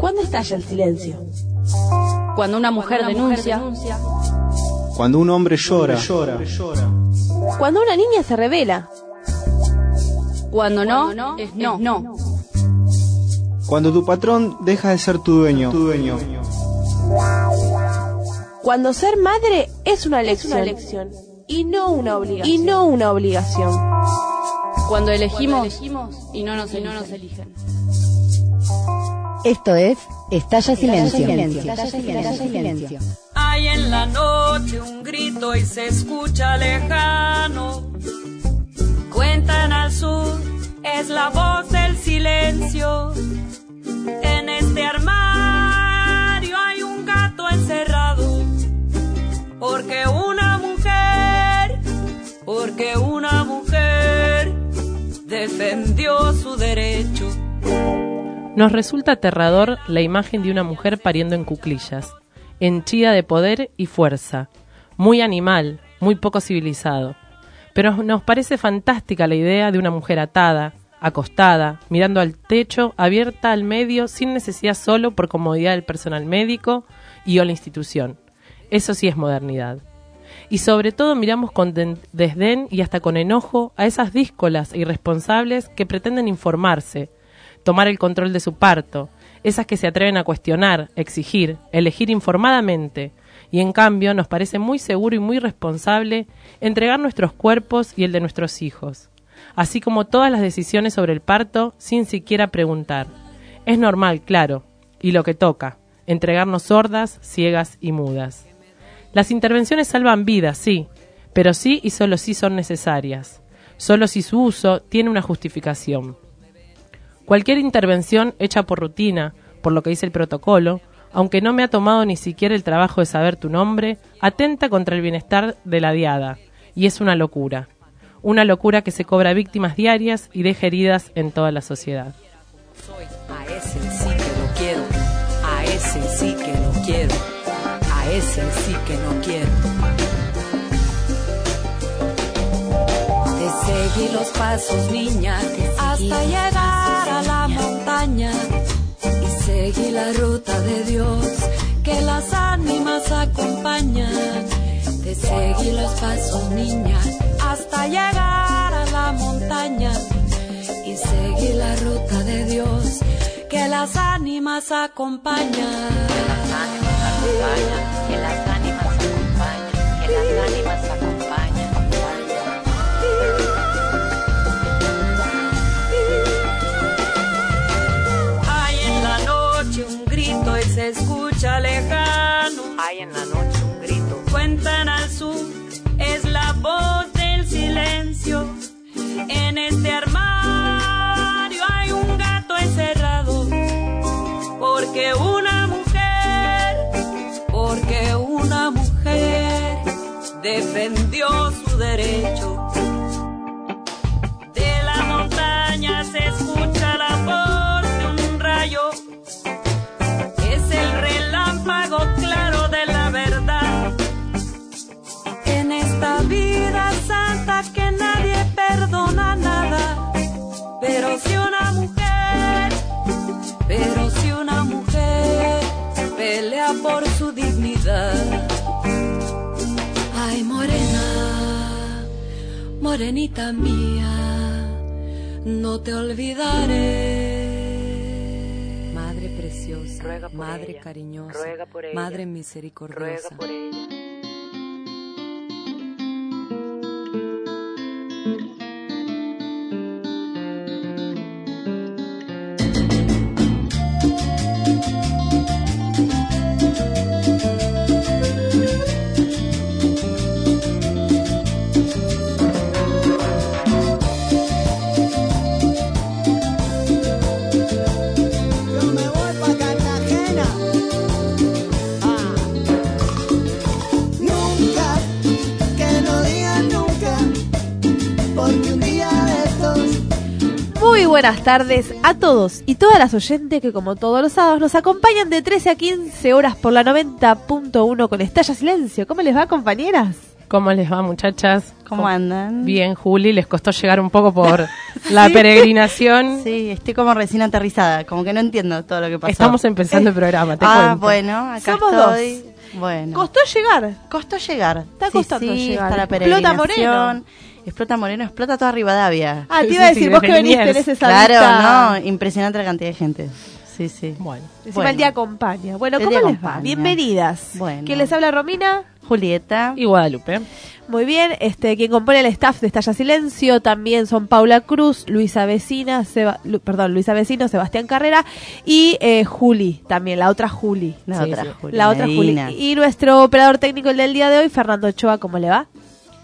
¿Cuándo estalla el silencio? Cuando una mujer denuncia. Cuando un hombre llora. Cuando una niña se revela. Cuando no, es no. Cuando tu patrón deja de ser tu dueño. Cuando ser madre es una elección y no una obligación. Cuando elegimos y no nos eligen. Esto es Estalla Silencio. Hay en la noche un grito y se escucha lejano. Cuentan al sur, es la voz del silencio. En este armario hay un gato encerrado. Porque una mujer defendió su derecho. Nos resulta aterrador la imagen de una mujer pariendo en cuclillas, henchida de poder y fuerza, muy animal, muy poco civilizado. Pero nos parece fantástica la idea de una mujer atada, acostada, mirando al techo, abierta al medio, sin necesidad solo por comodidad del personal médico y o la institución. Eso sí es modernidad. Y sobre todo miramos con desdén y hasta con enojo a esas díscolas e irresponsables que pretenden informarse, tomar el control de su parto, esas que se atreven a cuestionar, exigir, elegir informadamente, y en cambio nos parece muy seguro y muy responsable entregar nuestros cuerpos y el de nuestros hijos, así como todas las decisiones sobre el parto sin siquiera preguntar. Es normal, claro, y lo que toca, entregarnos sordas, ciegas y mudas. Las intervenciones salvan vidas, sí, pero sí y solo sí son necesarias, solo si su uso tiene una justificación. Cualquier intervención hecha por rutina, por lo que dice el protocolo, aunque no me ha tomado ni siquiera el trabajo de saber tu nombre, atenta contra el bienestar de la diada, y es una locura que se cobra víctimas diarias y deja heridas en toda la sociedad. A ese sí que lo quiero, a ese sí que lo quiero, a ese sí que no quiero. Te seguí los pasos, niña, hasta llegar a la montaña. Y seguí la ruta de Dios, que las ánimas acompañan. Te seguí los pasos, niña, hasta llegar a la montaña. Y seguí la ruta de Dios, que las ánimas acompañan. Que las ánimas acompañan, que las ánimas acompañan, que las ánimas acompañan. Y se escucha lejano. Hay en la noche un grito. Cuentan al sur, es la voz del silencio. En este armario hay un gato encerrado. Porque una mujer defendió su derecho. De la montaña se escucha la voz de un rayo. El relámpago claro de la verdad. En esta vida santa que nadie perdona nada. Pero si una mujer pelea por su dignidad. Ay, morena, morenita mía, no te olvidaré. Madre preciosa, madre ella, cariñosa, madre misericordiosa. Ruega por ella. Muy buenas tardes a todos y todas las oyentes que como todos los sábados nos acompañan de 13 a 15 horas por la 90.1 con Estalla Silencio. ¿Cómo les va, compañeras? ¿Cómo les va, muchachas? ¿Cómo andan? Bien, Juli, les costó llegar un poco por la peregrinación. Sí, estoy como recién aterrizada, como que no entiendo todo lo que pasó. Estamos empezando el programa, te cuento. Bueno, acá Somos estoy. dos. Bueno. Costó llegar. Costó llegar. Está costando sí, llegar. Está la Explota peregrinación. Explota Moreno, explota toda Rivadavia. Ah, te iba a Sí, decir, sí, vos que desde veniste Liniers. en esa Claro, vista. no, impresionante la cantidad de gente. Sí, sí. Bueno, Encima el día acompaña. Bueno, El ¿cómo día les va? acompaña. Bienvenidas. Bueno. ¿Quién les habla, Romina? Julieta. y Guadalupe. Muy bien, quien compone el staff de Estalla Silencio también son Paula Cruz, Luisa Vecino, Sebastián Carrera y Juli, también la otra Juli. La Sí, otra sí. Juli. La otra Juli. Medina. Y nuestro operador técnico el del día de hoy, Fernando Ochoa, ¿cómo le va?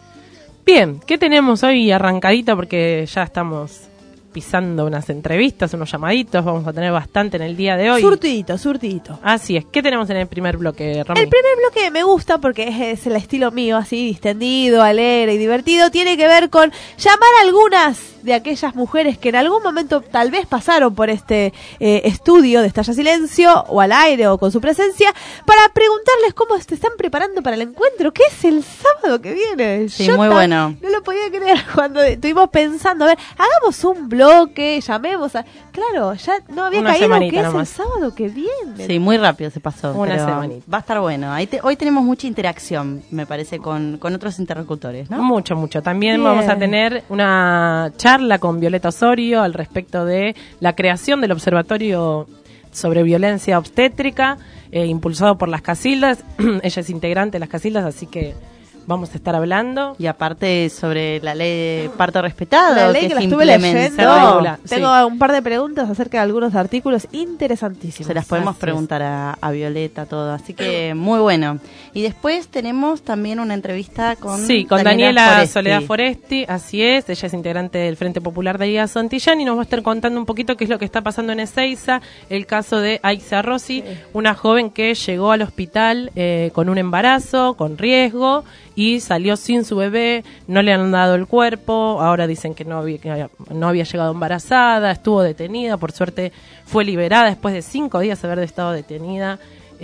Bien, ¿qué tenemos hoy arrancadita? Porque ya estamos pisando unas entrevistas, unos llamaditos, vamos a tener bastante en el día de hoy. Surtidito. Así es, ¿qué tenemos en el primer bloque, Rami? El primer bloque me gusta porque es el estilo mío, así distendido, alegre y divertido. Tiene que ver con llamar a algunas de aquellas mujeres que en algún momento tal vez pasaron por este estudio de Estalla Silencio, o al aire o con su presencia, para preguntarles cómo se están preparando para el encuentro, que es el sábado que viene. Sí, muy bueno. No lo podía creer cuando estuvimos pensando, a ver, hagamos un bloque, llamemos a... Claro, ya no había Una caído semanita que es nomás. el sábado que viene. Sí, muy rápido se pasó. Una pero semanita. va a estar bueno. Hoy tenemos mucha interacción, me parece, con otros interlocutores, ¿no? Mucho. También Bien. vamos a tener una charla con Violeta Osorio al respecto de la creación del Observatorio sobre Violencia Obstétrica, impulsado por las Casildas. Ella es integrante de las Casildas, así que vamos a estar hablando. Y aparte sobre la ley de parto respetado, La ley que la se estuve implementó. leyendo. regula, Tengo un par de preguntas acerca de algunos artículos interesantísimos. Se las podemos Así es. preguntar a Violeta, todo. Así que muy bueno. Y después tenemos también una entrevista con Daniela Foresti. Soledad Foresti, así es, ella es integrante del Frente Popular de Liga Santillán y nos va a estar contando un poquito qué es lo que está pasando en Ezeiza, el caso de Aixa Rossi, una joven que llegó al hospital con un embarazo, con riesgo, y salió sin su bebé, no le han dado el cuerpo, ahora dicen que no había llegado embarazada, estuvo detenida, por suerte fue liberada después de 5 días de haber estado detenida,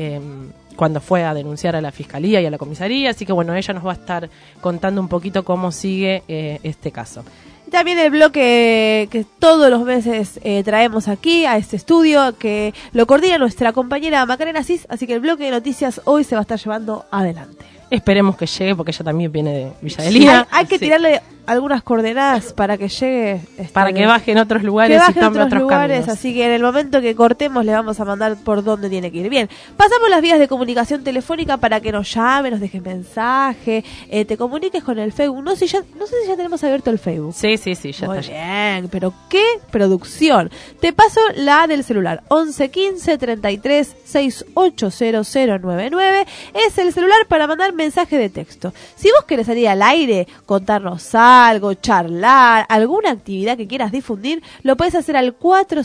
cuando fue a denunciar a la fiscalía y a la comisaría, así que bueno, ella nos va a estar contando un poquito cómo sigue este caso. También el bloque que todos los meses traemos aquí a este estudio, que lo coordina nuestra compañera Macarena Cis, así que el bloque de noticias hoy se va a estar llevando adelante. Esperemos que llegue porque ella también viene de Villa de Lina. Hay que Sí. tirarle algunas coordenadas para que llegue. Para que baje en otros lugares que y baje en tome otros otros lugares, caminos. así que en el momento que cortemos le vamos a mandar por dónde tiene que ir. Bien, pasamos las vías de comunicación telefónica para que nos llame, nos dejes mensaje, te comuniques con el Facebook. No sé si ya tenemos abierto el Facebook. Sí, ya Muy está. bien, pero qué producción. Te paso la del celular, 11 15 33 680099. Es el celular para mandar mensaje de texto. Si vos querés salir al aire, contarnos algo, charlar, alguna actividad que quieras difundir, lo puedes hacer al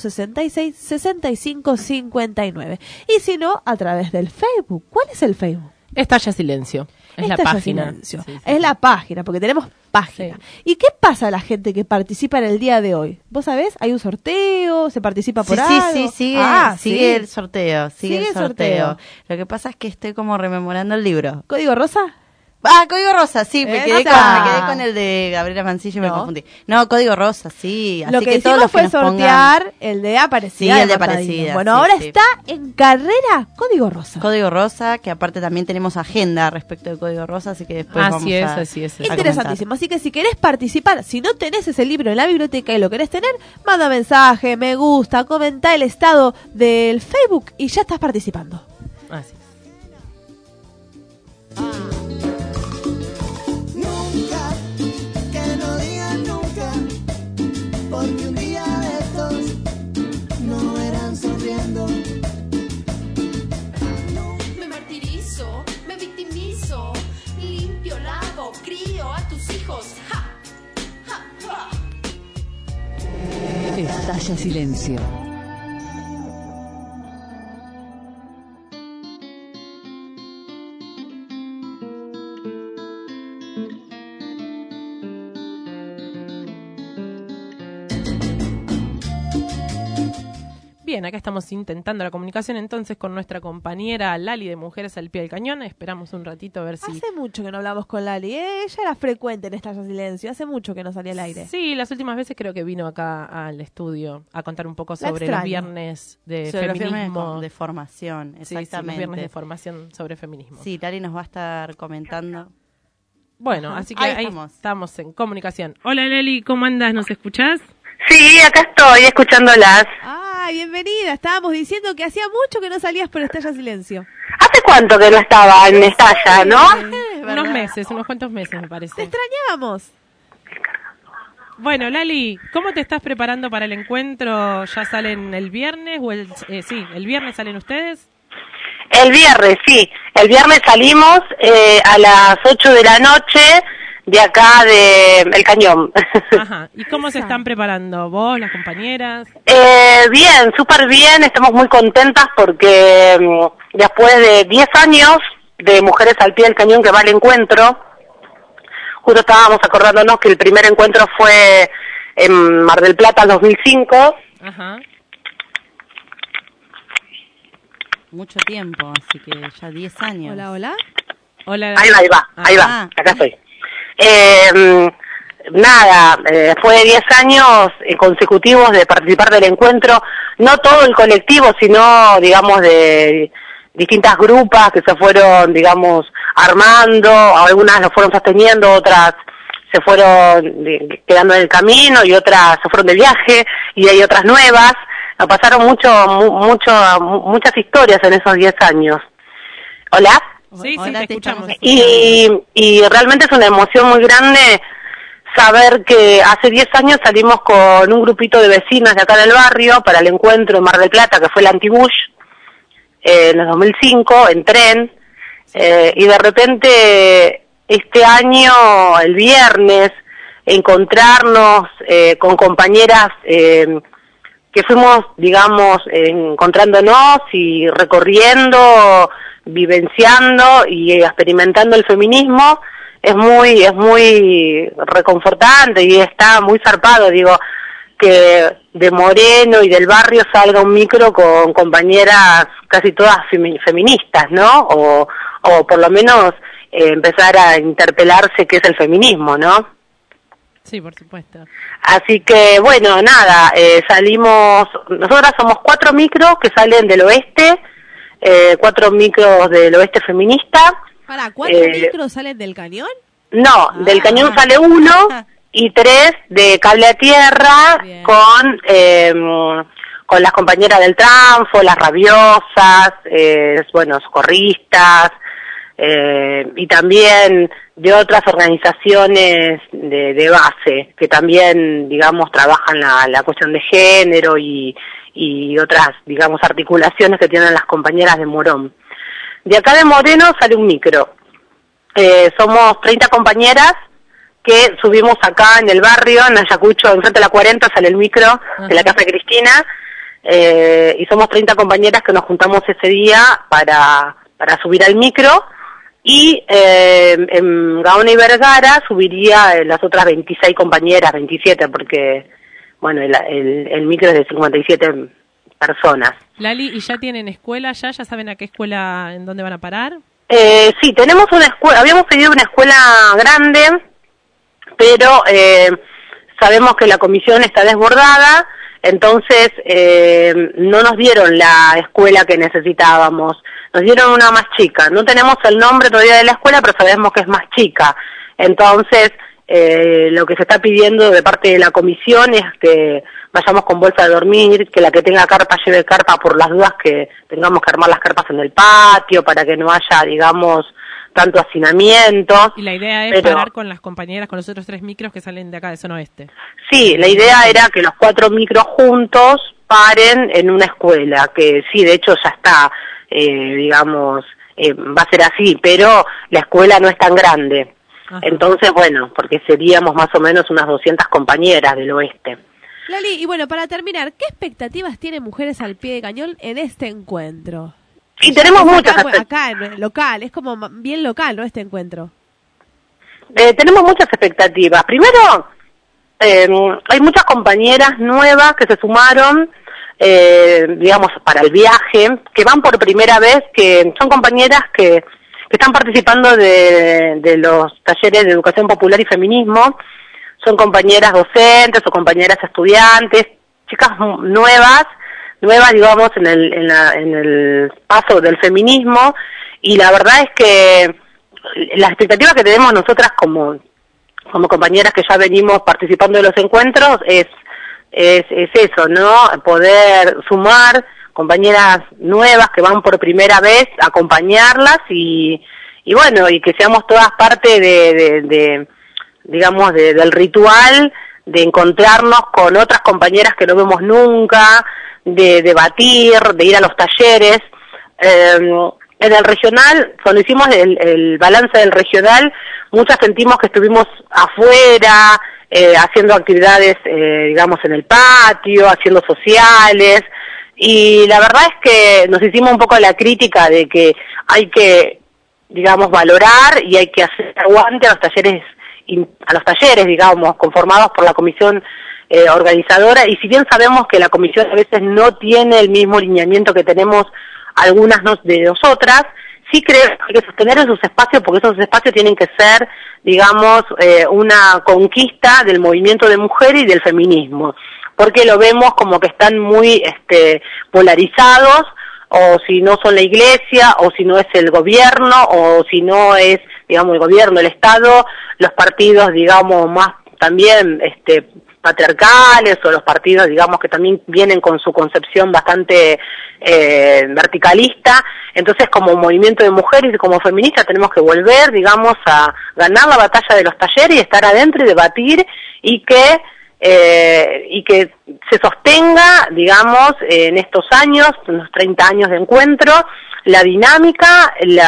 466-6559. Y si no, a través del Facebook. ¿Cuál es el Facebook? Estalla Silencio. Es la Estalla página. Silencio. Sí, sí. Es la página, porque tenemos página. Sí. ¿Y qué pasa a la gente que participa en el día de hoy? ¿Vos sabés? ¿Hay un sorteo? ¿Se participa por algo? Sí, sigue sí. el sorteo. Sigue el sorteo. Lo que pasa es que estoy como rememorando el libro. ¿Código rosa? Código Rosa, sí, me quedé con el de Gabriela Mancillo y me confundí. No, Código Rosa, sí. Lo Así que todos hicimos los que fue nos sortear pongan el de Aparecida. Sí, el de Martadino. Aparecida, Bueno, sí, ahora sí. está en carrera Código Rosa. Código Rosa, que aparte también tenemos agenda respecto de Código Rosa, así que después Así es, vamos así es. a Interesantísimo. Así que si querés participar, si no tenés ese libro en la biblioteca y lo querés tener, manda mensaje, me gusta, comenta el estado del Facebook y ya estás participando. Así es. Nunca, que no digan nunca, porque un día de estos no verán sonriendo. Me martirizo, me victimizo, limpio, lavo, crío a tus hijos. ¡Ja! ¡Ja! ¡Ja! Estalla Silencio. Bien, acá estamos intentando la comunicación entonces con nuestra compañera Lali de Mujeres al Pie del Cañón. Esperamos un ratito a ver si... Hace mucho que no hablamos con Lali, ¿eh? Ella era frecuente en Estalla Silencio, hace mucho que no salía al aire. Sí, las últimas veces creo que vino acá al estudio a contar un poco sobre los extraño. viernes de Sobre los feminismo. viernes de formación, Sí, sí, exactamente. los viernes de formación sobre feminismo. Sí, Lali nos va a estar comentando. Bueno, así que Ahí ahí estamos. estamos en comunicación. Hola Lali, ¿cómo andas? ¿Nos escuchás? Sí, acá estoy escuchándolas. Ah, bienvenida. Estábamos diciendo que hacía mucho que no salías por Estalla Silencio. ¿Hace cuánto que no estaba en Estalla, no? Unos cuantos meses me parece. Te extrañábamos. Bueno, Lali, ¿cómo te estás preparando para el encuentro? ¿Ya salen el viernes? O sí, ¿el viernes salen ustedes? El viernes, sí. El viernes salimos a las 8 de la noche de acá de El Cañón. Ajá. ¿Y cómo se están preparando? ¿Vos, las compañeras? Bien, súper bien. Estamos muy contentas porque después de 10 años de Mujeres al Pie del Cañón que va al encuentro, justo estábamos acordándonos que el primer encuentro fue en Mar del Plata en 2005. Ajá. Mucho tiempo, así que ya 10 años. Hola, hola. Hola. Ahí va, acá estoy. Después de 10 años consecutivos de participar del encuentro, no todo el colectivo, sino, digamos, de distintas grupas que se fueron, digamos, armando, algunas lo fueron sosteniendo, otras se fueron quedando en el camino y otras se fueron de viaje y hay otras nuevas. Nos pasaron muchas historias en esos 10 años. ¿Hola? Sí, te escuchamos. Y realmente es una emoción muy grande saber que hace 10 años salimos con un grupito de vecinas de acá del barrio para el encuentro en Mar del Plata, que fue el anti-Bush, en el 2005, en tren, y de repente este año, el viernes, encontrarnos con compañeras que fuimos, digamos, encontrándonos y recorriendo, vivenciando y experimentando el feminismo, es muy reconfortante y está muy zarpado, digo, que de Moreno y del barrio salga un micro con compañeras casi todas feministas, ¿no? O por lo menos empezar a interpelarse qué es el feminismo, ¿no? Sí, por supuesto. Así que, bueno, nada, salimos, nosotras somos 4 micros que salen del oeste, 4 micros del oeste feminista. ¿Para 4 micros salen del cañón? No, del cañón sale 1 y 3 de cable a tierra. Bien. Con las compañeras del Tranfo, las rabiosas, socorristas, y también de otras organizaciones de base que también, digamos, trabajan la cuestión de género y otras, digamos, articulaciones que tienen las compañeras de Morón. De acá de Moreno sale un micro. Somos 30 compañeras que subimos acá en el barrio, en Ayacucho, enfrente de la 40, sale el micro de la Casa de Cristina, y somos 30 compañeras que nos juntamos ese día para subir al micro. Y en Gaona y Vergara subiría las otras 26 compañeras, 27, porque, bueno, el micro es de 57 personas. Lali, ¿y ya tienen escuela ya? ¿Ya saben a qué escuela, en dónde van a parar? Sí, tenemos una escuela, habíamos pedido una escuela grande, pero sabemos que la comisión está desbordada, entonces no nos dieron la escuela que necesitábamos. Nos dieron una más chica. No tenemos el nombre todavía de la escuela, pero sabemos que es más chica. Entonces, lo que se está pidiendo de parte de la comisión es que vayamos con bolsa de dormir, que la que tenga carpa lleve carpa por las dudas que tengamos que armar las carpas en el patio, para que no haya, digamos, tanto hacinamiento. Y la idea es parar con las compañeras, con los otros 3 micros que salen de acá de zona oeste. Sí, la idea era que los 4 micros juntos paren en una escuela, que sí, de hecho ya está, digamos, va a ser así, pero la escuela no es tan grande. Ajá. Entonces, bueno, porque seríamos más o menos unas 200 compañeras del oeste. Lali, y bueno, para terminar, ¿qué expectativas tiene Mujeres al Pie de Cañón en este encuentro? Y tenemos muchas acá en local, es como bien local, ¿no? Este encuentro. Tenemos muchas expectativas. Primero, hay muchas compañeras nuevas que se sumaron digamos, para el viaje, que van por primera vez, que son compañeras que están participando de los talleres de educación popular y feminismo. Son compañeras docentes o compañeras estudiantes, chicas nuevas, digamos, en el paso del feminismo, y la verdad es que las expectativas que tenemos nosotras como compañeras que ya venimos participando de los encuentros es eso, ¿no? Poder sumar compañeras nuevas que van por primera vez, acompañarlas y bueno, y que seamos todas parte digamos, del ritual, de encontrarnos con otras compañeras que no vemos nunca, de debatir, de ir a los talleres. En el regional, cuando hicimos el balance del regional, muchas sentimos que estuvimos afuera, haciendo actividades, digamos, en el patio, haciendo sociales, y la verdad es que nos hicimos un poco la crítica de que hay que, digamos, valorar y hay que hacer aguante a los talleres, digamos, conformados por la comisión organizadora, y si bien sabemos que la comisión a veces no tiene el mismo lineamiento que tenemos algunas de nosotras, sí creo que hay que sostener esos espacios, porque esos espacios tienen que ser, digamos, una conquista del movimiento de mujeres y del feminismo, porque lo vemos como que están muy polarizados, o si no son la iglesia, o si no es el gobierno, o si no es, digamos, el gobierno, el Estado, los partidos, digamos, más también patriarcales, o los partidos, digamos, que también vienen con su concepción bastante verticalista. Entonces, como movimiento de mujeres y como feministas tenemos que volver, digamos, a ganar la batalla de los talleres y estar adentro y debatir, y que se sostenga, digamos, en estos años, unos 30 años de encuentro, la dinámica, el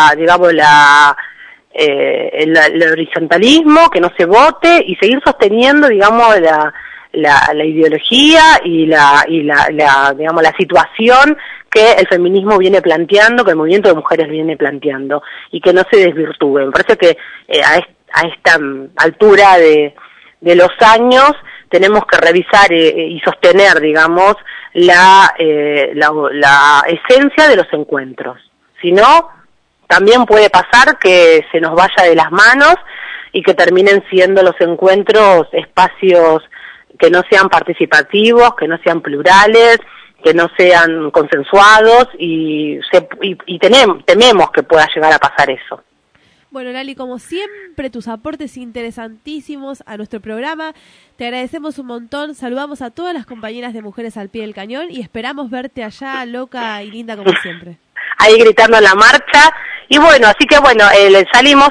horizontalismo, que no se vote, y seguir sosteniendo, digamos, la ideología y digamos, la situación que el feminismo viene planteando, que el movimiento de mujeres viene planteando, y que no se desvirtúe. Me parece que a esta altura de los años tenemos que revisar y sostener, digamos, la esencia de los encuentros. Si no, también puede pasar que se nos vaya de las manos y que terminen siendo los encuentros espacios que no sean participativos, que no sean plurales, que no sean consensuados, y tememos que pueda llegar a pasar eso. Bueno, Lali, como siempre, tus aportes interesantísimos a nuestro programa. Te agradecemos un montón. Saludamos a todas las compañeras de Mujeres al Pie del Cañón y esperamos verte allá, loca y linda como siempre. Ahí gritando en la marcha. Y bueno, así que bueno, salimos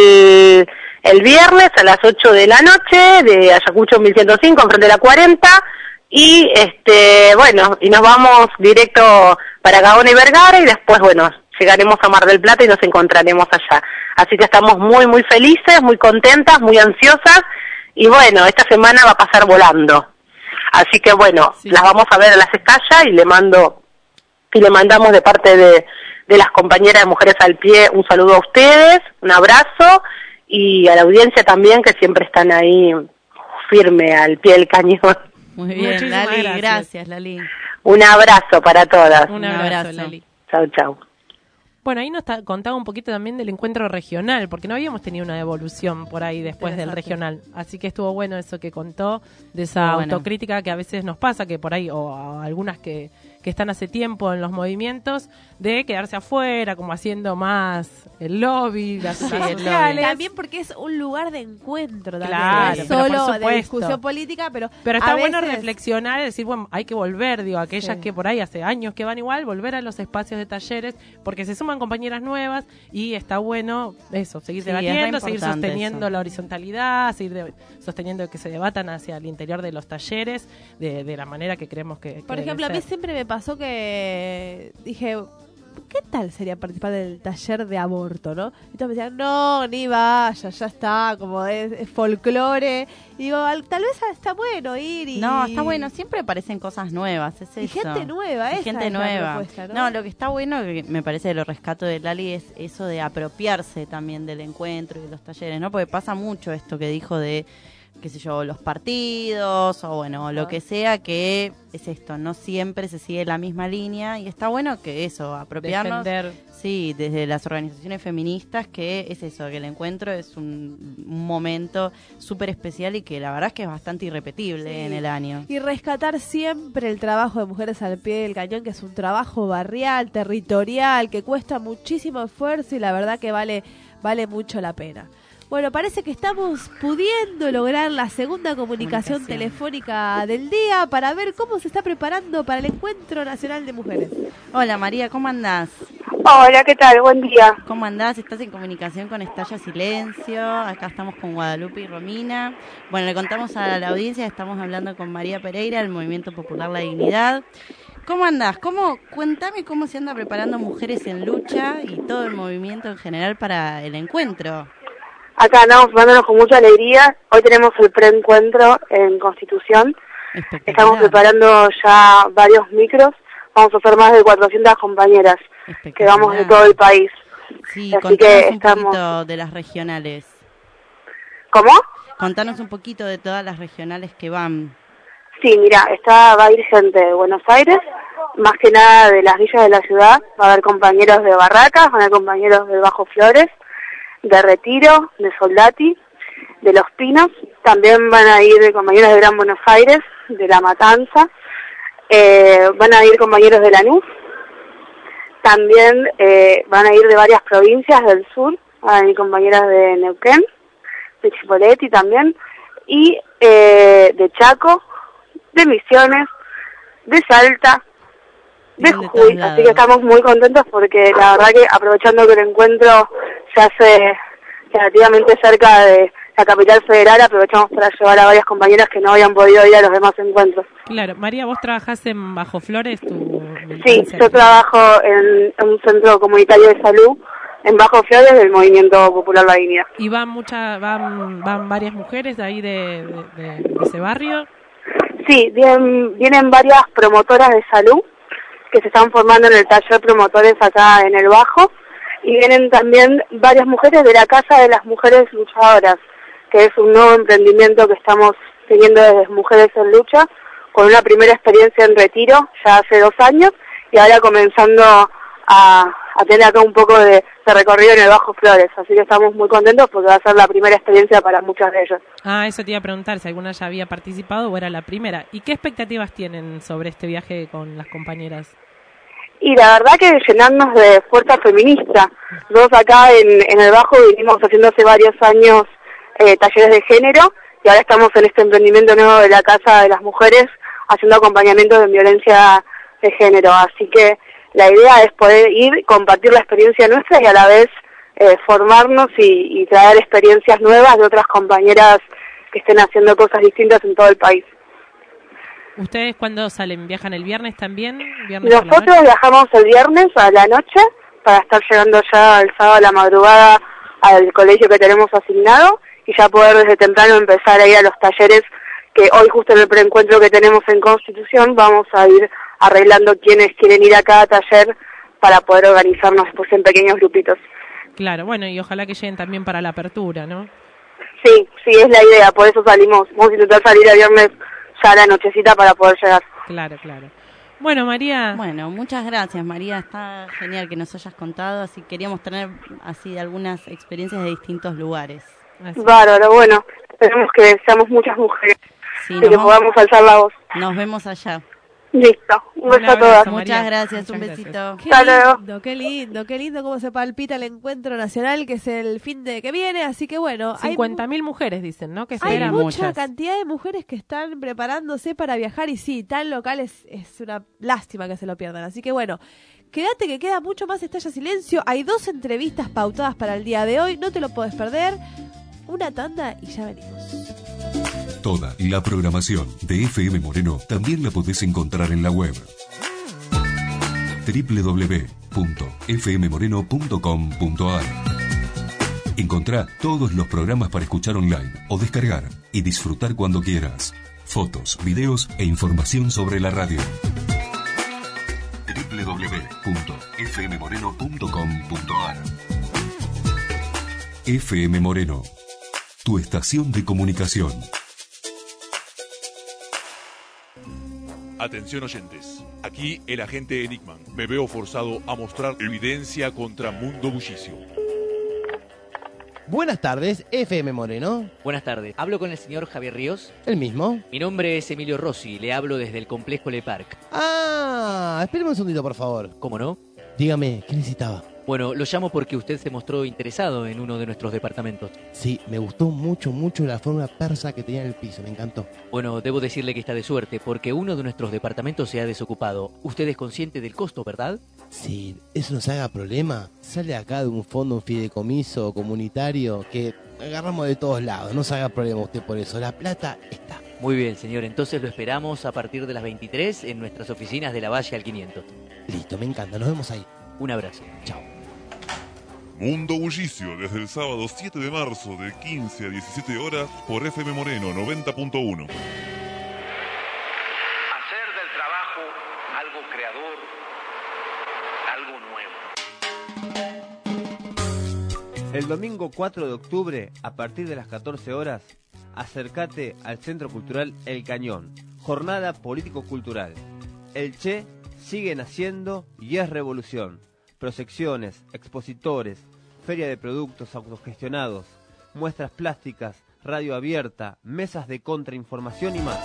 el viernes a las 8 de la noche de Ayacucho 1105, enfrente de la 40. Y bueno, y nos vamos directo para Gaona y Vergara, y después, bueno, llegaremos a Mar del Plata y nos encontraremos allá. Así que estamos muy, muy felices, muy contentas, muy ansiosas, y bueno, esta semana va a pasar volando. Así que bueno, sí, las vamos a ver a las Escallas, y le mandamos de parte de las compañeras de Mujeres al Pie un saludo a ustedes, un abrazo, y a la audiencia también, que siempre están ahí firme al pie del cañón. Muy bien, muchísimas Lali, gracias Lali. Un abrazo para todas. Un abrazo, Lali. Chau, chau. Bueno, ahí nos contaba un poquito también del encuentro regional, porque no habíamos tenido una evolución por ahí después del regional. Así que estuvo bueno eso que contó, de esa autocrítica que a veces nos pasa, que por ahí, o a algunas que están hace tiempo en los movimientos, de quedarse afuera, como haciendo más el lobby, las sociales. También porque es un lugar de encuentro, también. Claro, no es solo de discusión política, pero está bueno reflexionar y decir, bueno, hay que volver, aquellas que por ahí hace años que van igual, volver a los espacios de talleres, porque se suman compañeras nuevas, y está bueno eso, seguir debatiendo, seguir sosteniendo la horizontalidad, seguir sosteniendo que se debatan hacia el interior de los talleres, de la manera que creemos que por ejemplo, a mí siempre me pasó que dije, ¿qué tal sería participar del taller de aborto, no? Y todos me decían, no, ni vaya, ya está, como es folclore. Y digo, tal vez está bueno ir y... No, está bueno, siempre aparecen cosas nuevas, es eso. Y gente nueva, esa gente es nueva. La propuesta, ¿no? No, lo que está bueno, que me parece de lo rescato de Lali, es eso de apropiarse también del encuentro y de los talleres, ¿no? Porque pasa mucho esto que dijo de qué sé yo, los partidos o bueno, lo que sea, que es esto, no siempre se sigue la misma línea y está bueno que eso, apropiarnos. Defender. Sí, desde las organizaciones feministas, que es eso, que el encuentro es un momento súper especial y que la verdad es que es bastante irrepetible en el año. Y rescatar siempre el trabajo de Mujeres al Pie del Cañón, que es un trabajo barrial, territorial, que cuesta muchísimo esfuerzo y la verdad que vale mucho la pena. Bueno, parece que estamos pudiendo lograr la segunda comunicación telefónica del día para ver cómo se está preparando para el Encuentro Nacional de Mujeres. Hola María, ¿cómo andás? Hola, ¿qué tal? Buen día. ¿Cómo andás? Estás en comunicación con Estalla Silencio, acá estamos con Guadalupe y Romina. Bueno, le contamos a la audiencia, estamos hablando con María Pereira, del Movimiento Popular La Dignidad. ¿Cómo andás? Cuéntame cómo se anda preparando Mujeres en Lucha y todo el movimiento en general para el encuentro. Acá andamos formándonos con mucha alegría. Hoy tenemos el preencuentro en Constitución. Estamos preparando ya varios micros. Vamos a hacer más de 400 compañeras que vamos de todo el país. Sí, así que un poquito de las regionales. ¿Cómo? Contanos un poquito de todas las regionales que van. Sí, mira, va a ir gente de Buenos Aires, más que nada de las villas de la ciudad. Va a haber compañeros de Barracas, van a haber compañeros de Bajo Flores, de Retiro, de Soldati, de Los Pinos. También van a ir compañeros de Gran Buenos Aires, de La Matanza. Van a ir compañeros de Lanús. También van a ir de varias provincias del sur. Van a ir compañeras de Neuquén, de Chipoleti también. Y de Chaco, de Misiones, de Salta, de Jujuy. Así que estamos muy contentos porque la verdad que aprovechando que el encuentro se hace relativamente cerca de la capital federal, aprovechamos para llevar a varias compañeras que no habían podido ir a los demás encuentros. Claro, María, ¿vos trabajás en Bajo Flores? Sí, yo trabajo en un centro comunitario de salud en Bajo Flores del Movimiento Popular La Dignidad. ¿Y van varias mujeres de ahí de ese barrio? Sí, vienen varias promotoras de salud que se están formando en el taller promotores acá en el Bajo, y vienen también varias mujeres de la Casa de las Mujeres Luchadoras, que es un nuevo emprendimiento que estamos teniendo desde Mujeres en Lucha, con una primera experiencia en Retiro ya hace 2 años, y ahora comenzando a tener acá un poco de recorrido en el Bajo Flores, así que estamos muy contentos porque va a ser la primera experiencia para muchas de ellas. Eso te iba a preguntar, si alguna ya había participado o era la primera. ¿Y qué expectativas tienen sobre este viaje con las compañeras? Y la verdad que llenarnos de fuerza feminista. Nosotros acá en el Bajo vinimos haciendo hace varios años talleres de género, y ahora estamos en este emprendimiento nuevo de la Casa de las Mujeres haciendo acompañamiento de violencia de género, así que la idea es poder ir, compartir la experiencia nuestra y a la vez formarnos y traer experiencias nuevas de otras compañeras que estén haciendo cosas distintas en todo el país. ¿Ustedes cuándo salen? ¿Viajan el viernes también? Nosotros viajamos el viernes a la noche para estar llegando ya el sábado a la madrugada al colegio que tenemos asignado y ya poder desde temprano empezar a ir a los talleres que hoy justo en el preencuentro que tenemos en Constitución vamos a ir arreglando quienes quieren ir a cada taller para poder organizarnos después en pequeños grupitos. Claro, bueno, y ojalá que lleguen también para la apertura, ¿no? Sí, es la idea, por eso salimos. Vamos a intentar salir el viernes ya a la nochecita para poder llegar. Claro. Bueno, María. Bueno, muchas gracias, María. Está genial que nos hayas contado, así queríamos tener así algunas experiencias de distintos lugares. Bárbaro, bueno, esperemos que seamos muchas mujeres y que podamos alzar la voz. Nos vemos allá. Listo, un beso a todas. Muchas gracias, un besito. Qué lindo cómo se palpita el Encuentro Nacional, que es el fin de que viene, así que bueno. 50.000 mujeres dicen, ¿no? Que hay mucha cantidad de mujeres que están preparándose para viajar y sí, tan local es una lástima que se lo pierdan, así que bueno. Quédate que queda mucho más Estalla Silencio, hay 2 entrevistas pautadas para el día de hoy, no te lo podés perder. Una tanda y ya venimos. Toda la programación de FM Moreno también la podés encontrar en la web www.fmmoreno.com.ar. Encontrá todos los programas para escuchar online o descargar y disfrutar cuando quieras. Fotos, videos e información sobre la radio. www.fmmoreno.com.ar. FM Moreno, tu estación de comunicación. Atención oyentes, aquí el agente Enigman. Me veo forzado a mostrar evidencia contra Mundo Bullicio. Buenas tardes, FM Moreno. Buenas tardes. ¿Hablo con el señor Javier Ríos? ¿El mismo? Mi nombre es Emilio Rossi, le hablo desde el complejo Le Parc. Ah, espéreme un segundito, por favor. ¿Cómo no? Dígame, ¿qué necesitaba? Bueno, lo llamo porque usted se mostró interesado en uno de nuestros departamentos. Sí, me gustó mucho la forma persa que tenía en el piso, me encantó. Bueno, debo decirle que está de suerte, porque uno de nuestros departamentos se ha desocupado. Usted es consciente del costo, ¿verdad? Sí, eso no se haga problema. Sale acá de un fondo, un fideicomiso comunitario que agarramos de todos lados. No se haga problema usted por eso, la plata está. Muy bien, señor, entonces lo esperamos a partir de las 23 en nuestras oficinas de la Valle al 500. Listo, me encanta, nos vemos ahí. Un abrazo, chao. Mundo Bullicio, desde el sábado 7 de marzo de 15 a 17 horas por FM Moreno 90.1. Hacer del trabajo algo creador, algo nuevo. El domingo 4 de octubre, a partir de las 14 horas, acércate al Centro Cultural El Cañón, jornada político-cultural. El Che sigue naciendo y es revolución. Proyecciones, expositores, feria de productos autogestionados, muestras plásticas, radio abierta, mesas de contrainformación y más.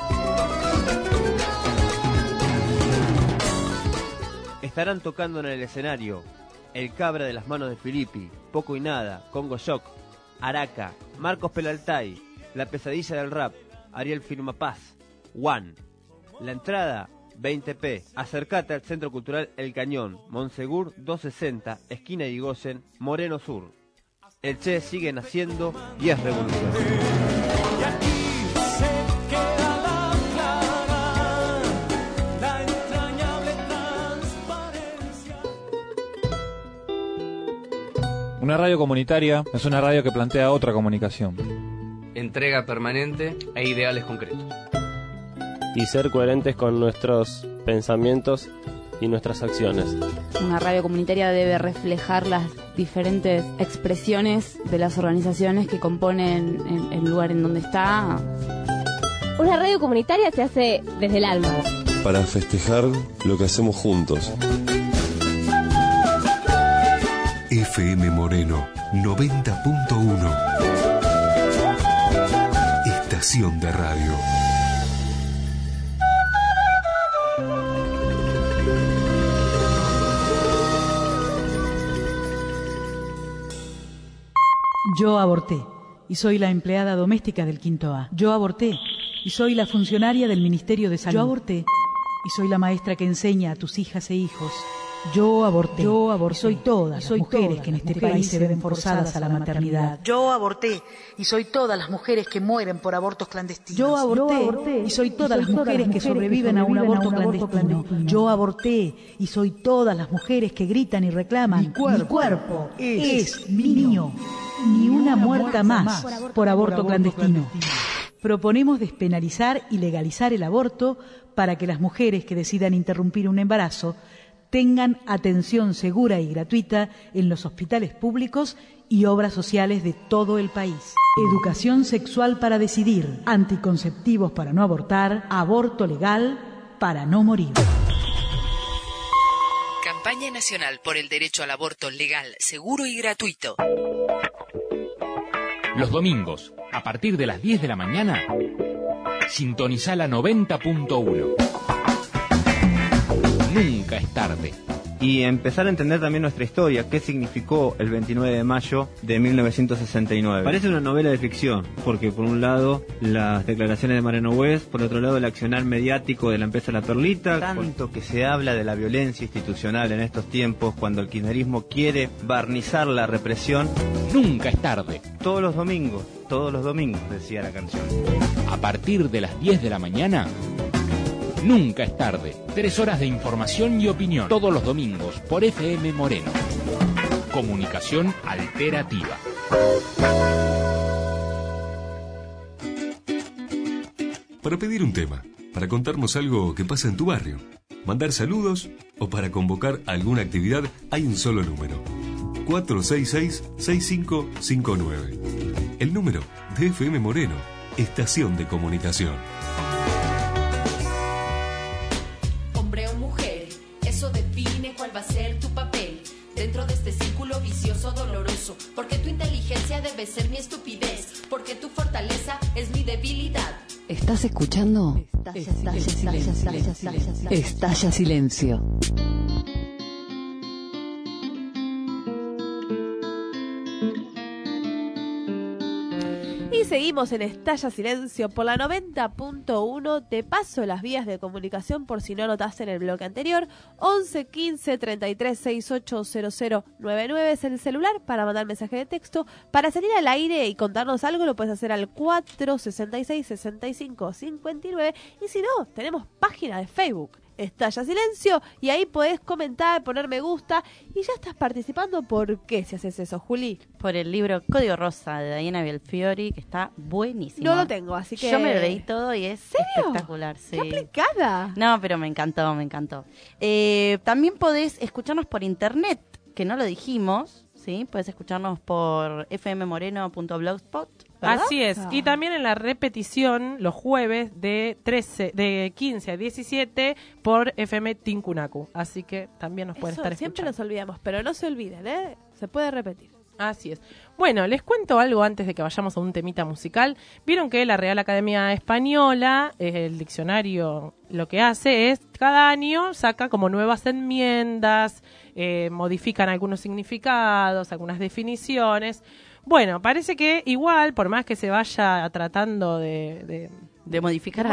Estarán tocando en el escenario El Cabra de las manos de Filippi, Poco y Nada, Congo Shock, Araca, Marcos Pelaltay, La Pesadilla del Rap, Ariel Firmapaz, One. La entrada 20p. Acércate al Centro Cultural El Cañón, Monsegur 260, esquina Irigoyen, Moreno Sur. El Che sigue naciendo y es revolución. Una radio comunitaria es una radio que plantea otra comunicación. Entrega permanente e ideales concretos. Y ser coherentes con nuestros pensamientos y nuestras acciones. Una radio comunitaria debe reflejar las diferentes expresiones de las organizaciones que componen el lugar en donde está. Una radio comunitaria se hace desde el alma. Para festejar lo que hacemos juntos. FM Moreno 90.1. Estación de radio. Yo aborté y soy la empleada doméstica del Quinto A. Yo aborté y soy la funcionaria del Ministerio de Salud. Yo aborté y soy la maestra que enseña a tus hijas e hijos. Yo aborté. Yo aborté. Soy todas las mujeres que en este país se ven forzadas a la maternidad. Yo aborté y soy todas las mujeres que mueren por abortos clandestinos. Yo aborté y soy todas las mujeres que sobreviven a un aborto clandestino. Yo aborté y soy todas las mujeres que gritan y reclaman: mi cuerpo es mío. Ni una muerta más por aborto clandestino. Proponemos despenalizar y legalizar el aborto para que las mujeres que decidan interrumpir un embarazo tengan atención segura y gratuita en los hospitales públicos y obras sociales de todo el país. Educación sexual para decidir, anticonceptivos para no abortar, aborto legal para no morir. Campaña Nacional por el Derecho al Aborto Legal, Seguro y Gratuito. Los domingos, a partir de las 10 de la mañana, sintoniza la 90.1. Nunca es tarde. Y empezar a entender también nuestra historia, qué significó el 29 de mayo de 1969. Parece una novela de ficción, porque por un lado las declaraciones de Mariano West, por otro lado el accionar mediático de la empresa La Perlita. Tanto que se habla de la violencia institucional en estos tiempos, cuando el kirchnerismo quiere barnizar la represión. Nunca es tarde. Todos los domingos, decía la canción. A partir de las 10 de la mañana... Nunca es tarde. 3 horas de información y opinión. Todos los domingos por FM Moreno. Comunicación alternativa. Para pedir un tema, para contarnos algo que pasa en tu barrio, mandar saludos o para convocar alguna actividad, hay un solo número. 466-6559. El número de FM Moreno, Estación de Comunicación. círculo vicioso doloroso, porque tu inteligencia debe ser mi estupidez, porque tu fortaleza es mi debilidad. ¿Estás escuchando? Estalla Silencio. Y seguimos en Estalla Silencio por la 90.1. Te paso las vías de comunicación por si no notaste en el bloque anterior. 11 15 33 68 0099 es el celular para mandar mensaje de texto. Para salir al aire y contarnos algo lo puedes hacer al 466 65 59. Y si no, tenemos página de Facebook, Estalla Silencio, y ahí podés comentar, poner me gusta, y ya estás participando. ¿Por qué si haces eso, Juli? Por el libro Código Rosa de Diana Belfiore, que está buenísimo. No lo tengo, así que... Yo me lo leí todo y es ¿Serio? espectacular. Sí. ¡Qué aplicada! No, pero me encantó, me encantó. También podés escucharnos por internet, que no lo dijimos, ¿sí? Podés escucharnos por fmmoreno.blogspot. ¿verdad? Así es, y también en la repetición los jueves de 15 a 17 por FM Tincunacu, así que también nos pueden estar siempre escuchando. nos olvidamos, pero no se olviden, ¿eh? Se puede repetir. Así es. Bueno, les cuento algo antes de que vayamos a un temita musical. Vieron que la Real Academia Española, el diccionario, lo que hace es, cada año saca como nuevas enmiendas, modifican algunos significados, algunas definiciones. Bueno, parece que igual, por más que se vaya tratando de modificar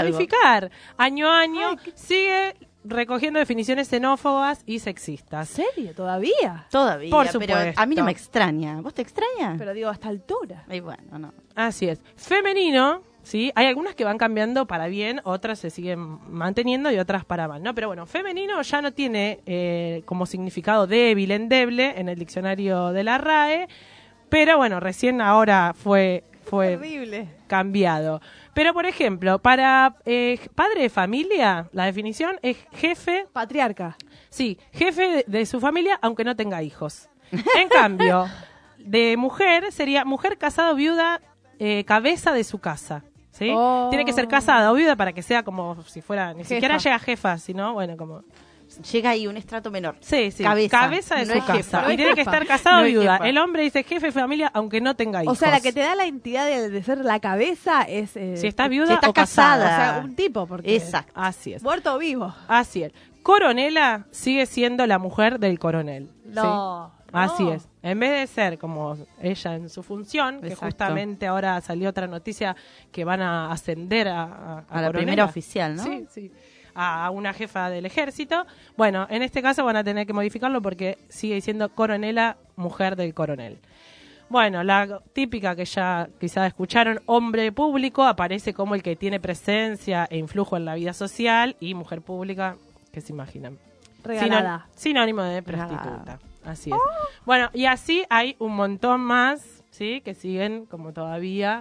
año a año, sigue recogiendo definiciones xenófobas y sexistas. ¿En serio? ¿Todavía? Todavía, Por pero supuesto. a mí no me extraña. ¿Vos te extraña? Pero digo, hasta altura. Y bueno, no. Así es. Femenino, ¿sí? Hay algunas que van cambiando para bien, otras se siguen manteniendo y otras para mal, ¿no? Pero bueno, femenino ya no tiene como significado débil, endeble en el diccionario de la RAE, pero bueno, recién ahora fue terrible cambiado. Pero, por ejemplo, para padre de familia, la definición es jefe... Patriarca. Sí, jefe de su familia, aunque no tenga hijos. En cambio, de mujer sería mujer casada o viuda, cabeza de su casa. ¿Sí? Oh. Tiene que ser casada o viuda para que sea como si fuera... Ni Jefa. siquiera llega jefa, sino, bueno, como... Llega ahí un estrato menor. Sí, sí. Cabeza de no su es casa. jefa. Y tiene que estar casado No o es viuda. jefa. El hombre dice jefe de familia, aunque no tenga hijos. O sea, la que te da la entidad de ser la cabeza es... si estás viuda si estás o casada. O sea, un tipo, porque... Exacto. Así es. Muerto o vivo. Así es. Coronela sigue siendo la mujer del coronel. No. ¿sí? Así no. es. En vez de ser como ella en su función, que Exacto. justamente ahora salió otra noticia que van a ascender a la coronela. primera oficial, ¿no? Sí, sí. A una jefa del ejército. Bueno, en este caso van a tener que modificarlo porque sigue siendo coronela, mujer del coronel. Bueno, la típica que ya quizás escucharon, hombre público, aparece como el que tiene presencia e influjo en la vida social, y mujer pública, que se imaginan. Regalada. Sinónimo de prostituta. Así es. Bueno, y así hay un montón más, ¿sí? Que siguen como todavía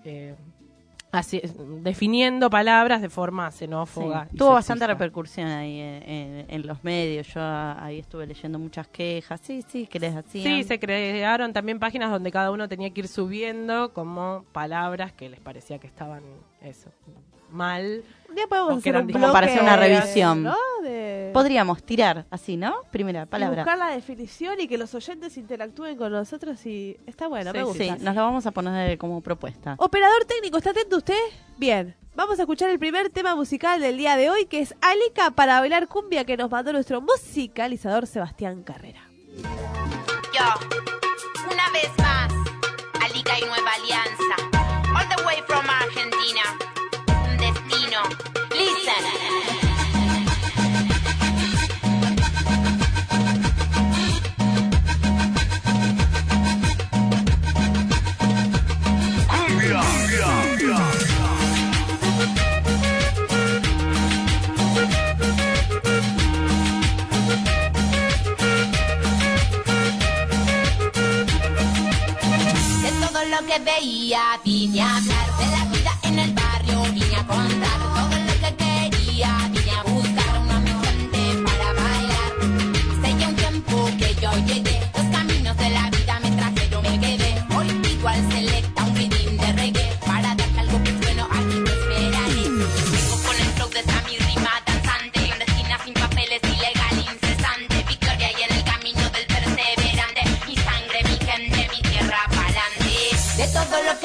así, definiendo palabras de forma xenófoba. Sí. y Tuvo bastante sexista. repercusión ahí en los medios. Yo ahí estuve leyendo muchas quejas. Sí, que les hacían. Sí, se crearon también páginas donde cada uno tenía que ir subiendo como palabras que les parecía que estaban mal. Un día podemos o que hacer eran un como bloque para hacer una revisión. ¿no? De... Podríamos tirar así, ¿no? Primera y palabra. buscar la definición y que los oyentes interactúen con nosotros y está bueno, me gusta. Sí, nos lo vamos a poner como propuesta. Operador técnico, ¿está atento usted? Bien, vamos a escuchar el primer tema musical del día de hoy, que es Alica para bailar cumbia, que nos mandó nuestro musicalizador Sebastián Carrera. Yo, una vez más, Alica y Nueva Alianza, all the way from Argentina, un destino, listen. De todo lo que veía, vine a hablar de la vida en el barrio, vine a contar todo lo que quería, vine a buscar una gente para bailar. Hace ya un tiempo que yo llegué, los caminos de la vida me trajeron, me quedé. Hoy pido al selecta un ritmo de reggae, para darte algo que es bueno, aquí te esperaré. Vengo con el flow de esta mi rima danzante, clandestina sin papeles, ilegal, incesante, victoria y en el camino del perseverante. Mis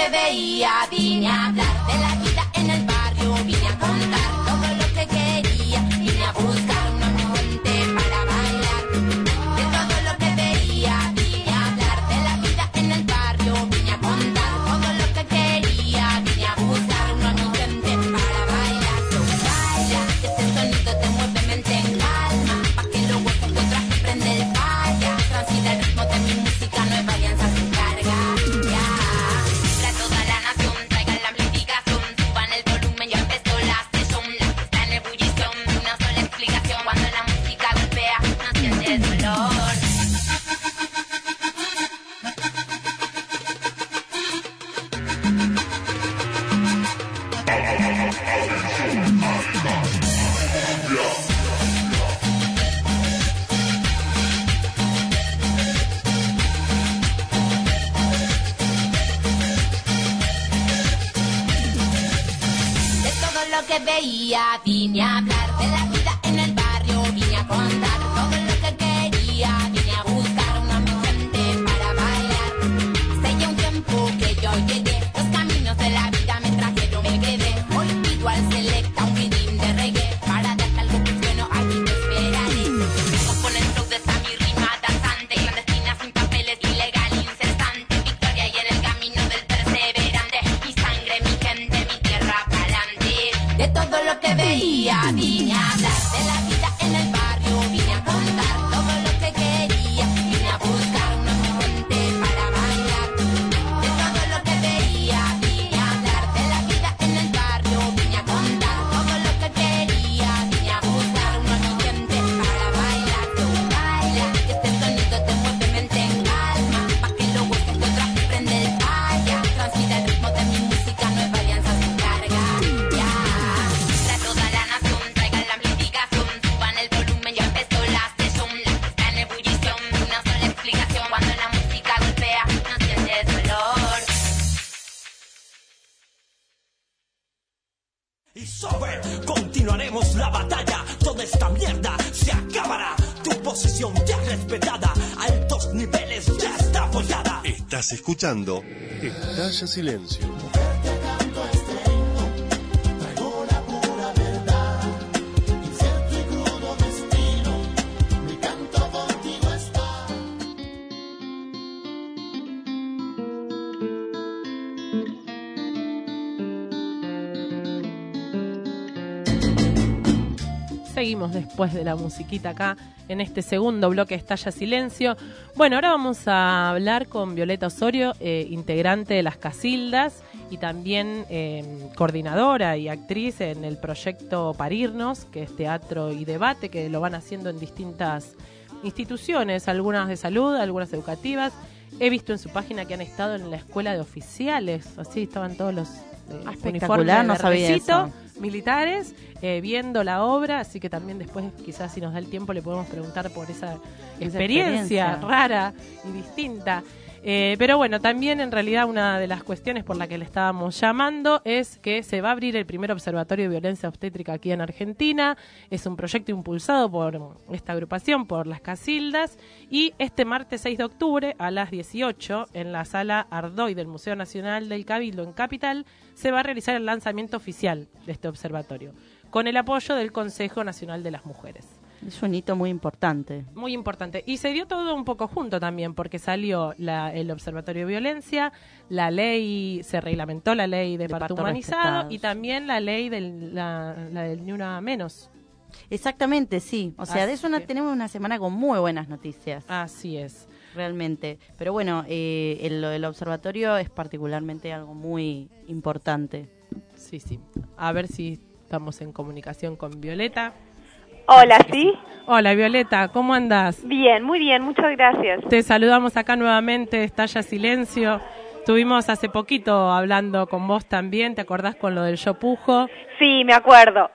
que veía, vine a hablar de la vida en el barrio, vine a contar todo lo que quería, vine a buscar un ambiente para bailar. De todo lo que veía, vine a hablar de la vida en el barrio, vine a contar todo lo que quería, vine a buscar un ambiente para bailar. So baila, que este sonido te mueve mente en calma, pa' que lo goces tu traje prende el falla, transita el ritmo de mi música, Nueva Alianza se encarga. Ya, para toda la nación, traigan la amplificación, suban el volumen, ya empezó la sesión, la que está en ebullición, una sola explicación, cuando la música golpea, no sientes dolor. De todo lo que veía, vine a hablar de la vida en el barrio, vine a contar todo lo que quería, vine a buscar un ambiente para bailar. Hace ya un tiempo que yo llegué, los caminos de la vida me trajeron, me quedé. Hoy pido al selecta un rhythm de reggae, para darte algo que bueno, aquí te esperaré. Vengo con el flow de esta mi rima danzante, clandestina sin papeles, ilegal, incesante. Victoria y en el camino del perseverante, mi sangre, mi gente, mi tierra pa'lante. De todo lo que veía, vine a hablar de la vida en el barrio, vine a contar todo lo que quería, vine a buscar un ambiente para bailar. De todo lo que veía, vine a hablar de la vida en el barrio, vine a contar todo lo que quería, vine a buscar un ambiente para bailar. Tú baila, que este sonido te mueve mente en calma, pa' que lo goces tu traje prende el falla, transmite el ritmo de mi música, Nueva Alianza se encarga. Ya, para toda la nación, traigan la amplificación, suban el volumen, ya empezó la sesión, la que está en ebullición, una sola explicación, cuando la música golpea, no sientes dolor. Y sobre, continuaremos la batalla. Toda esta mierda se acabará. Tu posición ya respetada, altos niveles ya está apoyada. Estás escuchando Estalla Silencio. Seguimos después de la musiquita acá en este segundo bloque Estalla Silencio. Bueno, ahora vamos a hablar con Violeta Osorio, integrante de Las Casildas y también coordinadora y actriz en el proyecto Parirnos, que es teatro y debate, que lo van haciendo en distintas instituciones, algunas de salud, algunas educativas. He visto en su página que han estado en la escuela de oficiales, así estaban todos los uniformes no sabía eso. militares, viendo la obra, así que también después quizás si nos da el tiempo le podemos preguntar por esa experiencia rara y distinta. Pero bueno, también en realidad una de las cuestiones por la que le estábamos llamando es que se va a abrir el primer observatorio de violencia obstétrica aquí en Argentina. Es un proyecto impulsado por esta agrupación, por Las Casildas, y este martes 6 de octubre a las 18 en la sala Ardoy del Museo Nacional del Cabildo en Capital se va a realizar el lanzamiento oficial de este observatorio, con el apoyo del Consejo Nacional de las Mujeres. Es un hito muy importante. Muy importante. Y se dio todo un poco junto también, porque salió el Observatorio de Violencia, la ley, se reglamentó la ley de parto humanizado y también la ley del Ni Una Menos. Exactamente, sí. O sea, de eso tenemos una semana con muy buenas noticias. Así es. Realmente. Pero bueno, el observatorio es particularmente algo muy importante. Sí, sí. A ver si estamos en comunicación con Violeta. Hola, ¿sí? Hola, Violeta, ¿cómo andás? Bien, muy bien, muchas gracias. Te saludamos acá nuevamente, Estalla Silencio. Estuvimos hace poquito hablando con vos también, ¿te acordás con lo del Yo Pujo? Sí, me acuerdo.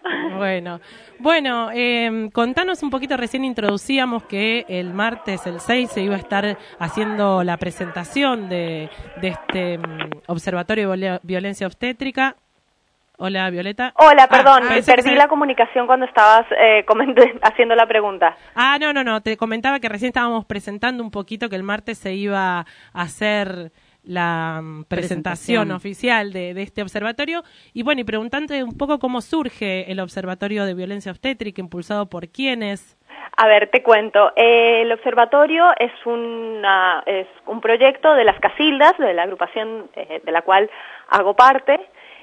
Bueno, contanos un poquito, recién introducíamos que el martes, el 6, se iba a estar haciendo la presentación de este Observatorio de Violencia Obstétrica. Hola, Violeta. Hola, perdón, perdí la comunicación cuando estabas haciendo la pregunta. No, te comentaba que recién estábamos presentando un poquito que el martes se iba a hacer presentación oficial de este observatorio. Y bueno, y preguntante un poco cómo surge el Observatorio de Violencia Obstétrica, impulsado por quiénes. A ver, te cuento. El observatorio es un proyecto de las Casildas, de la agrupación de la cual hago parte,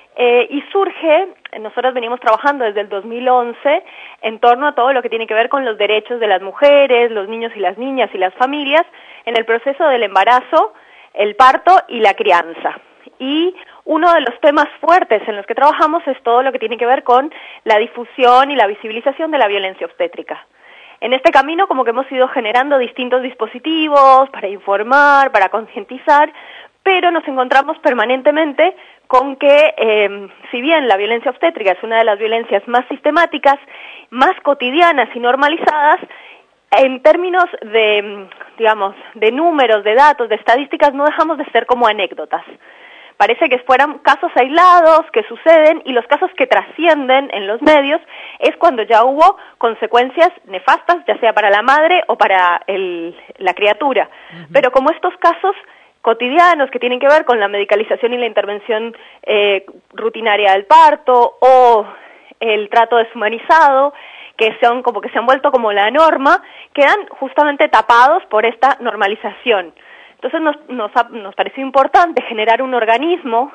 y surge, nosotros venimos trabajando desde el 2011 en torno a todo lo que tiene que ver con los derechos de las mujeres, los niños y las niñas y las familias en el proceso del embarazo, el parto y la crianza. Y uno de los temas fuertes en los que trabajamos es todo lo que tiene que ver con la difusión y la visibilización de la violencia obstétrica. En este camino como que hemos ido generando distintos dispositivos para informar, para concientizar, pero nos encontramos permanentemente con que, si bien la violencia obstétrica es una de las violencias más sistemáticas, más cotidianas y normalizadas, en términos de, digamos, de números, de datos, de estadísticas, no dejamos de ser como anécdotas. Parece que fueran casos aislados que suceden, y los casos que trascienden en los medios es cuando ya hubo consecuencias nefastas, ya sea para la madre o para la criatura. Pero como estos casos cotidianos que tienen que ver con la medicalización y la intervención rutinaria del parto o el trato deshumanizado, que se han vuelto como la norma, quedan justamente tapados por esta normalización. Entonces nos pareció importante generar un organismo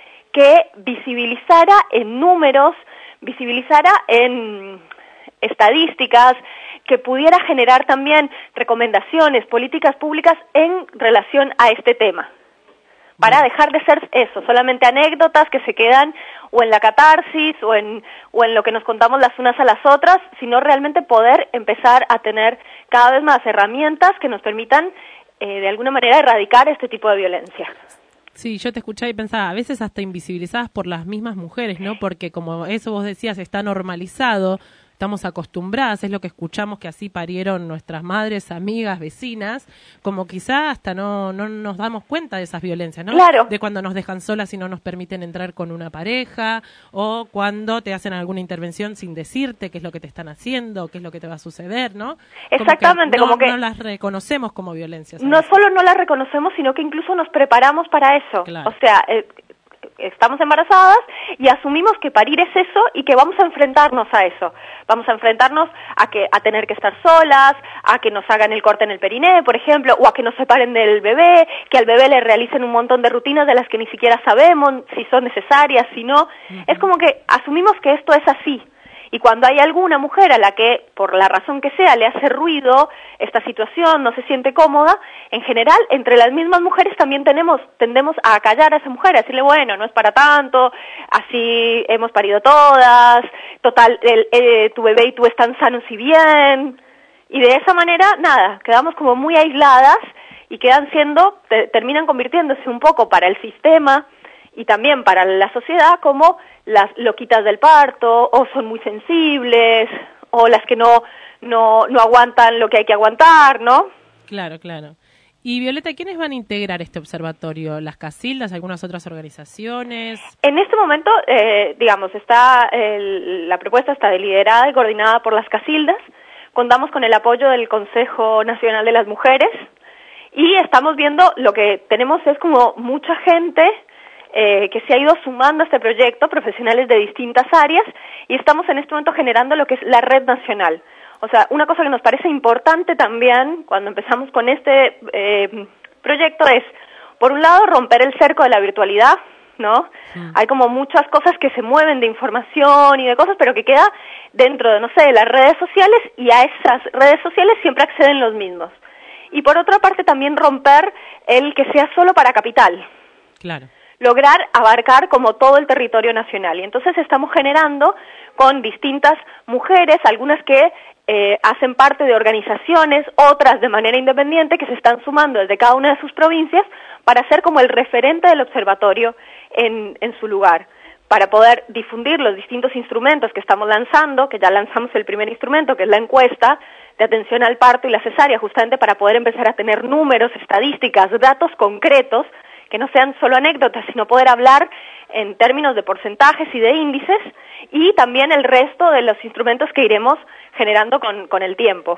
que visibilizara en números, visibilizara en estadísticas, que pudiera generar también recomendaciones, políticas públicas en relación a este tema, para dejar de ser eso, solamente anécdotas que se quedan o en la catarsis o en lo que nos contamos las unas a las otras, sino realmente poder empezar a tener cada vez más herramientas que nos permitan de alguna manera erradicar este tipo de violencia. Sí, yo te escuchaba y pensaba, a veces hasta invisibilizadas por las mismas mujeres, ¿no? Porque como eso vos decías, está normalizado, estamos acostumbradas, es lo que escuchamos que así parieron nuestras madres, amigas, vecinas, como quizá hasta no nos damos cuenta de esas violencias, ¿no? Claro. De cuando nos dejan solas y no nos permiten entrar con una pareja, o cuando te hacen alguna intervención sin decirte qué es lo que te están haciendo, qué es lo que te va a suceder, ¿no? Exactamente, como que no las reconocemos como violencias. No solo no las reconocemos, sino que incluso nos preparamos para eso. Claro. O sea, estamos embarazadas y asumimos que parir es eso y que vamos a enfrentarnos a eso. Vamos a enfrentarnos a tener que estar solas, a que nos hagan el corte en el periné, por ejemplo, o a que nos separen del bebé, que al bebé le realicen un montón de rutinas de las que ni siquiera sabemos si son necesarias, si no. Es como que asumimos que esto es así. Y cuando hay alguna mujer a la que, por la razón que sea, le hace ruido esta situación, no se siente cómoda, en general, entre las mismas mujeres también tendemos a acallar a esa mujer, a decirle, bueno, no es para tanto, así hemos parido todas, total, tu bebé y tú están sanos y bien. Y de esa manera, nada, quedamos como muy aisladas y terminan convirtiéndose un poco para el sistema y también para la sociedad como las loquitas del parto, o son muy sensibles, o las que no aguantan lo que hay que aguantar, ¿no? Claro, claro. Y Violeta, ¿quiénes van a integrar este observatorio? ¿Las Casildas, algunas otras organizaciones? En este momento, la propuesta está liderada y coordinada por las Casildas. Contamos con el apoyo del Consejo Nacional de las Mujeres y estamos viendo, lo que tenemos es como mucha gente que se ha ido sumando a este proyecto, profesionales de distintas áreas, y estamos en este momento generando lo que es la red nacional. O sea, una cosa que nos parece importante también cuando empezamos con este proyecto es, por un lado, romper el cerco de la virtualidad, ¿no? Hay como muchas cosas que se mueven de información y de cosas, pero que queda dentro de, de las redes sociales, y a esas redes sociales siempre acceden los mismos. Y por otra parte también romper el que sea solo para capital. Claro. Lograr abarcar como todo el territorio nacional. Y entonces estamos generando con distintas mujeres, algunas que hacen parte de organizaciones, otras de manera independiente, que se están sumando desde cada una de sus provincias para ser como el referente del observatorio en su lugar, para poder difundir los distintos instrumentos que estamos lanzando, que ya lanzamos el primer instrumento, que es la encuesta de atención al parto y la cesárea, justamente para poder empezar a tener números, estadísticas, datos concretos, que no sean solo anécdotas, sino poder hablar en términos de porcentajes y de índices, y también el resto de los instrumentos que iremos generando con el tiempo.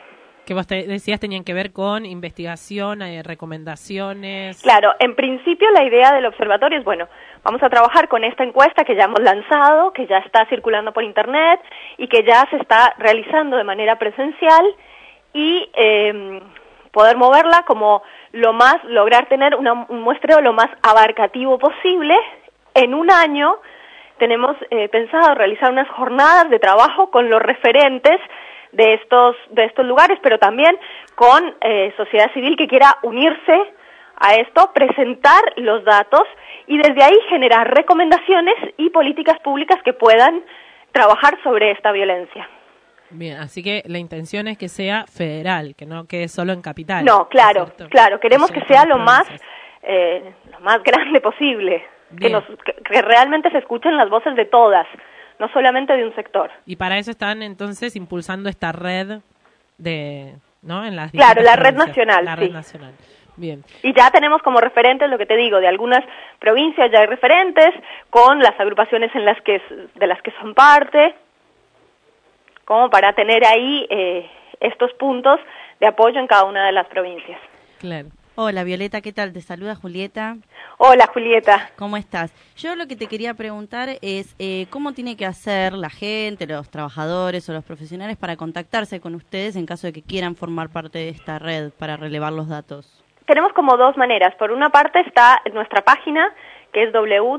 Que vos decías tenían que ver con investigación, recomendaciones. Claro, en principio la idea del observatorio es, bueno, vamos a trabajar con esta encuesta que ya hemos lanzado, que ya está circulando por internet y que ya se está realizando de manera presencial y poder moverla como lograr tener un muestreo lo más abarcativo posible. En un año tenemos pensado realizar unas jornadas de trabajo con los referentes de estos lugares, pero también con sociedad civil que quiera unirse a esto, presentar los datos y desde ahí generar recomendaciones y políticas públicas que puedan trabajar sobre esta violencia. Bien, así que la intención es que sea federal, que no quede solo en capital. No, claro, queremos que sea lo más grande posible, que realmente se escuchen las voces de todas, no solamente de un sector. Y para eso están entonces impulsando esta red ¿no? En las claro, la red provincias. nacional, La sí. red nacional. Bien. Y ya tenemos como referentes, lo que te digo, de algunas provincias ya hay referentes, con las agrupaciones de las que son parte, como para tener ahí estos puntos de apoyo en cada una de las provincias. Claro. Hola Violeta, ¿qué tal? Te saluda Julieta. Hola Julieta. ¿Cómo estás? Yo lo que te quería preguntar es cómo tiene que hacer la gente, los trabajadores o los profesionales para contactarse con ustedes en caso de que quieran formar parte de esta red para relevar los datos. Tenemos como dos maneras. Por una parte está nuestra página, que es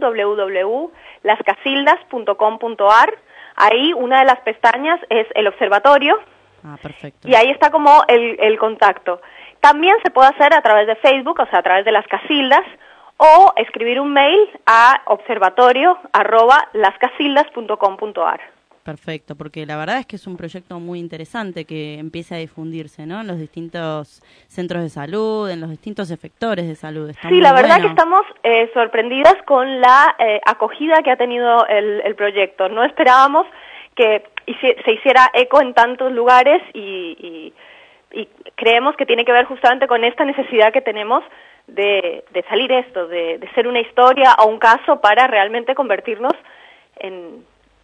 www.lascasildas.com.ar. Ahí una de las pestañas es el observatorio. Ah, perfecto. Y ahí está como el contacto. También se puede hacer a través de Facebook, o sea, a través de Las Casildas, o escribir un mail a observatorio@lascasildas.com.ar. Perfecto, porque la verdad es que es un proyecto muy interesante que empieza a difundirse, ¿no? En los distintos centros de salud, en los distintos efectores de salud. Está sí, la verdad que estamos sorprendidas con la acogida que ha tenido el proyecto. No esperábamos que se hiciera eco en tantos lugares y creemos que tiene que ver justamente con esta necesidad que tenemos de salir esto, de ser una historia o un caso para realmente convertirnos en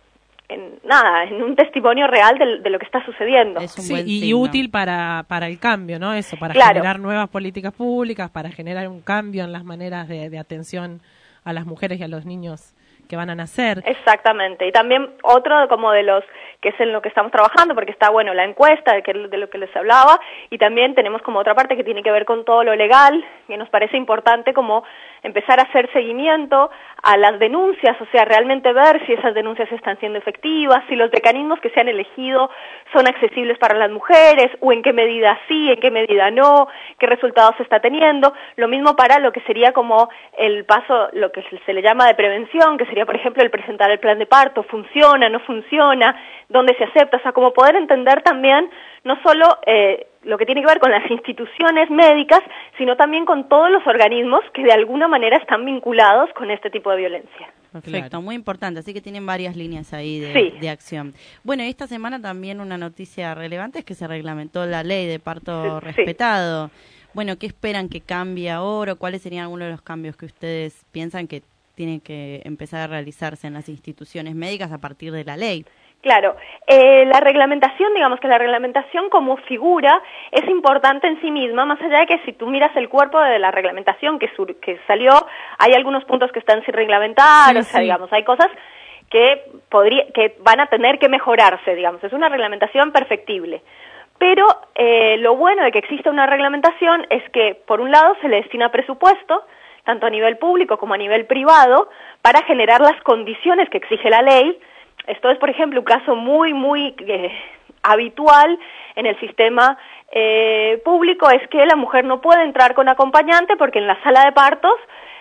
un testimonio real de lo que está sucediendo. Sí, y útil para el cambio, ¿no? Eso, para claro. generar nuevas políticas públicas, para generar un cambio en las maneras de atención a las mujeres y a los niños que van a nacer. Exactamente, y también otro como de los que es en lo que estamos trabajando, porque está, bueno, la encuesta, de lo que les hablaba, y también tenemos como otra parte que tiene que ver con todo lo legal, que nos parece importante como empezar a hacer seguimiento a las denuncias, o sea, realmente ver si esas denuncias están siendo efectivas, si los mecanismos que se han elegido son accesibles para las mujeres, o en qué medida sí, en qué medida no, qué resultados se está teniendo. Lo mismo para lo que sería como el paso, lo que se le llama de prevención, que sería, por ejemplo, el presentar el plan de parto, funciona, no funciona, dónde se acepta, o sea, como poder entender también no solo lo que tiene que ver con las instituciones médicas, sino también con todos los organismos que de alguna manera están vinculados con este tipo de violencia. Perfecto, claro. Muy importante, así que tienen varias líneas ahí de acción. Bueno, esta semana también una noticia relevante es que se reglamentó la ley de parto respetado. Bueno, ¿qué esperan que cambie ahora? ¿Cuáles serían algunos de los cambios que ustedes piensan que tienen que empezar a realizarse en las instituciones médicas a partir de la ley? Claro, la reglamentación, digamos que la reglamentación como figura es importante en sí misma, más allá de que si tú miras el cuerpo de la reglamentación que salió, hay algunos puntos que están sin reglamentar, o sea, digamos, hay cosas que van a tener que mejorarse, digamos, es una reglamentación perfectible. Pero lo bueno de que exista una reglamentación es que, por un lado, se le destina presupuesto, tanto a nivel público como a nivel privado, para generar las condiciones que exige la ley. Esto es, por ejemplo, un caso muy, muy habitual en el sistema público, es que la mujer no puede entrar con acompañante porque en la sala de partos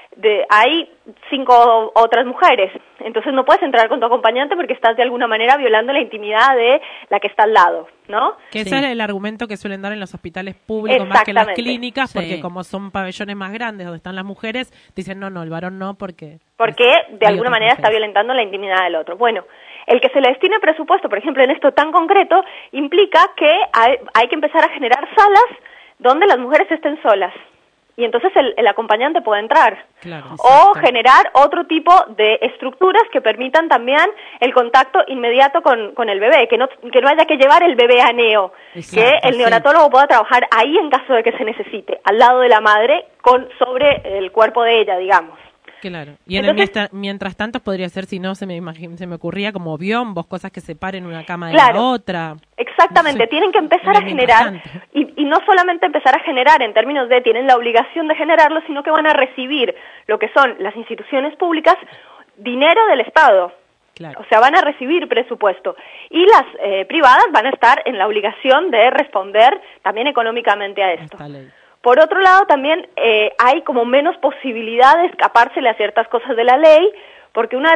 hay 5 otras mujeres. Entonces no puedes entrar con tu acompañante porque estás de alguna manera violando la intimidad de la que está al lado, ¿no? Que ese es el argumento que suelen dar en los hospitales públicos más que en las clínicas, porque como son pabellones más grandes donde están las mujeres, dicen no, el varón no, porque de alguna manera está violentando la intimidad del otro. Bueno, el que se le destine presupuesto, por ejemplo, en esto tan concreto, implica que hay que empezar a generar salas donde las mujeres estén solas. y entonces el acompañante puede entrar. Claro, o generar otro tipo de estructuras que permitan también el contacto inmediato con el bebé, que no haya que llevar el bebé a neo, que el neonatólogo pueda trabajar ahí en caso de que se necesite, al lado de la madre, sobre el cuerpo de ella, digamos. Claro. Y entonces, mientras tanto podría ser, si no, se me ocurría como biombos, cosas que separen una cama de claro, la otra. Exactamente, tienen que empezar a generar, y no solamente empezar a generar en términos de tienen la obligación de generarlo, sino que van a recibir lo que son las instituciones públicas, dinero del Estado. Claro. O sea, van a recibir presupuesto. Y las privadas van a estar en la obligación de responder también económicamente a esto. Por otro lado, también hay como menos posibilidad de escapársele a ciertas cosas de la ley, porque una de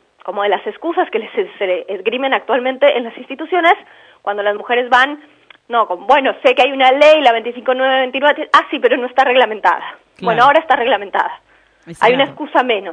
las excusas que se le esgrimen actualmente en las instituciones, cuando las mujeres van, bueno, sé que hay una ley, la 25929, sí, pero no está reglamentada. Claro. Bueno, ahora está reglamentada. Hay una excusa menos.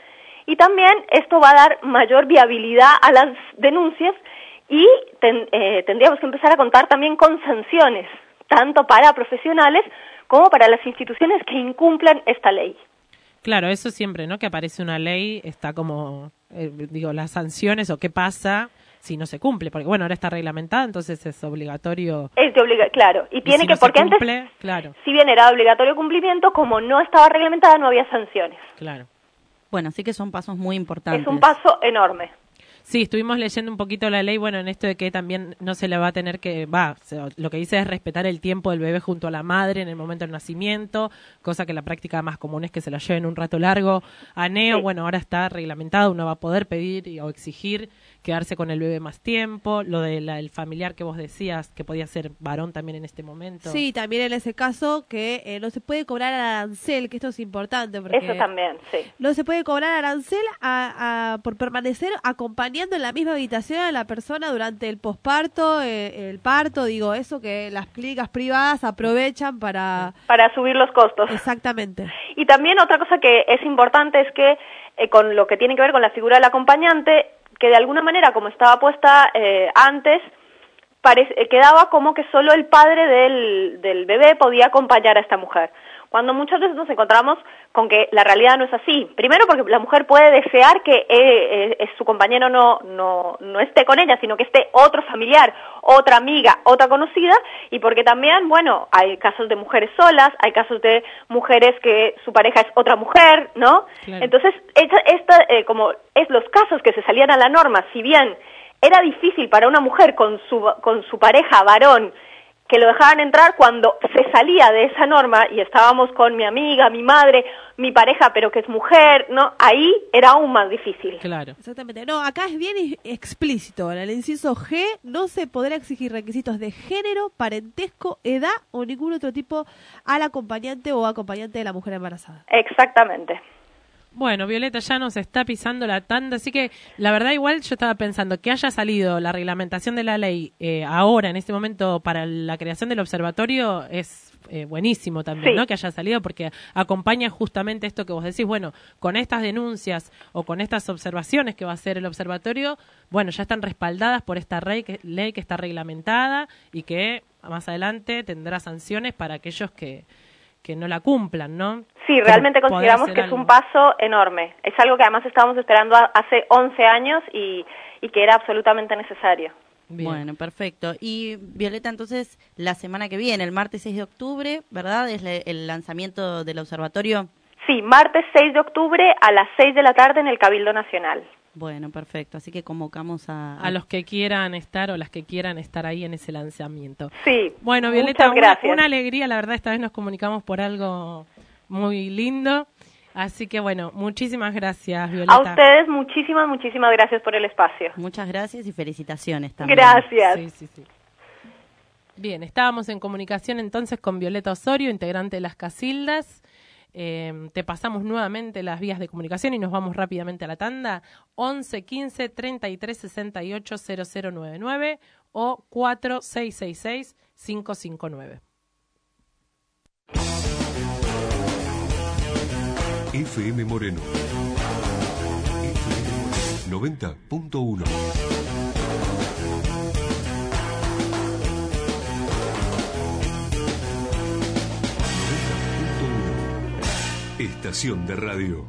Y también esto va a dar mayor viabilidad a las denuncias y tendríamos que empezar a contar también con sanciones, tanto para profesionales como para las instituciones que incumplan esta ley. Claro, eso siempre, ¿no? Que aparece una ley, está como, las sanciones o qué pasa si no se cumple, porque bueno, ahora está reglamentada, entonces es obligatorio. Claro, y tiene que, porque antes, claro. Si bien era obligatorio cumplimiento, como no estaba reglamentada no había sanciones. Claro. Bueno, sí que son pasos muy importantes. Es un paso enorme. Sí, estuvimos leyendo un poquito la ley, bueno, en esto de que también no se le va a tener que, lo que dice es respetar el tiempo del bebé junto a la madre en el momento del nacimiento, cosa que la práctica más común es que se lo lleven un rato largo a neo. Sí. Bueno, ahora está reglamentado, uno va a poder pedir o exigir quedarse con el bebé más tiempo, lo del familiar que vos decías, que podía ser varón también en este momento. Sí, también en ese caso que no se puede cobrar arancel, que esto es importante. Porque eso también, sí. No se puede cobrar arancel por permanecer acompañando en la misma habitación a la persona durante el posparto, el parto, eso que las clínicas privadas aprovechan para subir los costos. Exactamente. Y también otra cosa que es importante es que con lo que tiene que ver con la figura del acompañante, que de alguna manera, como estaba puesta antes, quedaba como que solo el padre del bebé podía acompañar a esta mujer, cuando muchas veces nos encontramos con que la realidad no es así. Primero porque la mujer puede desear que su compañero no esté con ella, sino que esté otro familiar, otra amiga, otra conocida, y porque también, bueno, hay casos de mujeres solas, hay casos de mujeres que su pareja es otra mujer, ¿no? Claro. Entonces, como es los casos que se salían a la norma, si bien era difícil para una mujer con su pareja varón que lo dejaban entrar, cuando se salía de esa norma y estábamos con mi amiga, mi madre, mi pareja, pero que es mujer, ¿no? Ahí era aún más difícil. Claro. Exactamente. No, acá es bien explícito. En el inciso G no se podrá exigir requisitos de género, parentesco, edad o ningún otro tipo al acompañante o acompañante de la mujer embarazada. Exactamente. Bueno, Violeta, ya nos está pisando la tanda, así que la verdad igual yo estaba pensando que haya salido la reglamentación de la ley ahora, en este momento, para la creación del observatorio es buenísimo también, sí, ¿no? Que haya salido, porque acompaña justamente esto que vos decís, bueno, con estas denuncias o con estas observaciones que va a hacer el observatorio, bueno, ya están respaldadas por esta ley que está reglamentada y que más adelante tendrá sanciones para aquellos que no la cumplan, ¿no? Sí, realmente consideramos que es un paso enorme. Es algo que además estábamos esperando hace 11 años y que era absolutamente necesario. Bien. Bueno, perfecto. Y Violeta, entonces, la semana que viene, el martes 6 de octubre, ¿verdad? ¿Es el lanzamiento del observatorio? Sí, martes 6 de octubre a las 6 de la tarde en el Cabildo Nacional. Bueno, perfecto. Así que convocamos a los que quieran estar o las que quieran estar ahí en ese lanzamiento. Sí. Bueno, Violeta, una alegría. La verdad, esta vez nos comunicamos por algo muy lindo. Así que, bueno, muchísimas gracias, Violeta. A ustedes, muchísimas gracias por el espacio. Muchas gracias y felicitaciones también. Gracias. Sí. Bien, estábamos en comunicación entonces con Violeta Osorio, integrante de las Casildas. Te pasamos nuevamente las vías de comunicación y nos vamos rápidamente a la tanda. 11 15 33 68 0099 o 4666 559. FM Moreno 90.1. Estación de radio.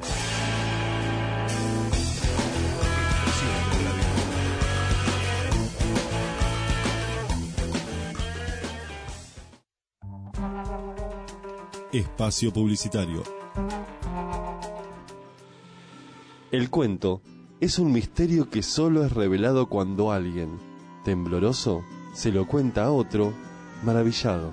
Espacio publicitario. El cuento es un misterio que solo es revelado cuando alguien, tembloroso, se lo cuenta a otro, maravillado.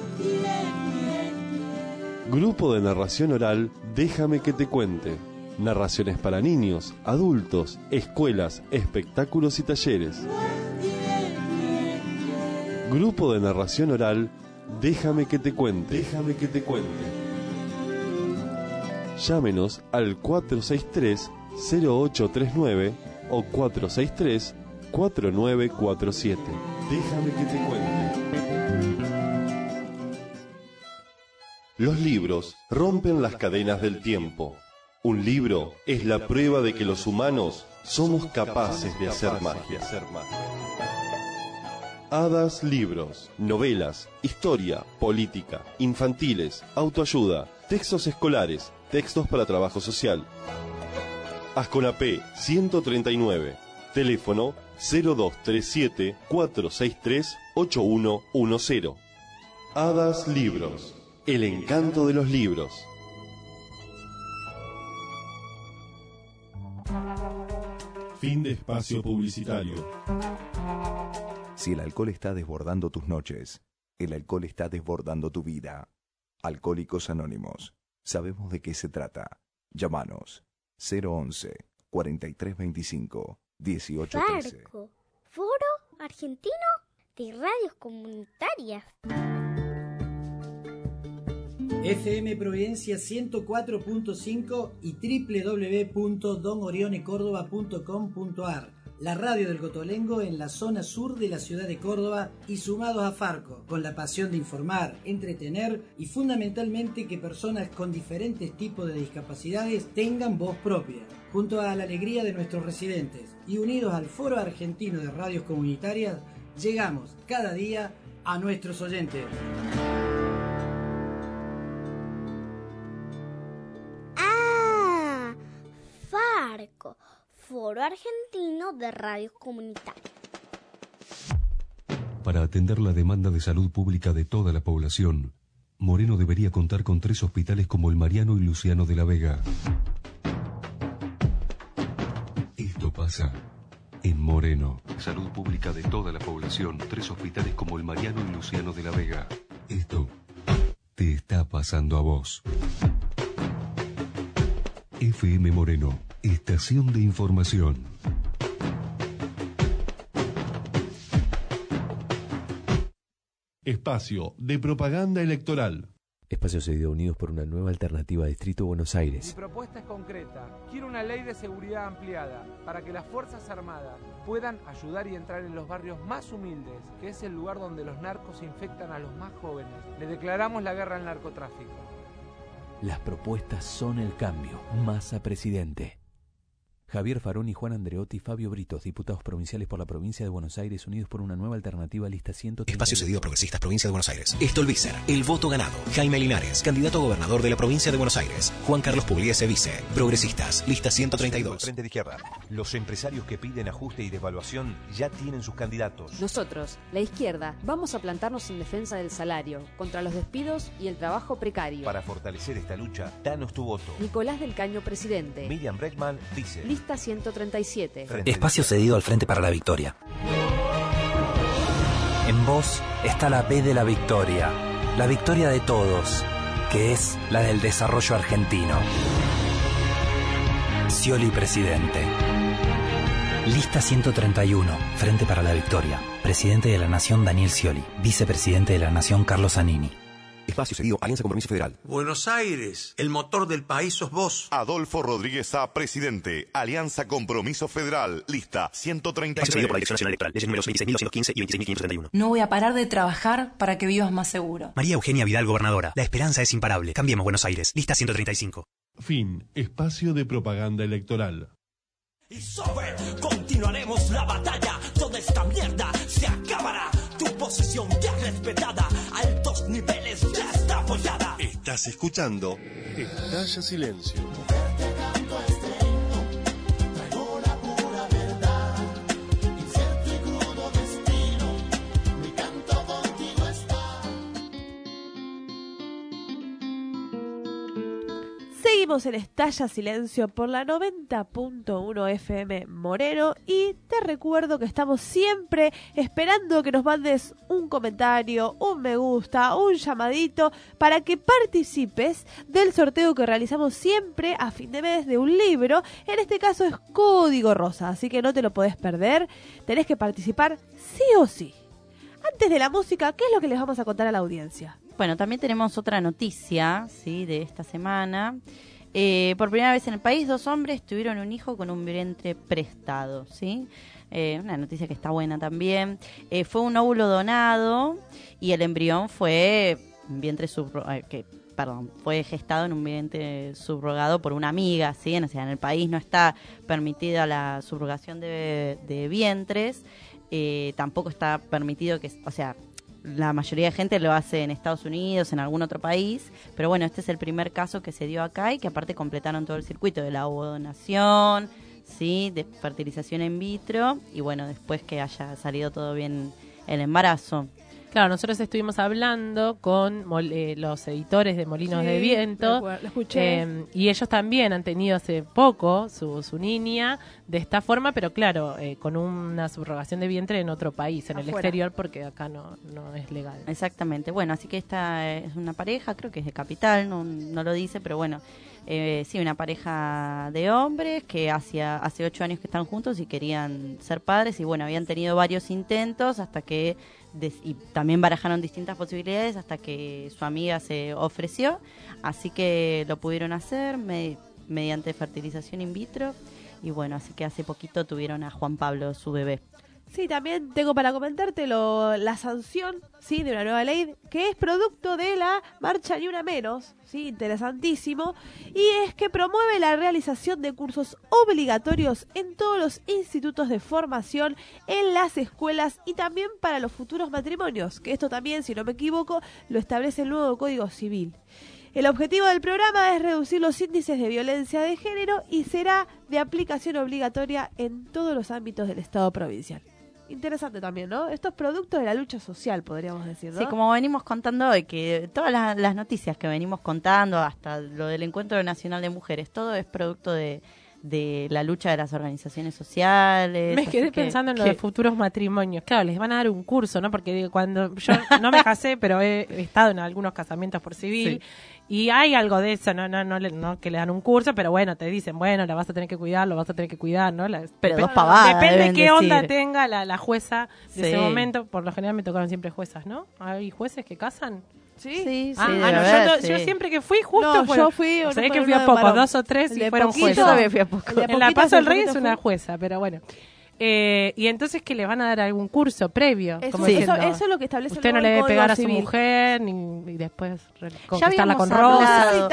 Grupo de narración oral, Déjame que te cuente. Narraciones para niños, adultos, escuelas, espectáculos y talleres. Grupo de narración oral, Déjame que te cuente. Déjame que te cuente. Llámenos al 463-0839 o 463-4947. Déjame que te cuente. Los libros rompen las cadenas del tiempo. Un libro es la prueba de que los humanos somos capaces de hacer magia. Hadas Libros, novelas, historia, política, infantiles, autoayuda, textos escolares, textos para trabajo social. Asconapé 139, teléfono 0237-463-8110. Hadas Libros, el encanto de los libros. Fin de espacio publicitario. Si el alcohol está desbordando tus noches, el alcohol está desbordando tu vida. Alcohólicos Anónimos. Sabemos de qué se trata. Llámanos 011-4325-1813. Farco, Foro Argentino de Radios Comunitarias. FM Providencia 104.5 y www.donorionecordoba.com.ar. La radio del Cotolengo en la zona sur de la ciudad de Córdoba y sumados a Farco, con la pasión de informar, entretener y fundamentalmente que personas con diferentes tipos de discapacidades tengan voz propia. Junto a la alegría de nuestros residentes y unidos al Foro Argentino de Radios Comunitarias, llegamos cada día a nuestros oyentes. ¡Ah! Farco, Foro Argentino de Radios Comunitarias. Para atender la demanda de salud pública de toda la población, Moreno debería contar con 3 hospitales como el Mariano y Luciano de la Vega. Esto pasa en Moreno. Salud pública de toda la población, 3 hospitales como el Mariano y Luciano de la Vega. Esto te está pasando a vos. FM Moreno, estación de información. Espacio de propaganda electoral. Espacio cedido Unidos por una nueva alternativa a Distrito Buenos Aires. Mi propuesta es concreta. Quiero una ley de seguridad ampliada para que las Fuerzas Armadas puedan ayudar y entrar en los barrios más humildes, que es el lugar donde los narcos infectan a los más jóvenes. Le declaramos la guerra al narcotráfico. Las propuestas son el cambio. Massa presidente. Javier Farón y Juan Andreotti, Fabio Britos, diputados provinciales por la provincia de Buenos Aires, unidos por una nueva alternativa, lista 130. Espacio cedido a Progresistas, provincia de Buenos Aires. Stolbizer, el voto ganado. Jaime Linares, candidato a gobernador de la provincia de Buenos Aires. Juan Carlos Pugliese, vice. Progresistas, lista 132. Frente de izquierda. Los empresarios que piden ajuste y devaluación ya tienen sus candidatos. Nosotros, la izquierda, vamos a plantarnos en defensa del salario, contra los despidos y el trabajo precario. Para fortalecer esta lucha, danos tu voto. Nicolás del Caño, presidente. Miriam Breckman, vice. Lista 137. Espacio cedido al Frente para la Victoria. En vos está la B de la victoria, la victoria de todos, que es la del desarrollo argentino. Scioli presidente. Lista 131, Frente para la Victoria. Presidente de la Nación Daniel Scioli. Vicepresidente de la Nación Carlos Zanini. Espacio cedido, Alianza Compromiso Federal. Buenos Aires, el motor del país sos vos. Adolfo Rodríguez A, presidente. Alianza Compromiso Federal, lista 133. Espacio cedido por la Dirección Nacional Electoral. Leyes números 26.215 y 26.571. No voy a parar de trabajar para que vivas más seguro. María Eugenia Vidal, gobernadora. La esperanza es imparable. Cambiemos Buenos Aires. Lista 135. Fin. Espacio de propaganda electoral. Y sobre, continuaremos la batalla. Toda esta mierda se acabará. Tu posición ya respetada. Altos niveles ya está apoyada. Estás escuchando Estalla Silencio. Seguimos en Estalla Silencio por la 90.1 FM Moreno y te recuerdo que estamos siempre esperando que nos mandes un comentario, un me gusta, un llamadito para que participes del sorteo que realizamos siempre a fin de mes de un libro. En este caso es Código Rosa, así que no te lo podés perder, tenés que participar sí o sí. Antes de la música, ¿qué es lo que les vamos a contar a la audiencia? Bueno, también tenemos otra noticia, ¿sí?, de esta semana. Por primera vez en el país, 2 hombres tuvieron un hijo con un vientre prestado, ¿sí? Una noticia que está buena también. Fue un óvulo donado y el embrión fue fue gestado en un vientre subrogado por una amiga, ¿sí? O sea, en el país no está permitida la subrogación de vientres. Tampoco está permitido que, o sea, la mayoría de gente lo hace en Estados Unidos, en algún otro país, pero bueno, este es el primer caso que se dio acá y que aparte completaron todo el circuito de la ovodonación, ¿sí?, de fertilización in vitro y bueno, después que haya salido todo bien el embarazo. Claro, nosotros estuvimos hablando con los editores de Molinos de Viento. Lo escuché. Y ellos también han tenido hace poco su niña de esta forma, pero claro, con una subrogación de vientre en otro país, en el exterior, porque acá no es legal. Exactamente. Bueno, así que esta es una pareja, creo que es de Capital, no lo dice, pero bueno, sí, una pareja de hombres que hace 8 años que están juntos y querían ser padres y bueno, habían tenido varios intentos hasta que y también barajaron distintas posibilidades hasta que su amiga se ofreció, así que lo pudieron hacer mediante fertilización in vitro y bueno, así que hace poquito tuvieron a Juan Pablo, su bebé. Sí, también tengo para comentarte la sanción, sí, de una nueva ley que es producto de la marcha Ni Una Menos, sí, interesantísimo, y es que promueve la realización de cursos obligatorios en todos los institutos de formación, en las escuelas y también para los futuros matrimonios, que esto también, si no me equivoco, lo establece el nuevo Código Civil. El objetivo del programa es reducir los índices de violencia de género y será de aplicación obligatoria en todos los ámbitos del Estado provincial. Interesante también, ¿no? Estos productos de la lucha social, podríamos decir, ¿no? Sí, como venimos contando hoy, que todas las noticias que venimos contando, hasta lo del Encuentro Nacional de Mujeres, todo es producto de la lucha de las organizaciones sociales. Me quedé pensando en lo de futuros matrimonios. Claro, les van a dar un curso, ¿no? Porque cuando yo no me casé, pero he estado en algunos casamientos por civil. Sí. Y hay algo de eso, no que le dan un curso, pero bueno, te dicen, bueno, la vas a tener que cuidar, lo vas a tener que cuidar, ¿no? Pero dos pavadas. Depende de qué onda tenga la jueza de ese momento. Por lo general me tocaron siempre juezas, ¿no? ¿Hay jueces que casan? Sí, yo siempre que fui justo yo fui, sabés que fui a poco, 2 o 3 y fueron jueces. Yo también fui a poco. En La Paz del Rey es una jueza, pero bueno. Y entonces que le van a dar algún curso previo. Eso es lo que establece usted el no le debe pegar a su mujer ni después conquistarla con rosa.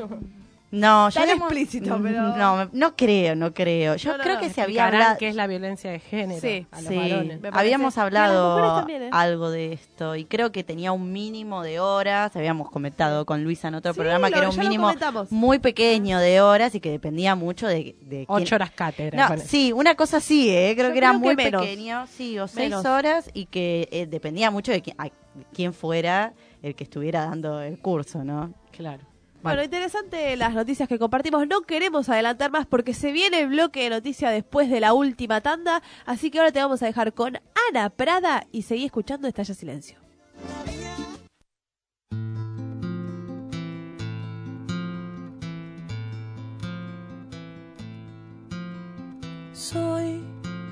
No, tan explícito, pero no creo. Yo creo que se había hablado que es la violencia de género a los varones. Habíamos hablado algo de esto y creo que tenía un mínimo de horas. Habíamos comentado con Luisa en otro programa que era un mínimo muy pequeño de horas y que dependía mucho de 8 horas cátedra. No, sí, una cosa así, creo que era muy pequeño, sí, o 6 horas y que dependía mucho de quién fuera el que estuviera dando el curso, ¿no? Claro. Bueno, interesante las noticias que compartimos. No queremos adelantar más porque se viene el bloque de noticias después de la última tanda. Así que ahora te vamos a dejar con Ana Prada y seguí escuchando Estalla Silencio. Soy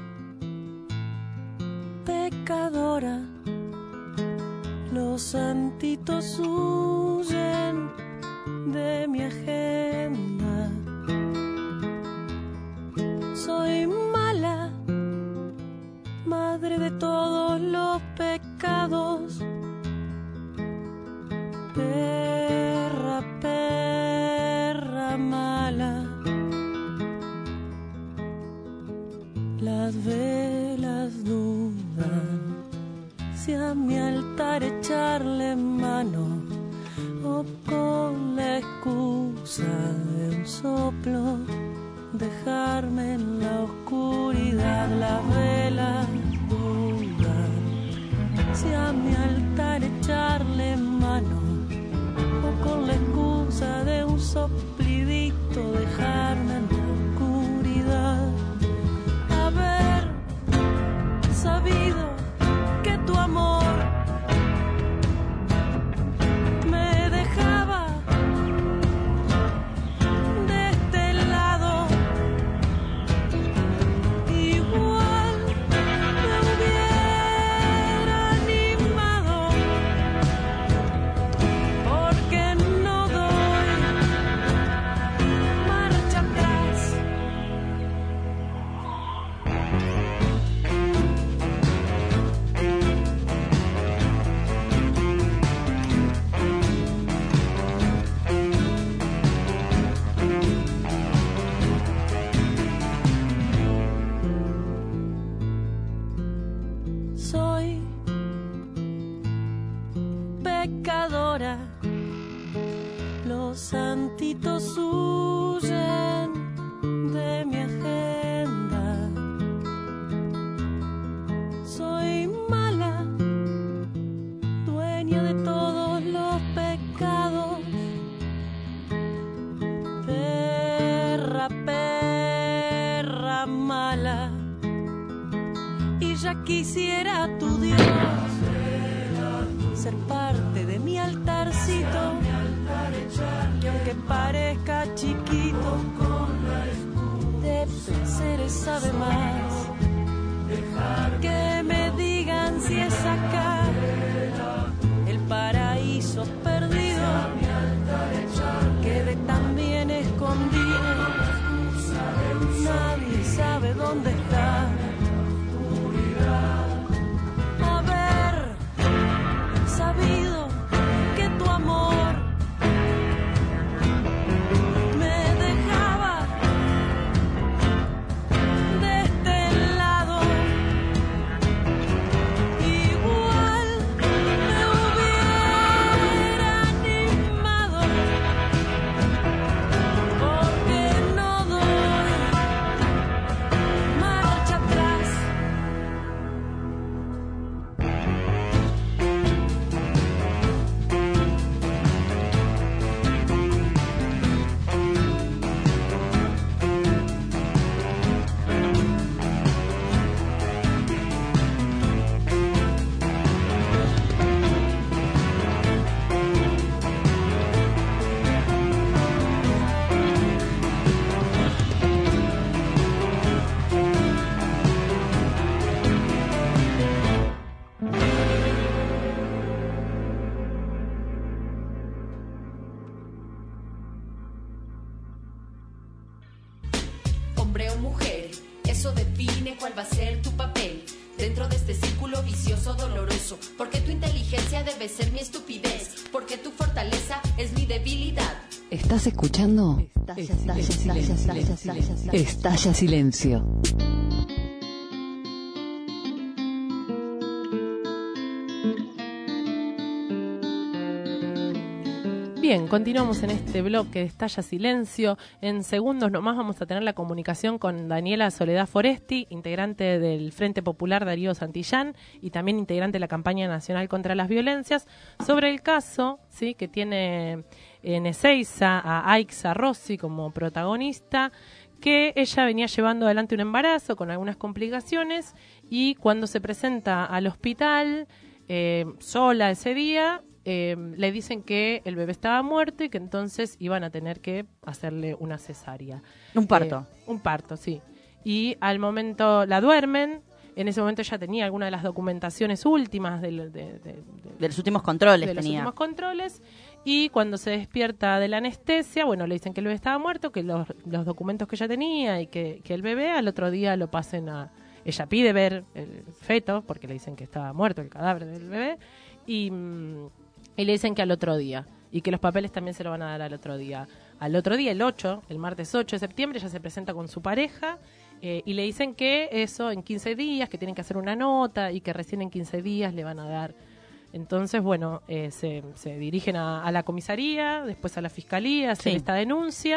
pecadora, los santitos huyen de mi agenda. Soy mala, madre de todos los pecados. Perra, perra mala. Las velas dudan si a mi altar echarle mano o con la excusa soplo, dejarme en la oscuridad. Las velas dudan si a mi altar echarle mano, o con la excusa de un soplidito dejarme en la oscuridad. Haber sabido que tu amor me dejaba de este lado, igual me hubiera animado, porque no doy marcha atrás. Soy pecadora, los santitos huyen de mi agenda. Soy mala, dueña de todos los pecados. Perra, perra mala, y ya quisiera tu Dios ser parte de mi altarcito, y aunque parezca chiquito, de placeres sabe más. Que me digan si es acá el paraíso perdido, quede tan bien escondido, nadie sabe dónde está. Haber sabido que tu amor me dejaba de este lado, igual me hubiera animado, porque no doy marcha atrás. Hombre o mujer, eso define cuál va a ser tu papel dentro de este círculo vicioso doloroso. Porque tu inteligencia debe ser mi estupidez, porque tu fortaleza es mi debilidad. ¿Estás escuchando? Estalla Silencio. Bien, continuamos en este bloque de Estalla Silencio. En segundos nomás vamos a tener la comunicación con Daniela Soledad Foresti, integrante del Frente Popular Darío Santillán y también integrante de la campaña nacional contra las violencias, sobre el caso, ¿sí?, que tiene en Ezeiza a Aixa Rossi como protagonista, que ella venía llevando adelante un embarazo con algunas complicaciones, y cuando se presenta al hospital sola ese día, le dicen que el bebé estaba muerto y que entonces iban a tener que hacerle una cesárea. Un parto. Un parto, sí. Y al momento la duermen. En ese momento ya tenía alguna de las documentaciones últimas de los últimos controles. De los últimos controles. Y cuando se despierta de la anestesia, bueno, le dicen que el bebé estaba muerto, que los documentos que ella tenía y que el bebé al otro día lo pasen a... Ella pide ver el feto, porque le dicen que estaba muerto el cadáver del bebé, y le dicen que al otro día, y que los papeles también se lo van a dar al otro día. Al otro día, el martes 8 de septiembre, ella se presenta con su pareja, y le dicen que eso en 15 días, que tienen que hacer una nota, y que recién en 15 días le van a dar. Entonces, bueno, se dirigen a la comisaría, después a la fiscalía, hacen esta denuncia,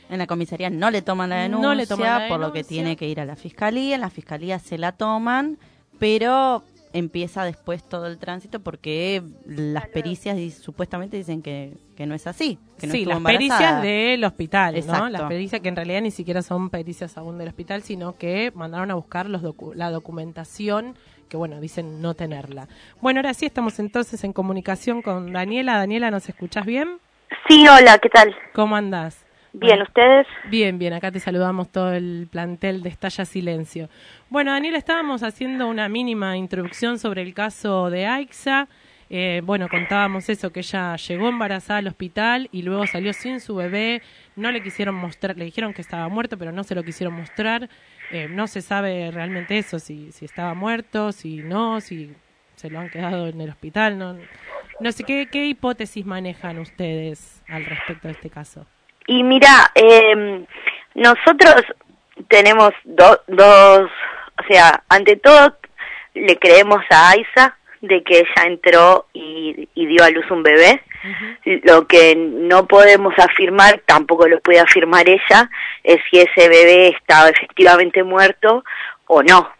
En la comisaría no le toman la denuncia, No le toman la por lo que denuncia. tiene que ir a la fiscalía. En la fiscalía se la toman, pero empieza después todo el tránsito porque las pericias supuestamente dicen que no es así, que no sí, estuvo las embarazada. pericias del hospital, ¿no? Exacto. Las pericias que en realidad ni siquiera son pericias aún del hospital, sino que mandaron a buscar la documentación que, bueno, dicen no tenerla. Bueno, ahora sí estamos entonces en comunicación con Daniela. Daniela, ¿nos escuchás bien? Sí, hola, ¿qué tal? ¿Cómo andás? Bien, ¿ustedes? Bien, bien, acá te saludamos todo el plantel de Estalla Silencio. Bueno, Daniela, estábamos haciendo una mínima introducción sobre el caso de Aixa. Bueno, contábamos eso, que ella llegó embarazada al hospital y luego salió sin su bebé. No le quisieron mostrar, le dijeron que estaba muerto, pero no se lo quisieron mostrar. No se sabe realmente eso, si estaba muerto, si no, si se lo han quedado en el hospital. No sé, ¿qué hipótesis manejan ustedes al respecto de este caso? Y mira, nosotros tenemos dos, o sea, ante todo le creemos a Aixa de que ella entró y dio a luz un bebé. Lo que no podemos afirmar, tampoco lo puede afirmar ella, es si ese bebé estaba efectivamente muerto o no.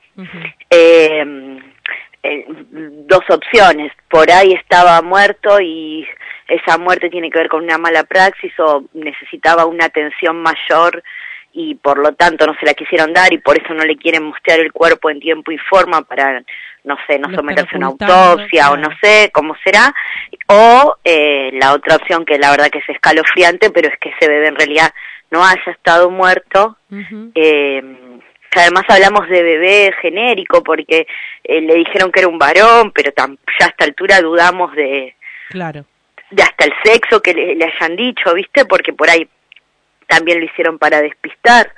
Dos opciones, por ahí estaba muerto y esa muerte tiene que ver con una mala praxis o necesitaba una atención mayor y por lo tanto no se la quisieron dar y por eso no le quieren mostrar el cuerpo en tiempo y forma para, no sé, no someterse a una autopsia o no sé cómo será, o la otra opción que la verdad que es escalofriante, pero es que ese bebé en realidad no haya estado muerto. Que además hablamos de bebé genérico porque le dijeron que era un varón, pero ya a esta altura dudamos de hasta el sexo que le hayan dicho, ¿viste? Porque por ahí también lo hicieron para despistar.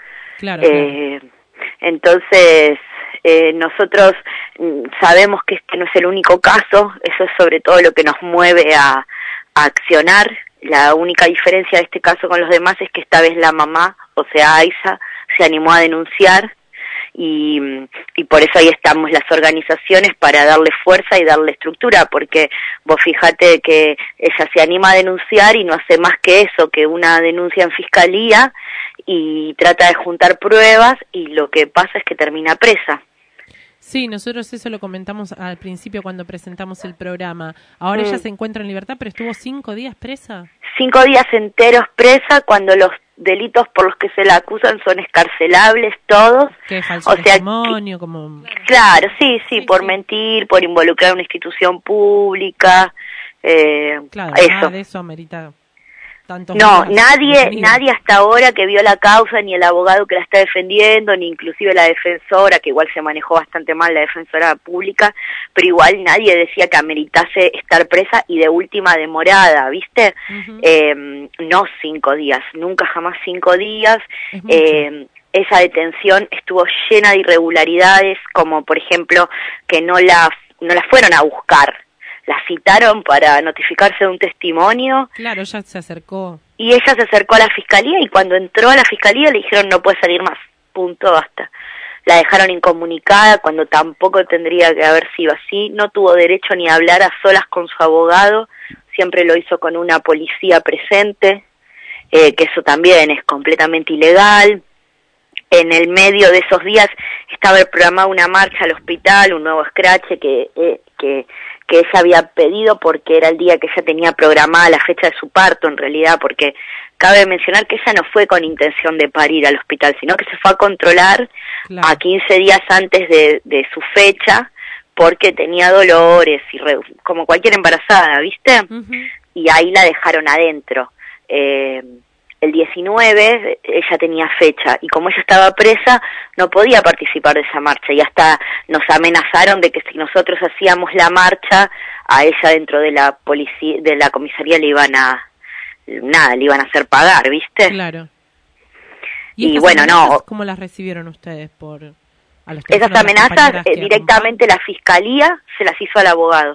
Entonces, nosotros sabemos que este no es el único caso, eso es sobre todo lo que nos mueve a accionar. La única diferencia de este caso con los demás es que esta vez la mamá, o sea, Aixa, se animó a denunciar y por eso ahí estamos las organizaciones para darle fuerza y darle estructura, porque vos fíjate que ella se anima a denunciar y no hace más que eso, que una denuncia en fiscalía y trata de juntar pruebas y lo que pasa es que termina presa. Sí, nosotros eso lo comentamos al principio cuando presentamos el programa. Ahora ella se encuentra en libertad, pero estuvo 5 días presa. 5 días enteros presa cuando los delitos por los que se la acusan son escarcelables todos. Que falso testimonio, como... Claro, sí, por mentir, por involucrar a una institución pública, claro, eso. Nada de eso amerita tantos No, días nadie hasta ahora que vio la causa, ni el abogado que la está defendiendo, ni inclusive la defensora, que igual se manejó bastante mal la defensora pública, pero igual nadie decía que ameritase estar presa y de última demorada, ¿viste? No 5 días, nunca jamás 5 días. Esa detención estuvo llena de irregularidades, como por ejemplo que no la fueron a buscar. La citaron para notificarse de un testimonio. Claro, ella se acercó. Y ella se acercó a la fiscalía y cuando entró a la fiscalía le dijeron no puede salir más, punto, basta. La dejaron incomunicada cuando tampoco tendría que haber sido así. No tuvo derecho ni a hablar a solas con su abogado, siempre lo hizo con una policía presente, que eso también es completamente ilegal. En el medio de esos días estaba programada una marcha al hospital, un nuevo escrache que ella había pedido porque era el día que ella tenía programada la fecha de su parto en realidad, porque cabe mencionar que ella no fue con intención de parir al hospital, sino que se fue a controlar a 15 días antes de su fecha porque tenía dolores, y como cualquier embarazada, ¿viste? Y ahí la dejaron adentro. El 19 ella tenía fecha y como ella estaba presa no podía participar de esa marcha y hasta nos amenazaron de que si nosotros hacíamos la marcha a ella dentro de la policía, de la comisaría le iban a hacer pagar, ¿viste? Claro. Y bueno, no. ¿Cómo las recibieron ustedes esas amenazas? Directamente la fiscalía se las hizo al abogado.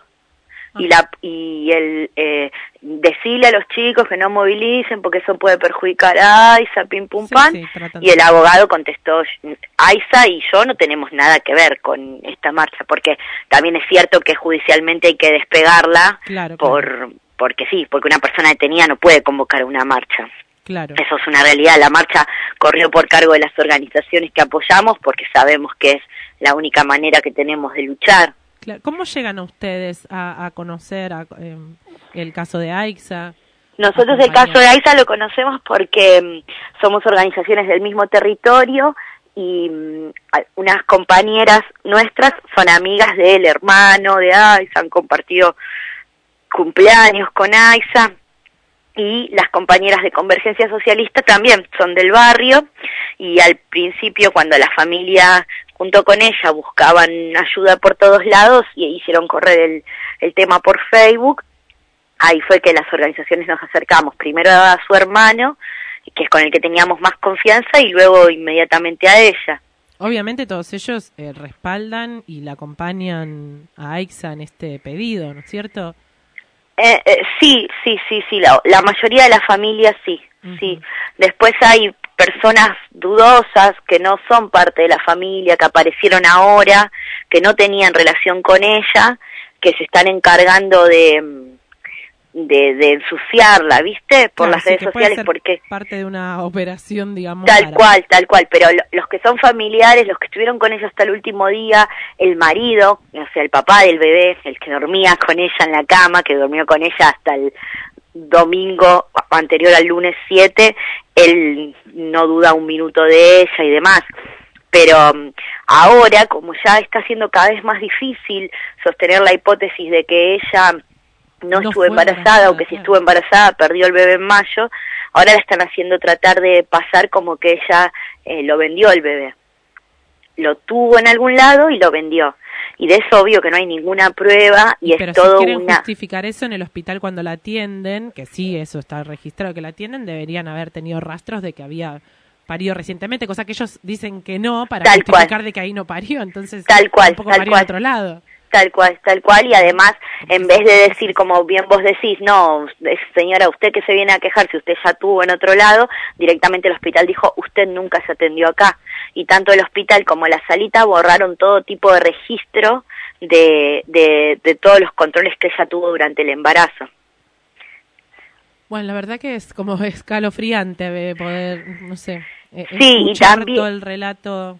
Y decirle a los chicos que no movilicen porque eso puede perjudicar a Aixa, pim pum pan, y el abogado contestó, Aixa y yo no tenemos nada que ver con esta marcha, porque también es cierto que judicialmente hay que despegarla, porque una persona detenida no puede convocar una marcha. Claro. Eso es una realidad. La marcha corrió por cargo de las organizaciones que apoyamos porque sabemos que es la única manera que tenemos de luchar. Claro. ¿Cómo llegan a ustedes a conocer el caso de AIXA? Nosotros el caso de AIXA lo conocemos porque somos organizaciones del mismo territorio y unas compañeras nuestras son amigas del hermano de AIXA, han compartido cumpleaños con AIXA, y las compañeras de Convergencia Socialista también son del barrio, y al principio cuando la familia junto con ella buscaban ayuda por todos lados y hicieron correr el tema por Facebook, ahí fue que las organizaciones nos acercamos, primero a su hermano, que es con el que teníamos más confianza, y luego inmediatamente a ella. Obviamente todos ellos respaldan y la acompañan a AIXA en este pedido, ¿no es cierto? Sí, la mayoría de la familia sí, sí. Después hay personas dudosas que no son parte de la familia, que aparecieron ahora, que no tenían relación con ella, que se están encargando de ensuciarla, ¿viste? Por las redes sociales, porque parte de una operación, digamos. Tal cual, pero los que son familiares, los que estuvieron con ella hasta el último día, el marido, o sea, el papá del bebé, el que dormía con ella en la cama, que durmió con ella hasta el domingo anterior al lunes 7, él no duda un minuto de ella y demás. Pero ahora, como ya está siendo cada vez más difícil sostener la hipótesis de que ella no estuvo embarazada, o que si estuvo embarazada perdió el bebé en mayo, ahora la están haciendo tratar de pasar como que ella lo vendió el bebé. Lo tuvo en algún lado y lo vendió. Y de eso obvio que no hay ninguna prueba y pero es todo si quieren una... justificar eso en el hospital cuando la atienden, que sí, eso está registrado que la atienden, deberían haber tenido rastros de que había parido recientemente, cosa que ellos dicen que no, para justificar de que ahí no parió, entonces tampoco parió en otro lado. Tal cual, y además, en vez de decir, como bien vos decís, no, señora, usted que se viene a quejar si usted ya tuvo en otro lado, directamente el hospital dijo, usted nunca se atendió acá. Y tanto el hospital como la salita borraron todo tipo de registro de todos los controles que ella tuvo durante el embarazo. Bueno, la verdad que es como escalofriante poder, no sé, sí, escuchar y también... todo el relato.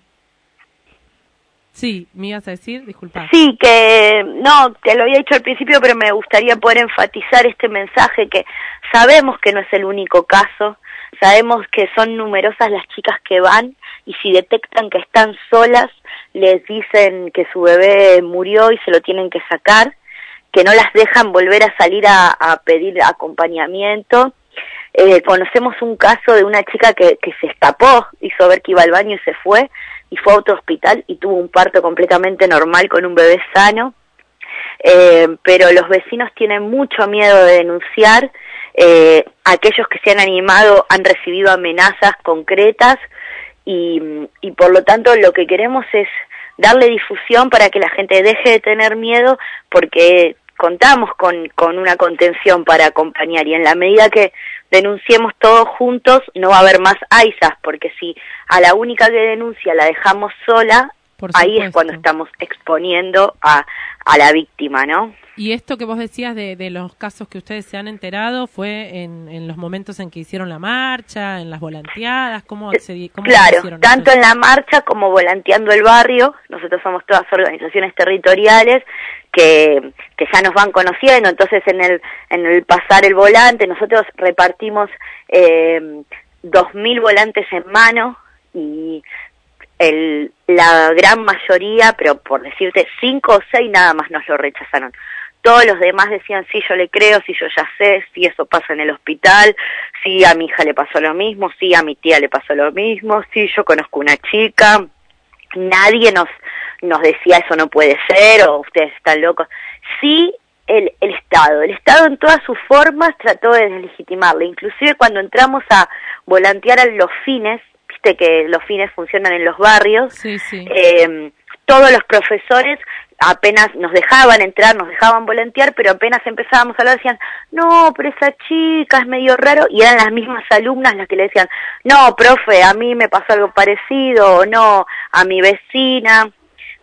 Sí, ¿me ibas a decir? Disculpa. Sí, que no, te lo había dicho al principio, pero me gustaría poder enfatizar este mensaje, que sabemos que no es el único caso, sabemos que son numerosas las chicas que van, y si detectan que están solas, les dicen que su bebé murió y se lo tienen que sacar, que no las dejan volver a salir a pedir acompañamiento. Conocemos un caso de una chica que se escapó, hizo ver que iba al baño y se fue a otro hospital y tuvo un parto completamente normal con un bebé sano. Pero los vecinos tienen mucho miedo de denunciar. Aquellos que se han animado han recibido amenazas concretas y por lo tanto lo que queremos es darle difusión para que la gente deje de tener miedo, porque contamos con una contención para acompañar, y en la medida que denunciemos todos juntos no va a haber más AIXAs, porque si a la única que denuncia la dejamos sola, ahí es cuando estamos exponiendo a la víctima, ¿no? Y esto que vos decías de los casos que ustedes se han enterado, ¿fue en los momentos en que hicieron la marcha, en las volanteadas? ¿Cómo claro, tanto en la marcha como volanteando el barrio. Nosotros somos todas organizaciones territoriales que ya nos van conociendo, entonces en el pasar el volante, nosotros repartimos 2.000 volantes en mano, y la gran mayoría, pero por decirte 5 o 6 nada más nos lo rechazaron. Todos los demás decían, sí, yo le creo, sí, yo ya sé, sí, eso pasa en el hospital, sí, a mi hija le pasó lo mismo, sí, a mi tía le pasó lo mismo, sí, yo conozco una chica. Nadie nos decía eso no puede ser, o ustedes están locos. Sí, el Estado en todas sus formas trató de deslegitimarle, inclusive cuando entramos a volantear a los fines, viste que los fines funcionan en los barrios, sí. Todos los profesores apenas nos dejaban entrar, nos dejaban volantear, pero apenas empezábamos a hablar decían, no, pero esa chica es medio raro, y eran las mismas alumnas las que le decían, no, profe, a mí me pasó algo parecido, o no, a mi vecina.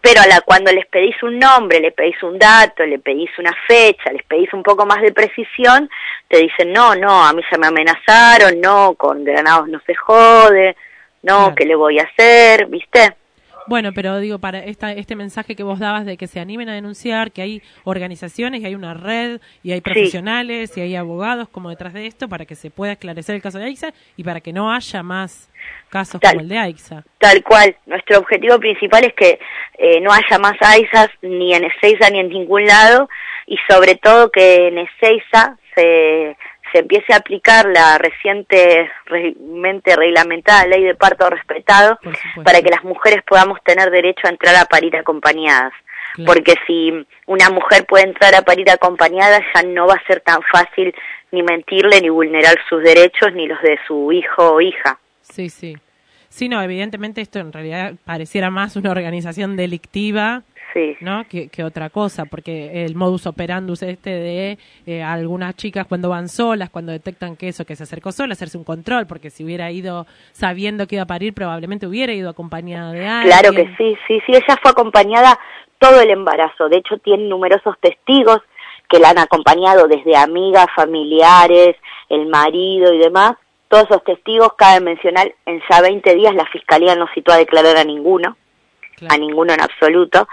pero cuando les pedís un nombre, le pedís un dato, le pedís una fecha, les pedís un poco más de precisión, te dicen, no, a mí ya me amenazaron, no, con Granados no se jode, no, Claro. ¿qué le voy a hacer? ¿Viste? Bueno, pero digo, para este mensaje que vos dabas de que se animen a denunciar, que hay organizaciones, y hay una red, y hay profesionales, y hay abogados como detrás de esto, para que se pueda esclarecer el caso de Aixa y para que no haya más casos como el de Aixa. Tal cual. Nuestro objetivo principal es que no haya más AISAs ni en Ezeiza ni en ningún lado, y sobre todo que en Ezeiza se empiece a aplicar la recientemente reglamentada ley de parto respetado, para que las mujeres podamos tener derecho a entrar a parir acompañadas. Claro. Porque si una mujer puede entrar a parir acompañada, ya no va a ser tan fácil ni mentirle, ni vulnerar sus derechos, ni los de su hijo o hija. Sí, sí. Sí, no, evidentemente esto en realidad pareciera más una organización delictiva, ¿no? que otra cosa, porque el modus operandus de algunas chicas cuando van solas, cuando detectan que se acercó sola, hacerse un control, porque si hubiera ido sabiendo que iba a parir, probablemente hubiera ido acompañada de alguien. Claro que sí, ella fue acompañada todo el embarazo. De hecho, tiene numerosos testigos que la han acompañado, desde amigas, familiares, el marido y demás. Todos esos testigos, cabe mencionar, en ya 20 días la Fiscalía no citó a declarar a ninguno, a ninguno en absoluto.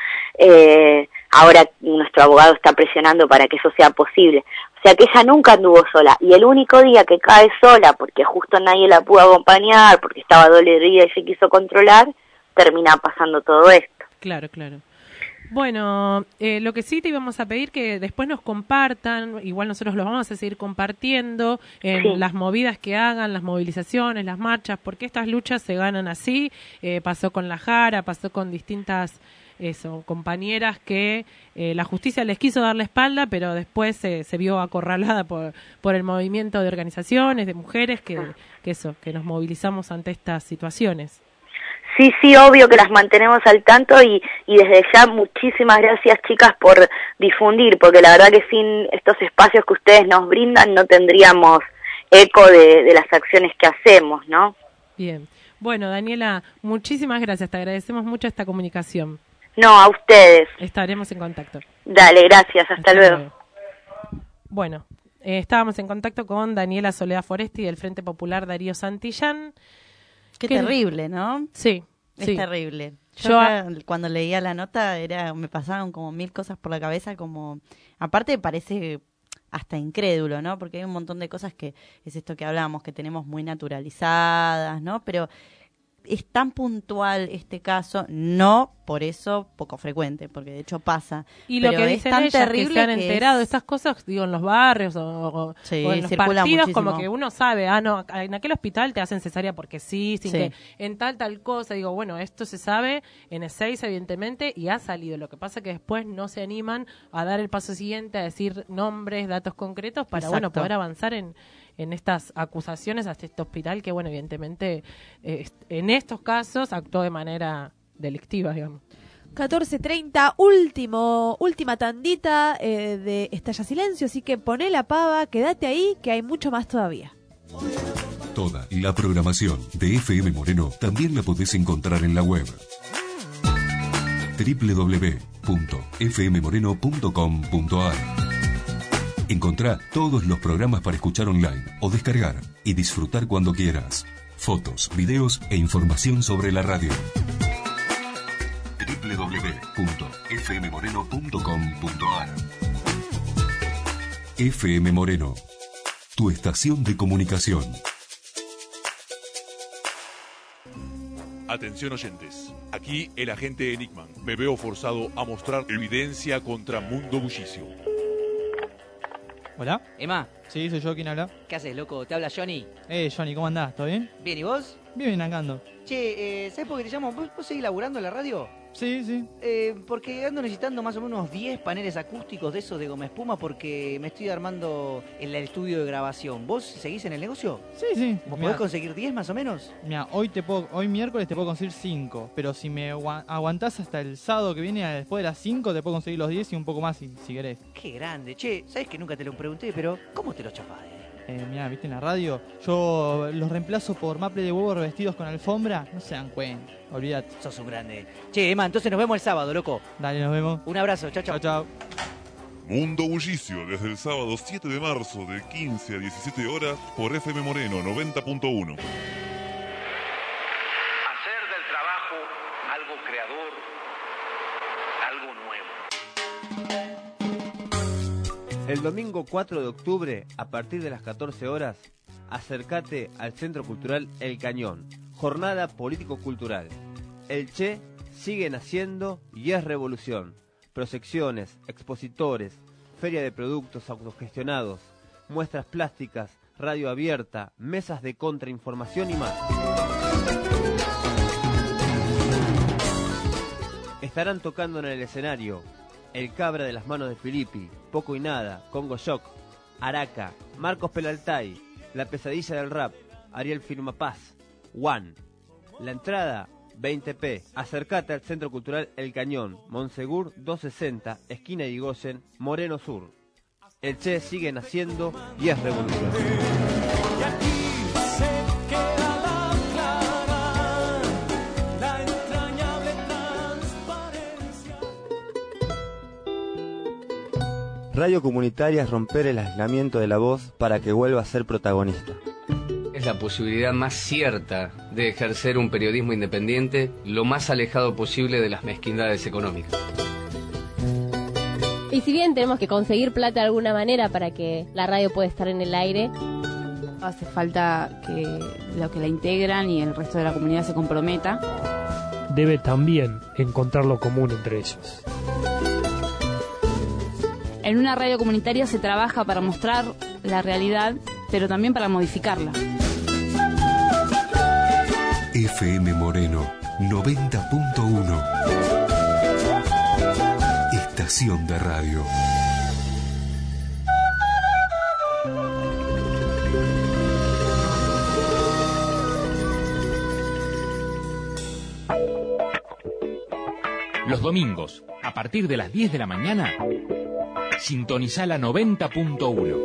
Ahora nuestro abogado está presionando para que eso sea posible. O sea que ella nunca anduvo sola, y el único día que cae sola, porque justo nadie la pudo acompañar, porque estaba dolorida y se quiso controlar, termina pasando todo esto. Claro, claro. Bueno, lo que sí te íbamos a pedir que después nos compartan, igual nosotros los vamos a seguir compartiendo en las movidas que hagan, las movilizaciones, las marchas, porque estas luchas se ganan así. Pasó con la Jara, pasó con distintas compañeras que la justicia les quiso dar la espalda, pero después se vio acorralada por el movimiento de organizaciones, de mujeres que nos movilizamos ante estas situaciones. Sí, obvio que las mantenemos al tanto, y desde ya muchísimas gracias, chicas, por difundir, porque la verdad que sin estos espacios que ustedes nos brindan no tendríamos eco de las acciones que hacemos, ¿no? Bien. Bueno, Daniela, muchísimas gracias, te agradecemos mucho esta comunicación. No, a ustedes. Estaremos en contacto. Dale, gracias, hasta luego. Bueno, estábamos en contacto con Daniela Soledad Foresti del Frente Popular Darío Santillán. Qué terrible, ¿no? Sí. Es terrible. Yo cuando leía la nota me pasaban como 1000 cosas por la cabeza, como aparte parece hasta incrédulo, ¿no? Porque hay un montón de cosas que es esto que hablamos, que tenemos muy naturalizadas, ¿no? Pero es tan puntual este caso, no por eso poco frecuente, porque de hecho pasa. Y lo pero que es dicen tan ellas, terrible que se han enterado de estas cosas, digo, en los barrios o en los partidos, muchísimo. como que uno sabe, no, en aquel hospital te hacen cesárea porque sí, sin que en tal cosa, digo, bueno, esto se sabe en Ezeiza, evidentemente, y ha salido. Lo que pasa es que después no se animan a dar el paso siguiente, a decir nombres, datos concretos, para, bueno, poder avanzar en estas acusaciones hasta este hospital que, bueno, evidentemente en estos casos actuó de manera delictiva, digamos. 14:30, última tandita de Estalla Silencio, así que poné la pava, quédate ahí, que hay mucho más todavía. Toda la programación de FM Moreno también la podés encontrar en la web www.fmmoreno.com.ar. Encontrá todos los programas para escuchar online o descargar y disfrutar cuando quieras. Fotos, videos e información sobre la radio. www.fmmoreno.com.ar. FM Moreno, tu estación de comunicación. Atención oyentes, aquí el agente Enigman. Me veo forzado a mostrar evidencia contra Mundo Bullicio. ¿Hola? Emma. Sí, soy yo. ¿Quién habla? ¿Qué haces, loco? ¿Te habla Johnny? Johnny, ¿cómo andás? ¿Todo bien? Bien, ¿y vos? Bien, acá ando. Che, ¿sabés por qué te llamo? ¿Vos seguís laburando en la radio? Sí, sí. Porque ando necesitando más o menos 10 paneles acústicos de esos de goma espuma, porque me estoy armando el estudio de grabación. ¿Vos seguís en el negocio? Sí, sí. ¿Vos podés conseguir 10 más o menos? Mira, hoy miércoles te puedo conseguir 5, pero si me aguantás hasta el sábado que viene, después de las 5, te puedo conseguir los 10 y un poco más si querés. Qué grande. Che, ¿sabés que nunca te lo pregunté, pero cómo te lo chapás? Mirá, ¿viste en la radio? Yo los reemplazo por maple de huevo revestidos con alfombra. No se dan cuenta. Olvídate. Sos un grande. Che, Emma, entonces nos vemos el sábado, loco. Dale, nos vemos. Un abrazo. Chao, chao. Chao, chao. Mundo Bullicio, desde el sábado 7 de marzo de 15 a 17 horas por FM Moreno 90.1. Hacer del trabajo algo creador, algo nuevo. El domingo 4 de octubre, a partir de las 14 horas, acércate al Centro Cultural El Cañón. Jornada político-cultural. El Che sigue naciendo y es revolución. Proyecciones, expositores, feria de productos autogestionados, muestras plásticas, radio abierta, mesas de contrainformación y más. Estarán tocando en el escenario El Cabra de las manos de Filippi, Poco y Nada, Congo Shock, Araca, Marcos Pelaltay, La Pesadilla del Rap, Ariel Firmapaz, One. La entrada 20p. Acércate al Centro Cultural El Cañón, Monsegur 260, esquina Irigoyen, Moreno Sur. El Che sigue naciendo y es revolución. Y aquí se queda la clara, la entrañable transparencia. Radio comunitaria es romper el aislamiento de la voz para que vuelva a ser protagonista. Es la posibilidad más cierta de ejercer un periodismo independiente lo más alejado posible de las mezquindades económicas. Y si bien tenemos que conseguir plata de alguna manera para que la radio pueda estar en el aire, hace falta que los que la integran y el resto de la comunidad se comprometa. Debe también encontrar lo común entre ellos. En una radio comunitaria se trabaja para mostrar la realidad, pero también para modificarla. FM Moreno 90.1. Estación de radio. Los domingos, a partir de las 10 de la mañana, sintoniza la 90.1.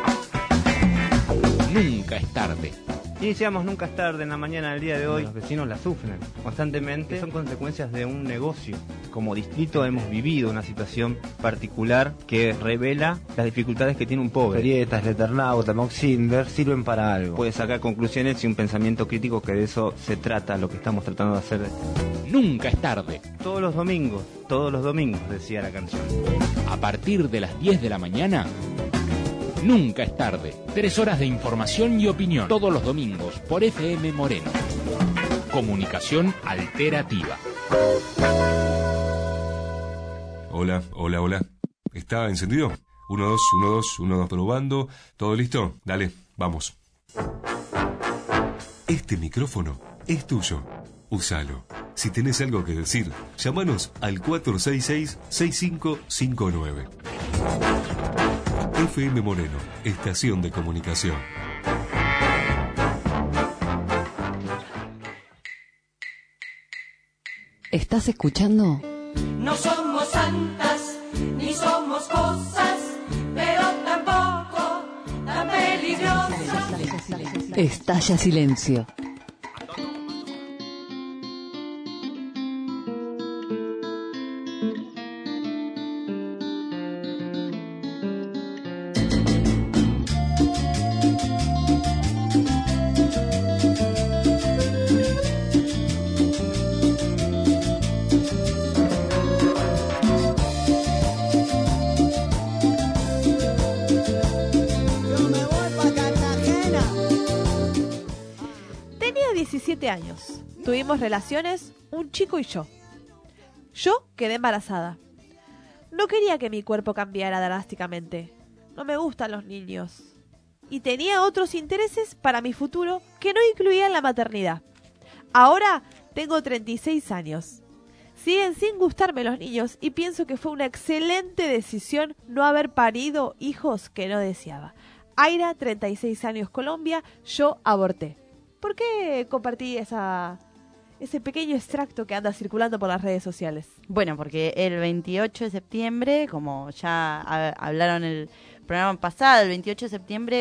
Nunca es tarde. Iniciamos Nunca es tarde en la mañana del día de hoy. Los vecinos la sufren constantemente. Son consecuencias de un negocio. Como distrito hemos vivido una situación particular que revela las dificultades que tiene un pobre. Ferietas, Leternauta, Moxinder sirven para algo. Puede sacar conclusiones y un pensamiento crítico, que de eso se trata lo que estamos tratando de hacer. Nunca es tarde. Todos los domingos, decía la canción. A partir de las 10 de la mañana, nunca es tarde. 3 horas de información y opinión. Todos los domingos por FM Moreno. Comunicación alternativa. Hola, hola, hola. ¿Está encendido? 1, 2, 1, 2, 1, 2, probando. ¿Todo listo? Dale, vamos. Este micrófono es tuyo. Úsalo. Si tenés algo que decir, llámanos al 466-6559. FM Moreno, estación de comunicación. ¿Estás escuchando? No somos santas, ni somos cosas, pero tampoco tan peligrosas. Estalla silencio. Años. Tuvimos relaciones, un chico y yo. Yo quedé embarazada. No quería que mi cuerpo cambiara drásticamente. No me gustan los niños. Y tenía otros intereses para mi futuro que no incluían la maternidad. Ahora tengo 36 años. Siguen sin gustarme los niños y pienso que fue una excelente decisión no haber parido hijos que no deseaba. Aira, 36 años, Colombia, yo aborté. ¿Por qué compartí ese pequeño extracto que anda circulando por las redes sociales? Bueno, porque el 28 de septiembre, como ya hablaron el programa pasado, el 28 de septiembre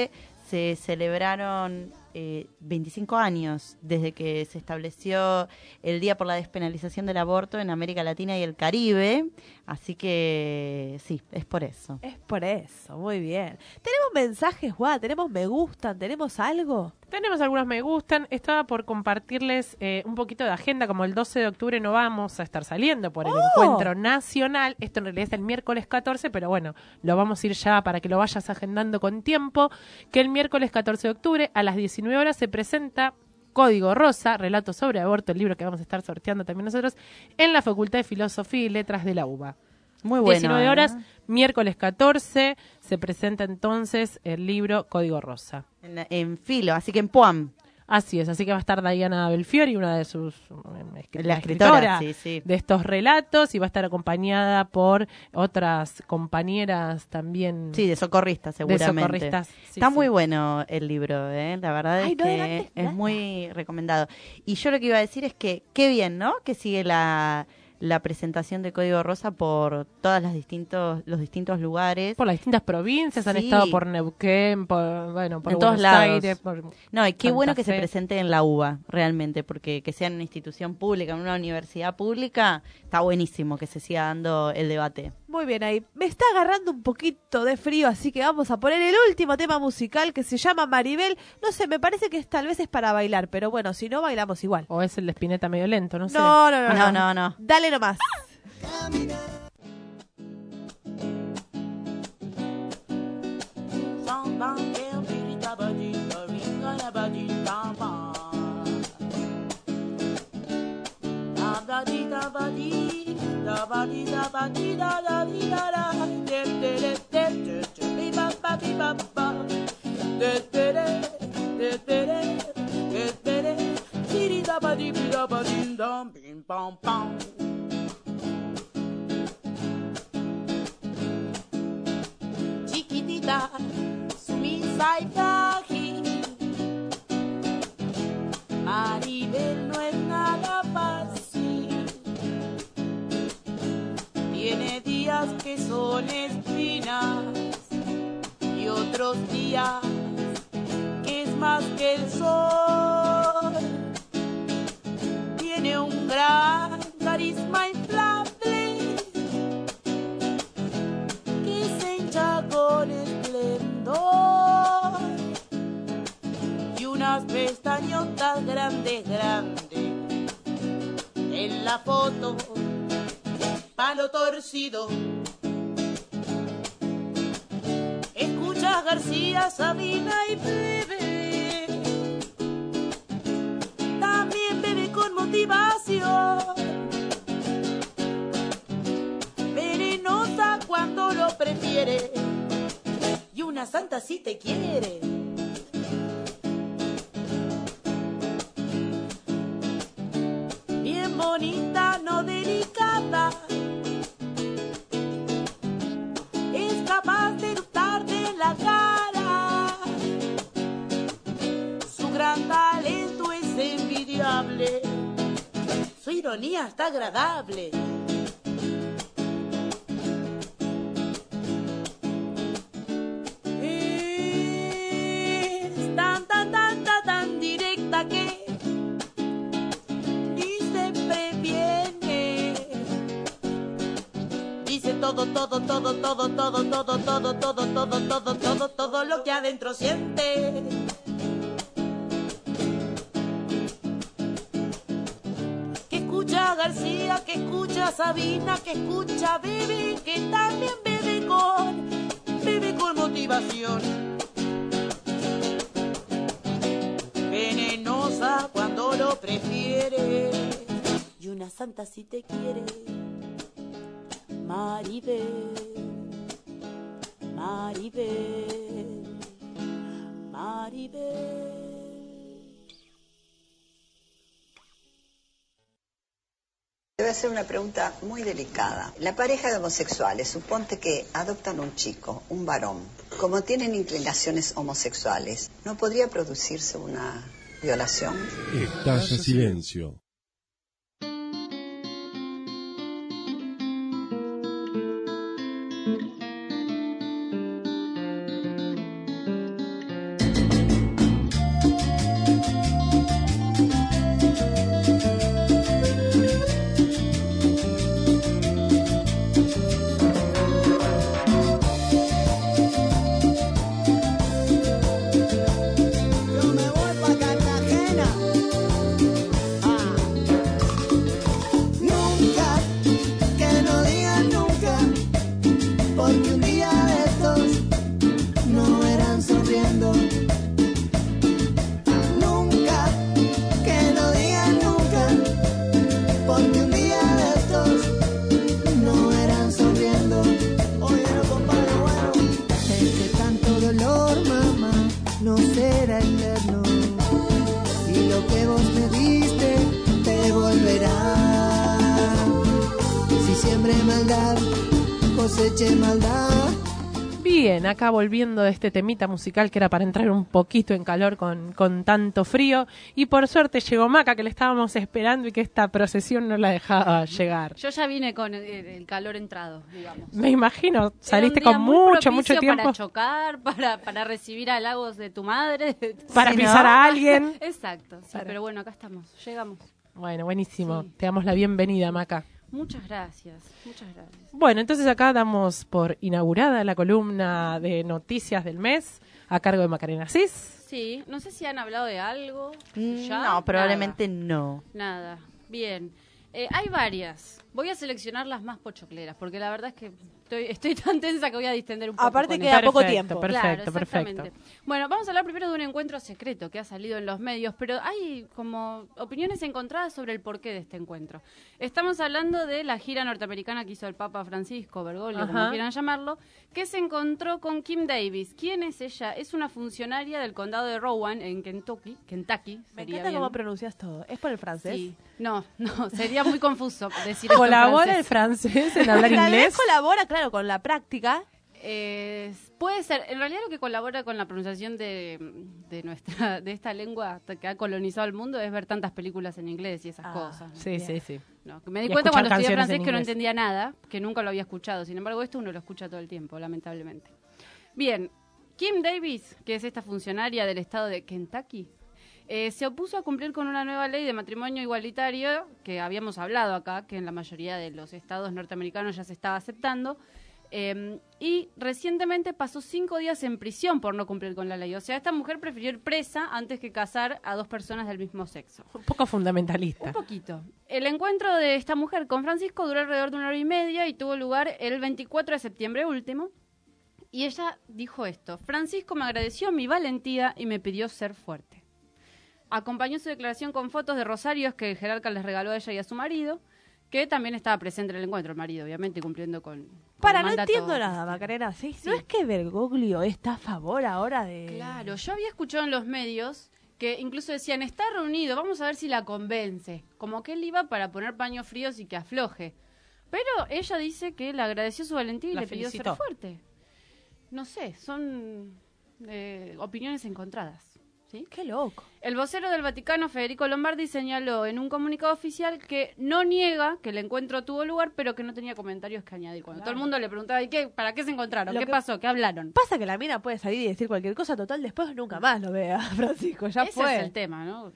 se celebraron 25 años desde que se estableció el Día por la Despenalización del Aborto en América Latina y el Caribe, así que sí, es por eso. Es por eso, muy bien. ¿Tenemos mensajes, Guada? ¿Tenemos me gustan? ¿Tenemos algo? Tenemos algunos me gustan. Estaba por compartirles un poquito de agenda. Como el 12 de octubre no vamos a estar saliendo por el encuentro nacional. Esto en realidad es el miércoles 14, pero bueno, lo vamos a ir ya para que lo vayas agendando con tiempo. Que el miércoles 14 de octubre a las 19 horas se presenta Código Rosa, Relatos sobre Aborto, el libro que vamos a estar sorteando también nosotros, en la Facultad de Filosofía y Letras de la UBA. Muy bueno. 19 horas, miércoles 14, se presenta entonces el libro Código Rosa. En Filo, así que en PUAM. Así es, así que va a estar Diana Belfiori, una de sus la escritora sí. De estos relatos, y va a estar acompañada por otras compañeras también. Sí, de socorristas seguramente. De socorristas, sí, Está muy bueno el libro, la verdad es que es muy recomendado. Y yo lo que iba a decir es que qué bien, ¿no? Que sigue la presentación de Código Rosa por todos los distintos lugares. Por las distintas provincias, han estado por Neuquén, por en Buenos todos lados. Aires. No, y qué bueno que se Fe. presente en la UBA, realmente, porque que sea en una institución pública, en una universidad pública, está buenísimo que se siga dando el debate. Muy bien ahí. Me está agarrando un poquito de frío, así que vamos a poner el último tema musical que se llama Maribel. No sé, me parece que tal vez es para bailar, pero bueno, si no, bailamos igual. O es el de Spinetta medio lento, no sé. No. Dale nomás. Chiquitita, sumisa y frágil, Maribel no es nada fácil. Tiene días que son espinas y otros días que es más que el sol. Tiene un gran carisma inflable que se hincha con esplendor y unas pestañotas grandes en la foto, palo torcido. Escucha García, Sabina y bebe, también bebe con motivación, venenosa cuando lo prefiere y una santa si te quiere. Bien bonita, no delicada, es capaz de eructarte la cara. Su gran talento es envidiable, su ironía está agradable. Es tan directa que ni se previene. Dice todo lo que adentro siente. Que escucha García, que escucha Sabina, que escucha Bebe, que también bebe con motivación. Venenosa cuando lo prefiere y una santa si te quiere. Maribel, Maribel, Maribel. Te voy a hacer una pregunta muy delicada. La pareja de homosexuales, suponte que adoptan un chico, un varón. Como tienen inclinaciones homosexuales, ¿no podría producirse una violación? Estalla silencio. Siembre maldad, coseche maldad. Bien, acá volviendo de este temita musical que era para entrar un poquito en calor con tanto frío. Y por suerte llegó Maca, que le estábamos esperando y que esta procesión no la dejaba llegar. Yo ya vine con el calor entrado, digamos. Me imagino, saliste Era un con día muy mucho propicio tiempo. para chocar, para recibir halagos de tu madre. Para pisar a alguien. Exacto, sí, pero bueno, acá estamos, llegamos. Bueno, buenísimo. Te damos la bienvenida, Maca. Muchas gracias, muchas gracias. Bueno, entonces acá damos por inaugurada la columna de noticias del mes a cargo de Macarena Cis. Sí, no sé si han hablado de algo. No, probablemente no. Nada, bien. Hay varias. Voy a seleccionar las más pochocleras, porque la verdad es que estoy tan tensa que voy a distender un poco. Aparte con queda esto. poco tiempo. Perfecto, Claro, exactamente. perfecto. Bueno, vamos a hablar primero de un encuentro secreto que ha salido en los medios, pero hay como opiniones encontradas sobre el porqué de este encuentro. Estamos hablando de la gira norteamericana que hizo el Papa Francisco, Bergoglio, como Ajá. quieran llamarlo, que se encontró con Kim Davis. ¿Quién es ella? Es una funcionaria del condado de Rowan, en Kentucky. Me encanta cómo pronuncias todo. ¿Es por el francés? Sí. No, sería muy confuso decir esto en ¿Colabora francés. el francés en hablar Tal vez inglés? colabora, claro, con la práctica. Puede ser. En realidad lo que colabora con la pronunciación de esta lengua que ha colonizado el mundo es ver tantas películas en inglés y esas cosas. Sí, sí, sí. No, me di Y cuenta escuchar cuando estudié canciones francés en que no inglés. entendía nada, que nunca lo había escuchado. Sin embargo, esto uno lo escucha todo el tiempo, lamentablemente. Bien, Kim Davis, que es esta funcionaria del estado de Kentucky, se opuso a cumplir con una nueva ley de matrimonio igualitario que habíamos hablado acá, que en la mayoría de los estados norteamericanos ya se estaba aceptando. Y recientemente pasó 5 días en prisión por no cumplir con la ley. O sea, esta mujer prefirió ir presa antes que casar a 2 personas del mismo sexo. Un poco fundamentalista. Un poquito. El encuentro de esta mujer con Francisco duró alrededor de 1 hora y media y tuvo lugar el 24 de septiembre último. Y ella dijo esto: Francisco me agradeció mi valentía y me pidió ser fuerte. Acompañó su declaración con fotos de rosarios que el jerarca les regaló a ella y a su marido, que también estaba presente en el encuentro, el marido, obviamente, cumpliendo con Para, el no mandato. entiendo nada, Macarena. ¿Sí? ¿No es que Bergoglio está a favor ahora de...? Claro, yo había escuchado en los medios que incluso decían, está reunido, vamos a ver si la convence. Como que él iba para poner paños fríos y que afloje. Pero ella dice que le agradeció su valentía y La le pidió felicitó. ser fuerte. No sé, son opiniones encontradas. ¿Sí? Qué loco. El vocero del Vaticano, Federico Lombardi, señaló en un comunicado oficial que no niega que el encuentro tuvo lugar, pero que no tenía comentarios que añadir. Cuando todo el mundo le preguntaba, ¿y qué? ¿Para qué se encontraron? Lo ¿Qué que pasó? ¿Qué hablaron? Pasa que la mina puede salir y decir cualquier cosa, total, después nunca más lo vea, Francisco, ya Ese fue. es el tema, ¿no?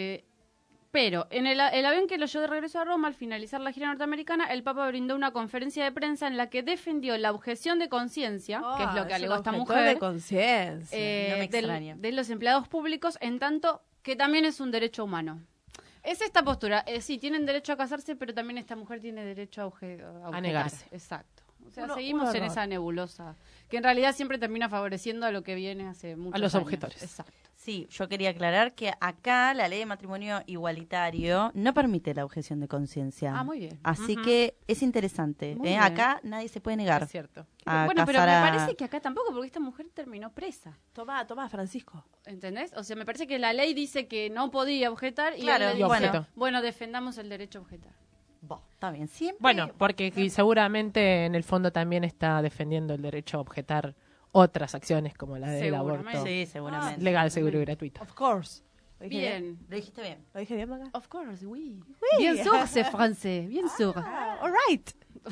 Pero en el avión que lo llevó de regreso a Roma, al finalizar la gira norteamericana, el Papa brindó una conferencia de prensa en la que defendió la objeción de conciencia, que es lo que alegó esta mujer, de conciencia. No me extraña. de los empleados públicos, en tanto que también es un derecho humano. Es esta postura. Sí, tienen derecho a casarse, pero también esta mujer tiene derecho a objetar. negarse. Exacto. O sea, Un seguimos en error. esa nebulosa, que en realidad siempre termina favoreciendo a lo que viene hace muchos los años. objetores. Exacto. Sí, yo quería aclarar que acá la ley de matrimonio igualitario no permite la objeción de conciencia. Ah, muy bien. Así Ujú. que es interesante. Muy bien. Acá nadie se puede negar. Es cierto. a Bueno, pero me casar a- parece que acá tampoco, porque esta mujer terminó presa. Toma, Francisco. ¿Entendés? O sea, me parece que la ley dice que no podía objetar y Claro, él le y dice, objetó. bueno, defendamos el derecho a objetar. Está bien, siempre. Bueno, porque y seguramente en el fondo también está defendiendo el derecho a objetar otras acciones como la del Seguramente. aborto Sí, seguramente. legal, seguro y gratuito. Of course. ¿Lo dije Bien. Lo dijiste bien. ¿Lo dije bien, Maca? Of course, oui. Oui. Bien sûr, c'est français. Bien sûr. All right.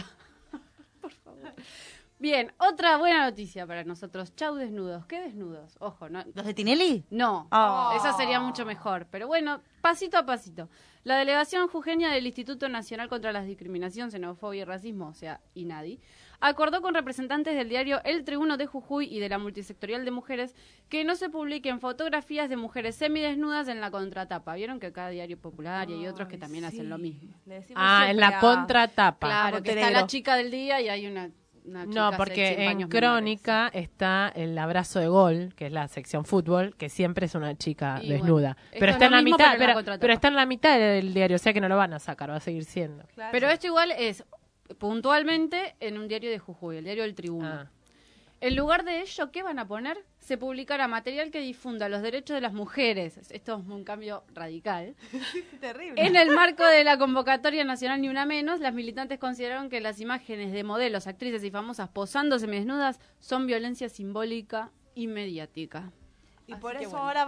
Bien, otra buena noticia para nosotros. Chau desnudos. ¿Qué desnudos? Ojo, ¿no? ¿Los de Tinelli? No, Oh. esa sería mucho mejor. Pero bueno, pasito a pasito. La delegación jujeña del Instituto Nacional contra la Discriminación, Xenofobia y Racismo, o sea, INADI, acordó con representantes del diario El Tribuno de Jujuy y de la Multisectorial de Mujeres que no se publiquen fotografías de mujeres semidesnudas en la contratapa. Vieron que cada diario popular y hay otros que también hacen lo mismo. Le decimos Ah, en la siempre a- contratapa. Claro, que está Montenegro. la chica del día y hay una chica No, sexy porque en paños Crónica está el abrazo de gol, que es la sección fútbol, que siempre es una chica Y desnuda. bueno, esto pero es está en lo la mismo, mitad, pero en la pero, contratapa. pero está en la mitad del diario, o sea que no lo van a sacar, va a seguir siendo. Pero esto igual es puntualmente en un diario de Jujuy, el diario El Tribuno. Ah. En lugar de ello, ¿qué van a poner? Se publicará material que difunda los derechos de las mujeres. Esto es un cambio radical. Terrible. En el marco de la convocatoria nacional Ni Una Menos, las militantes consideraron que las imágenes de modelos, actrices y famosas posando semidesnudas son violencia simbólica y mediática. Y Así por que eso bueno. ahora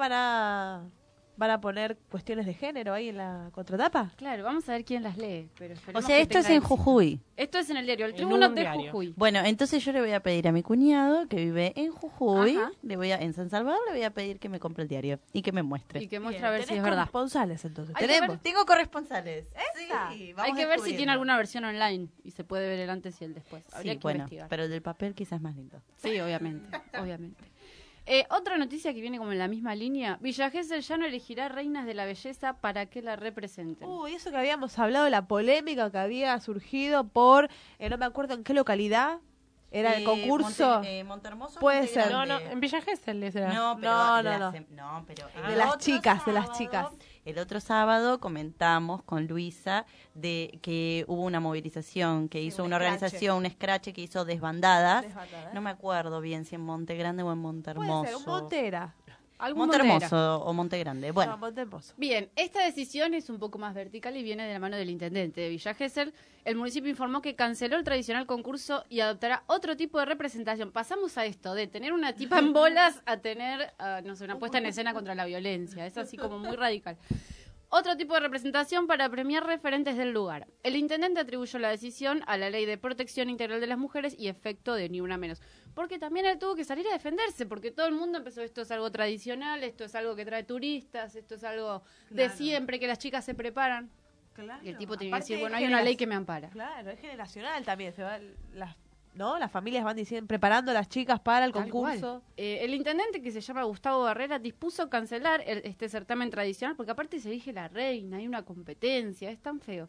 van a poner cuestiones de género ahí en la contratapa. Claro, vamos a ver quién las lee. Pero O esperemos sea, que esto es tenga en éxito. Jujuy. Esto es en el diario El En Tribuno un de diario. Jujuy. Bueno, entonces yo le voy a pedir a mi cuñado, que vive en Jujuy, Ajá. en San Salvador, le voy a pedir que me compre el diario y que me muestre. Y que muestre a ver si es verdad. corresponsales entonces. Hay que ver- Tengo corresponsales. Esa. Sí, Hay vamos que ver si descubriendo. tiene alguna versión online y se puede ver el antes y el después. Habría Sí, que bueno, investigar. pero el del papel quizás es más lindo. Sí, obviamente, obviamente. Otra noticia que viene como en la misma línea. Villa Gesell ya no elegirá reinas de la belleza para que la representen. Uy, eso que habíamos hablado, la polémica que había surgido por, no me acuerdo en qué localidad, era el concurso. Montehermoso. Puede ser. No, no, en Villa Gesell era. No, pero No, de no, las no. em- no, pero De el las otro chicas, de las sábado- chicas. El otro sábado comentamos con Luisa de que hubo una movilización, que hizo un una escrache. organización, un escrache que hizo desbandadas. Desbandadas. No me acuerdo bien si en Monte Grande o en Montehermoso. Puede ser, un Montera. Algún Montehermoso Montera. o Monte Grande. Bueno, No, Montehermoso. Bien, esta decisión es un poco más vertical y viene de la mano del intendente de Villa Gesell. El municipio informó que canceló el tradicional concurso y adoptará otro tipo de representación. Pasamos a esto, de tener una tipa en bolas a tener, no sé, una puesta en escena contra la violencia. Es así como muy radical. Otro tipo de representación para premiar referentes del lugar. El intendente atribuyó la decisión a la Ley de Protección Integral de las Mujeres y efecto de Ni Una Menos. Porque también él tuvo que salir a defenderse, porque todo el mundo empezó, esto es algo tradicional, esto es algo que trae turistas, esto es algo de siempre, que las chicas se preparan. Claro. Y el tipo tiene que Aparte decir, bueno, es hay una ley generac- que me ampara. Claro, es generacional también. Se va, las familias van diciendo, preparando a las chicas para el Tal concurso. cual. El intendente, que se llama Gustavo Barrera, dispuso cancelar este certamen tradicional, porque aparte se elige la reina, hay una competencia, es tan feo.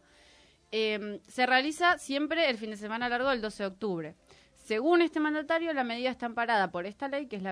Se realiza siempre el fin de semana largo del 12 de octubre. Según este mandatario, la medida está amparada por esta ley, que es la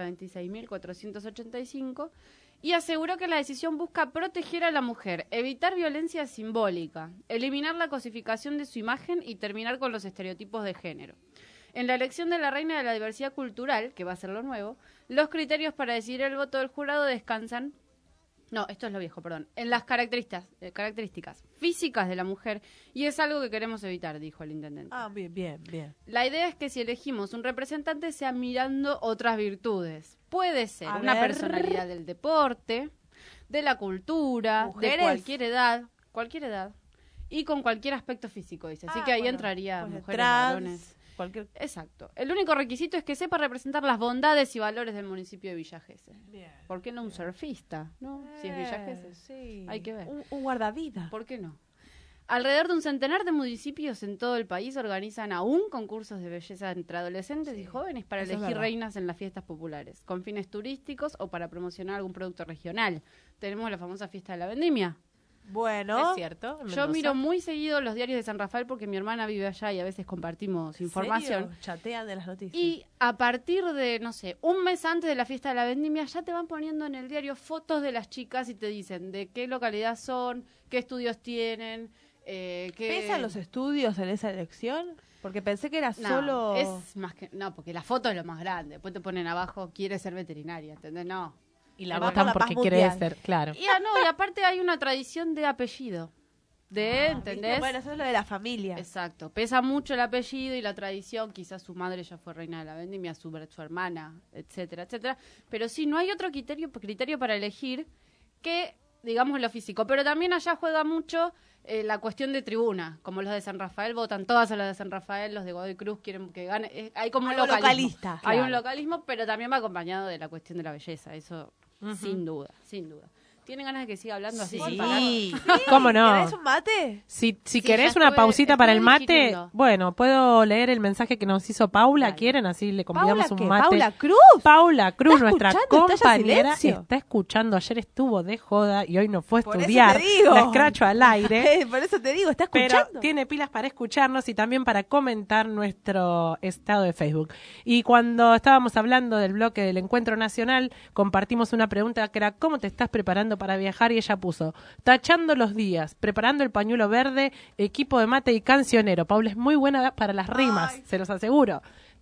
26.485, y aseguró que la decisión busca proteger a la mujer, evitar violencia simbólica, eliminar la cosificación de su imagen y terminar con los estereotipos de género. En la elección de la reina de la diversidad cultural, que va a ser lo nuevo, los criterios para decidir el voto del jurado descansan. No, esto es lo viejo, perdón. En las características físicas de la mujer, y es algo que queremos evitar, dijo el intendente. Ah, bien, bien, bien. La idea es que si elegimos un representante sea mirando otras virtudes. Puede ser A una ver. personalidad del deporte, de la cultura, Mujeres. de cualquier edad, y con cualquier aspecto físico, dice. Así Ah, que ahí bueno, entraría pues, mujeres, trans, varones. Cualquier... Exacto. El único requisito es que sepa representar las bondades y valores del municipio de Villa Gesell. Bien. ¿Por qué no un surfista? ¿No? Si es Villa Gesell. Sí. Hay que ver. Un guardavidas. ¿Por qué no? Alrededor de un centenar de municipios en todo el país organizan aún concursos de belleza entre adolescentes y jóvenes para eso es elegir verdad. reinas en las fiestas populares, con fines turísticos o para promocionar algún producto regional. Tenemos la famosa fiesta de la vendimia. Bueno. Es cierto. en Yo Mendoza. miro muy seguido los diarios de San Rafael porque mi hermana vive allá y a veces compartimos información. ¿En serio? Chatean de las noticias. Y a partir de, no sé, un mes antes de la fiesta de la vendimia, ya te van poniendo en el diario fotos de las chicas y te dicen de qué localidad son, qué estudios tienen, qué... ¿Pesan los estudios en esa elección? Porque pensé que era No, solo... es más que... No, porque la foto es lo más grande. Después te ponen abajo, quiere ser veterinaria, ¿entendés? No. Y la Va por votan la porque paz quiere mundial. ser, claro. Y, y aparte hay una tradición de apellido. ¿Entendés? ¿viste? Bueno, eso es lo de la familia. Exacto. Pesa mucho el apellido y la tradición. Quizás su madre ya fue reina de la vendimia, su hermana, etcétera, etcétera. Pero sí, no hay otro criterio para elegir que, digamos, lo físico. Pero también allá juega mucho la cuestión de tribuna. Como los de San Rafael votan todas a las de San Rafael, los de Godoy Cruz quieren que gane. Hay como un Algo localismo. localista, Hay un claro. localismo, pero también va acompañado de la cuestión de la belleza. Eso, sin duda, sin duda. ¿Tienen ganas de que siga hablando así? sin parar? ¿Cómo no? ¿Querés un mate? Si Sí, querés ya una estuve- pausita para el estuve mate, digiriendo. bueno, puedo leer el mensaje que nos hizo Paula, ¿quieren? Así le convidamos ¿Paula un qué? mate. ¿Paula Cruz? Paula Cruz, ¿Está nuestra escuchando? ¿Está ya compañera, silencio? está escuchando. Ayer estuvo de joda y hoy no fue a Por eso estudiar. te digo. La escracho al aire. Por eso te digo, ¿está Pero escuchando? tiene pilas para escucharnos y también para comentar nuestro estado de Facebook. Y cuando estábamos hablando del bloque del Encuentro Nacional, compartimos una pregunta que era ¿cómo te estás preparando para viajar? Y ella puso, tachando los días, preparando el pañuelo verde, equipo de mate y cancionero. Paula es muy buena para las rimas, se los aseguro.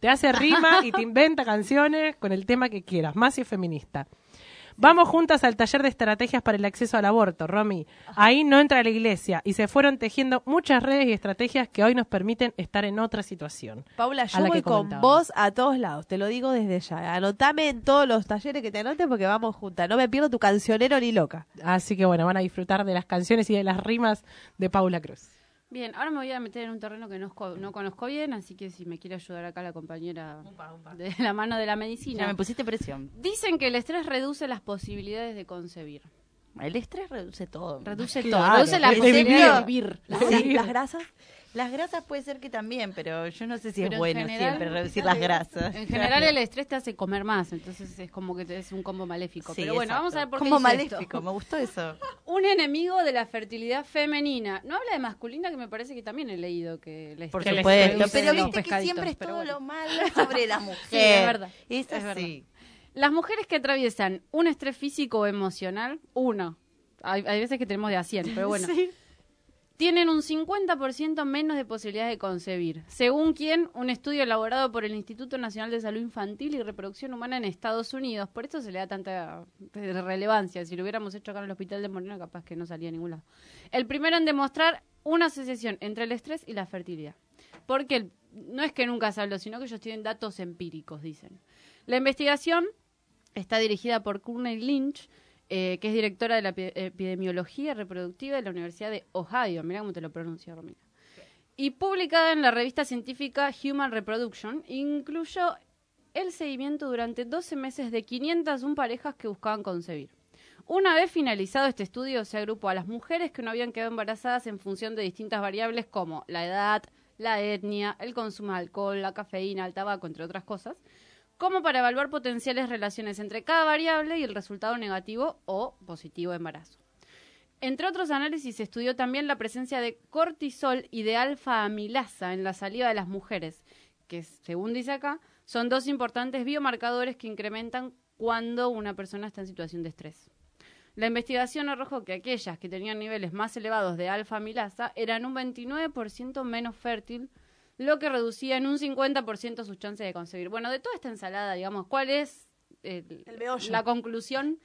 Te hace rima y te inventa canciones con el tema que quieras, más si es feminista. Vamos juntas al taller de estrategias para el acceso al aborto, Romy. Ahí no entra la iglesia y se fueron tejiendo muchas redes y estrategias que hoy nos permiten estar en otra situación. Paula, yo voy con vos a todos lados, te lo digo desde ya. Anotame en todos los talleres que te anotes porque vamos juntas. No me pierdo tu cancionero ni loca. Así que bueno, van a disfrutar de las canciones y de las rimas de Paula Cruz. Bien, ahora me voy a meter en un terreno que no conozco bien, así que si me quiere ayudar acá la compañera de la mano de la medicina. Ya me pusiste presión. Dicen que el estrés reduce las posibilidades de concebir. El estrés reduce todo. Reduce Claro, todo. Reduce la posibilidad de vivir. Sí, ¿las grasas? Las grasas puede ser que también, pero yo no sé si Pero es bueno siempre reducir las grasas. En general el estrés te hace comer más, entonces es como que es un combo maléfico. Sí, pero bueno, exacto. vamos a ver por qué Combo dice maléfico, esto. me gustó eso. Un enemigo de la fertilidad femenina. No habla de masculina, que me parece que también he leído que el Por estrés supuesto, reduce pero los viste que pescaditos, siempre es pero todo bueno. lo malo sobre la mujer. Sí, es verdad. Es Es así. Las mujeres que atraviesan un estrés físico o emocional, hay veces que tenemos de a 100, pero bueno, Sí. tienen un 50% menos de posibilidades de concebir. Según quien, un estudio elaborado por el Instituto Nacional de Salud Infantil y Reproducción Humana en Estados Unidos. Por esto se le da tanta relevancia. Si lo hubiéramos hecho acá en el Hospital de Moreno, capaz que no salía a ningún lado. El primero en demostrar una asociación entre el estrés y la fertilidad. Porque no es que nunca se habló, sino que ellos tienen datos empíricos, dicen. La investigación está dirigida por Courtney Lynch, que es directora de la epidemiología reproductiva de la Universidad de Ohio. Mirá cómo te lo pronuncio, Romina. Y publicada en la revista científica Human Reproduction, incluyó el seguimiento durante 12 meses de 501 parejas que buscaban concebir. Una vez finalizado este estudio, se agrupó a las mujeres que no habían quedado embarazadas en función de distintas variables como la edad, la etnia, el consumo de alcohol, la cafeína, el tabaco, entre otras cosas, como para evaluar potenciales relaciones entre cada variable y el resultado negativo o positivo de embarazo. Entre otros análisis, se estudió también la presencia de cortisol y de alfa-amilasa en la saliva de las mujeres, que, según dice acá, son dos importantes biomarcadores que incrementan cuando una persona está en situación de estrés. La investigación arrojó que aquellas que tenían niveles más elevados de alfa-amilasa eran un 29% menos fértil, lo que reducía en un 50% sus chances de concebir. Bueno, de toda esta ensalada, digamos, ¿cuál es la conclusión?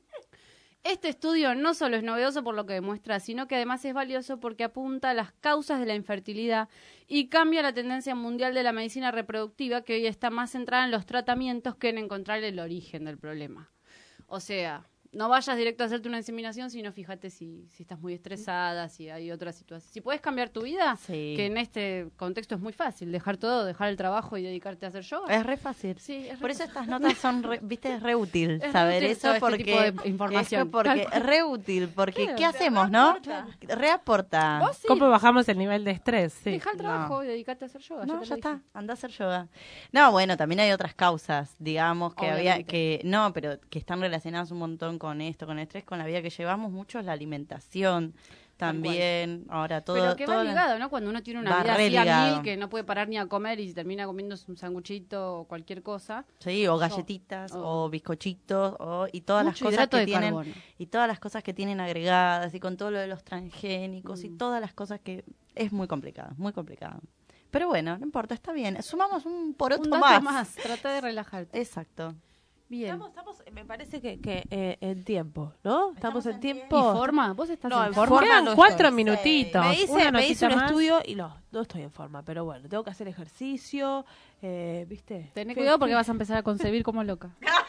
Este estudio no solo es novedoso por lo que demuestra, sino que además es valioso porque apunta a las causas de la infertilidad y cambia la tendencia mundial de la medicina reproductiva, que hoy está más centrada en los tratamientos que en encontrar el origen del problema. O sea, no vayas directo a hacerte una inseminación, sino fíjate si estás muy estresada, si hay otra situación. Si puedes cambiar tu vida, que en este contexto es muy fácil, dejar todo, dejar el trabajo y dedicarte a hacer yoga. Es re fácil. Sí, es Por re eso fácil. estas notas son, viste, es re útil Es re saber útil eso todo este porque tipo de información. es porque Tal cual. re útil, porque Claro, ¿qué hacemos, no? Reaporta. Vos sí. ¿Cómo bajamos el nivel de estrés? Sí. Deja el trabajo y dedicate a hacer yoga. No, te ya lo dije. está, anda a hacer yoga. No, bueno, también hay otras causas, digamos, que Obviamente. pero que están relacionadas un montón con esto, con el estrés, con la vida que llevamos. Mucho es la alimentación también. Ahora todo. Pero que todo va ligado, ¿no? Cuando uno tiene una va vida re así a ligado. mil, que no puede parar ni a comer y termina comiendo un sanguchito o cualquier cosa. Sí, o galletitas, o bizcochitos, y todas las Mucho cosas hidrato que de tienen, carbono. y todas las cosas que tienen agregadas, y con todo lo de los transgénicos, Mm. y todas las cosas que es muy complicado, muy complicado. Pero bueno, no importa, está bien. Sumamos un poroto Un dato más. Trata de relajarte. Exacto. Bien. Estamos, me parece que en tiempo, ¿no? Estamos en tiempo. ¿Y forma? ¿Vos estás no, en forma? Quedan no 4 estoy. minutitos. Me hice una un notita más. estudio y no estoy en forma, pero bueno, tengo que hacer ejercicio, ¿viste? Tené cuidado porque vas a empezar a concebir como loca.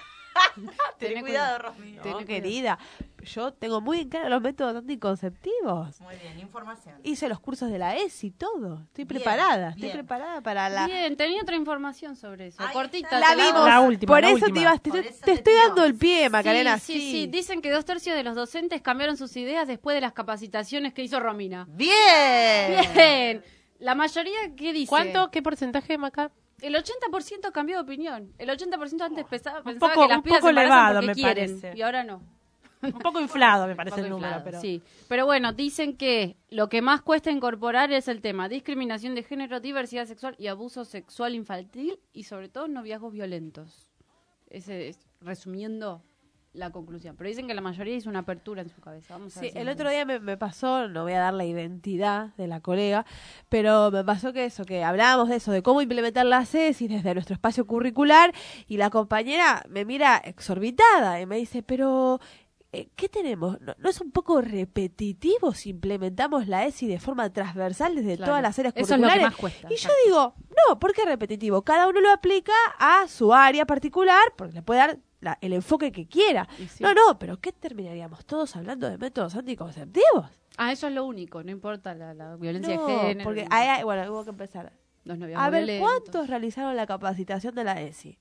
Ten cuidado, Rosmi. No, querida, yo tengo muy en claro los métodos anticonceptivos. Muy bien, información. Hice los cursos de la ESI y todo. Estoy Bien, preparada, bien. estoy preparada para la... Bien, tenía otra información sobre eso. Cortita. La te vimos, La última, por la eso última. te ibas, te estoy dando el pie, Macarena. Sí. Dicen que 2/3 de los docentes cambiaron sus ideas después de las capacitaciones que hizo Romina. ¡Bien! Bien. La mayoría, ¿qué dice? ¿Cuánto? ¿Qué porcentaje, Maca? El 80% cambió de opinión. El 80% antes pensaba poco- que las un pibas poco se embarazan elevado, porque me quieren. parece. Y ahora no. Un poco inflado, me parece Un el poco número. inflado, Pero... sí. Pero bueno, dicen que lo que más cuesta incorporar es el tema discriminación de género, diversidad sexual y abuso sexual infantil y sobre todo noviazgos violentos. Resumiendo la conclusión. Pero dicen que la mayoría hizo una apertura en su cabeza. Vamos a ver Sí, si el es otro día me pasó, no voy a dar la identidad de la colega, pero me pasó que hablábamos de eso, de cómo implementar la tesis desde nuestro espacio curricular, y la compañera me mira exorbitada y me dice, pero ¿qué tenemos? ¿No es un poco repetitivo si implementamos la ESI de forma transversal desde Claro. todas las áreas Eso es lo que curriculares? más cuesta, Y yo digo, no, ¿por qué repetitivo? Cada uno lo aplica a su área particular, porque le puede dar el enfoque que quiera. sí. No, pero ¿qué terminaríamos todos hablando de métodos anticonceptivos? eso es lo único, no importa la violencia No, de género. porque bueno, hubo que empezar. Los novios A ver, violentos. ¿cuántos realizaron la capacitación de la ESI?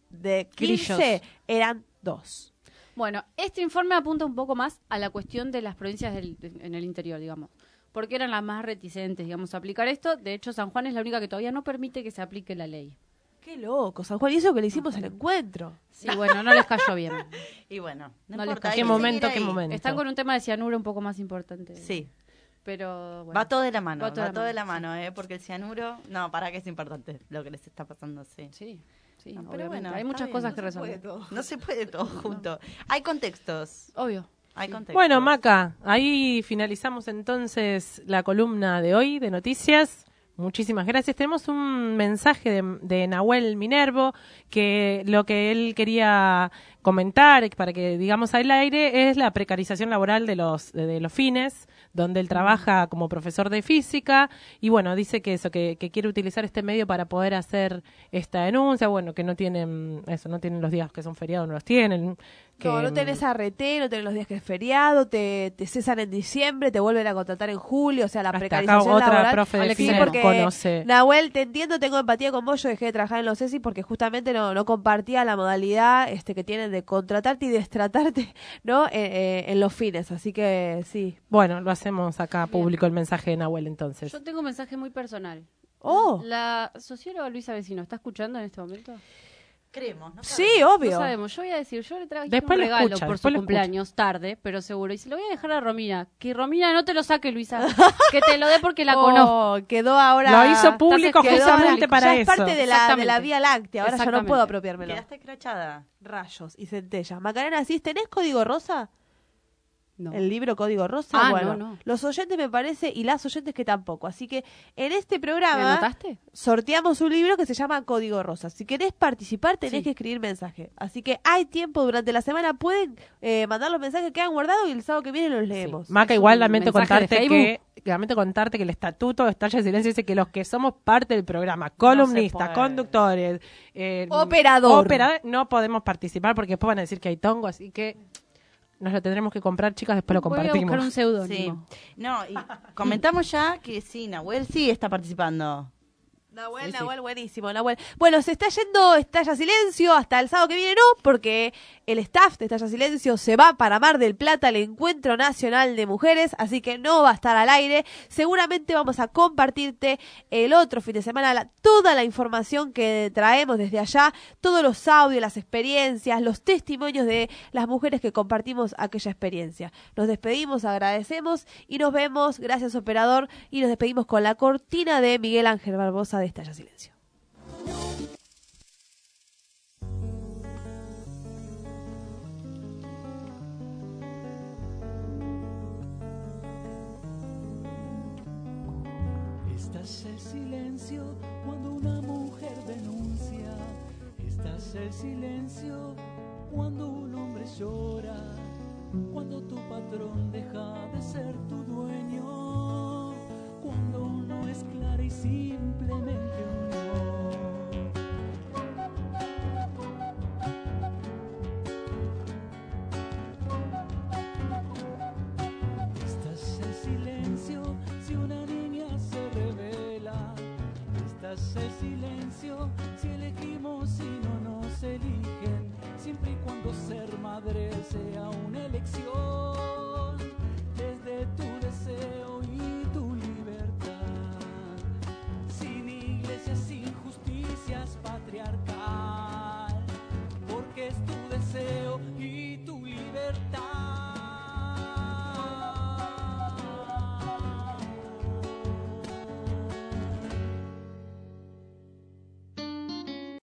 De 15 Grillos. eran 2. Bueno, este informe apunta un poco más a la cuestión de las provincias en el interior, digamos. Porque eran las más reticentes, digamos, a aplicar esto. De hecho, San Juan es la única que todavía no permite que se aplique la ley. Qué loco, San Juan, y eso que le hicimos el encuentro. Sí, bueno, no les cayó bien. Y bueno, no les importa, cayó. hay que seguir ahí. Están con un tema de cianuro un poco más importante. Sí. Pero bueno. Va todo de la mano, Va todo de la mano, porque el cianuro, para que es importante lo que les está pasando, sí. Sí, No, pero pero bueno, bueno, hay está muchas bien, cosas no que se resolver. No se puede todo junto. Hay contextos. Obvio. Hay contextos. Bueno, Maca, ahí finalizamos entonces la columna de hoy de noticias. Muchísimas gracias. Tenemos un mensaje de Nahuel Minervo, que lo que él quería comentar, para que digamos al aire, es la precarización laboral de los fines, donde él trabaja como profesor de física, y bueno, dice que que quiere utilizar este medio para poder hacer esta denuncia, bueno, que no tienen los días que son feriados, no los tienen. Que, No tenés ART, no tenés los días que es feriado, te cesan en diciembre, te vuelven a contratar en julio, o sea, la hasta precarización acá otra laboral. profe de Sí, fines porque conoce. Nahuel, te entiendo, tengo empatía con vos, yo dejé de trabajar en los ESI porque justamente no compartía la modalidad que tienen de contratarte y destratarte, ¿no? En los fines, así que sí. Bueno, lo hacemos acá público el mensaje de Nahuel entonces. Yo tengo un mensaje muy personal. Oh. La socióloga Luisa Vecino, ¿está escuchando en este momento? Creemos, ¿no? Sí, obvio. No sabemos. Yo voy a decir, yo le traigo Después un lo regalo escucha, por después su lo cumpleaños, tarde, pero seguro. Y se lo voy a dejar a Romina. Que Romina no te lo saque, Luisa. Que te lo dé porque la conozco. Quedó ahora... Lo hizo público Quedó justamente ahora- para ya eso. es parte de la Exactamente. Vía Láctea, ahora ya no Exactamente. puedo apropiármelo. Quedaste escrachada. Rayos y centellas. Macarena, ¿sí tenés Código Rosa? No. El libro Código Rosa. Ah, bueno, no. los oyentes me parece y las oyentes que tampoco. Así que en este ¿Me programa anotaste? sorteamos un libro que se llama Código Rosa. Si querés participar tenés que escribir mensaje. Así que hay tiempo durante la semana. Pueden mandar los mensajes que han guardado y el sábado que viene los leemos. Maca, Es igual un lamento mensaje de contarte que el estatuto de Estalla de Silencio dice que los que somos parte del programa, columnistas, puede. conductores, Operador. no podemos participar porque después van a decir que hay tongo, así que nos lo tendremos que comprar, chicas, después lo Voy a compartimos. buscar un Sí. seudónimo. No, y comentamos ya que sí, Nahuel sí está participando. Nahuel, Sí, sí. Nahuel, buenísimo, Nahuel. Bueno, se está yendo Estalla Silencio hasta el sábado que viene, no, porque el staff de Estalla Silencio se va para Mar del Plata al Encuentro Nacional de Mujeres, así que no va a estar al aire. Seguramente vamos a compartirte el otro fin de semana toda la información que traemos desde allá, todos los audios, las experiencias, los testimonios de las mujeres que compartimos aquella experiencia. Nos despedimos, agradecemos y nos vemos, gracias operador, y nos despedimos con la cortina de Miguel Ángel Barbosa de Estalla Silencio. Estás el silencio cuando una mujer denuncia. Estás el silencio cuando un hombre llora. Cuando tu patrón deja de ser tu dueño.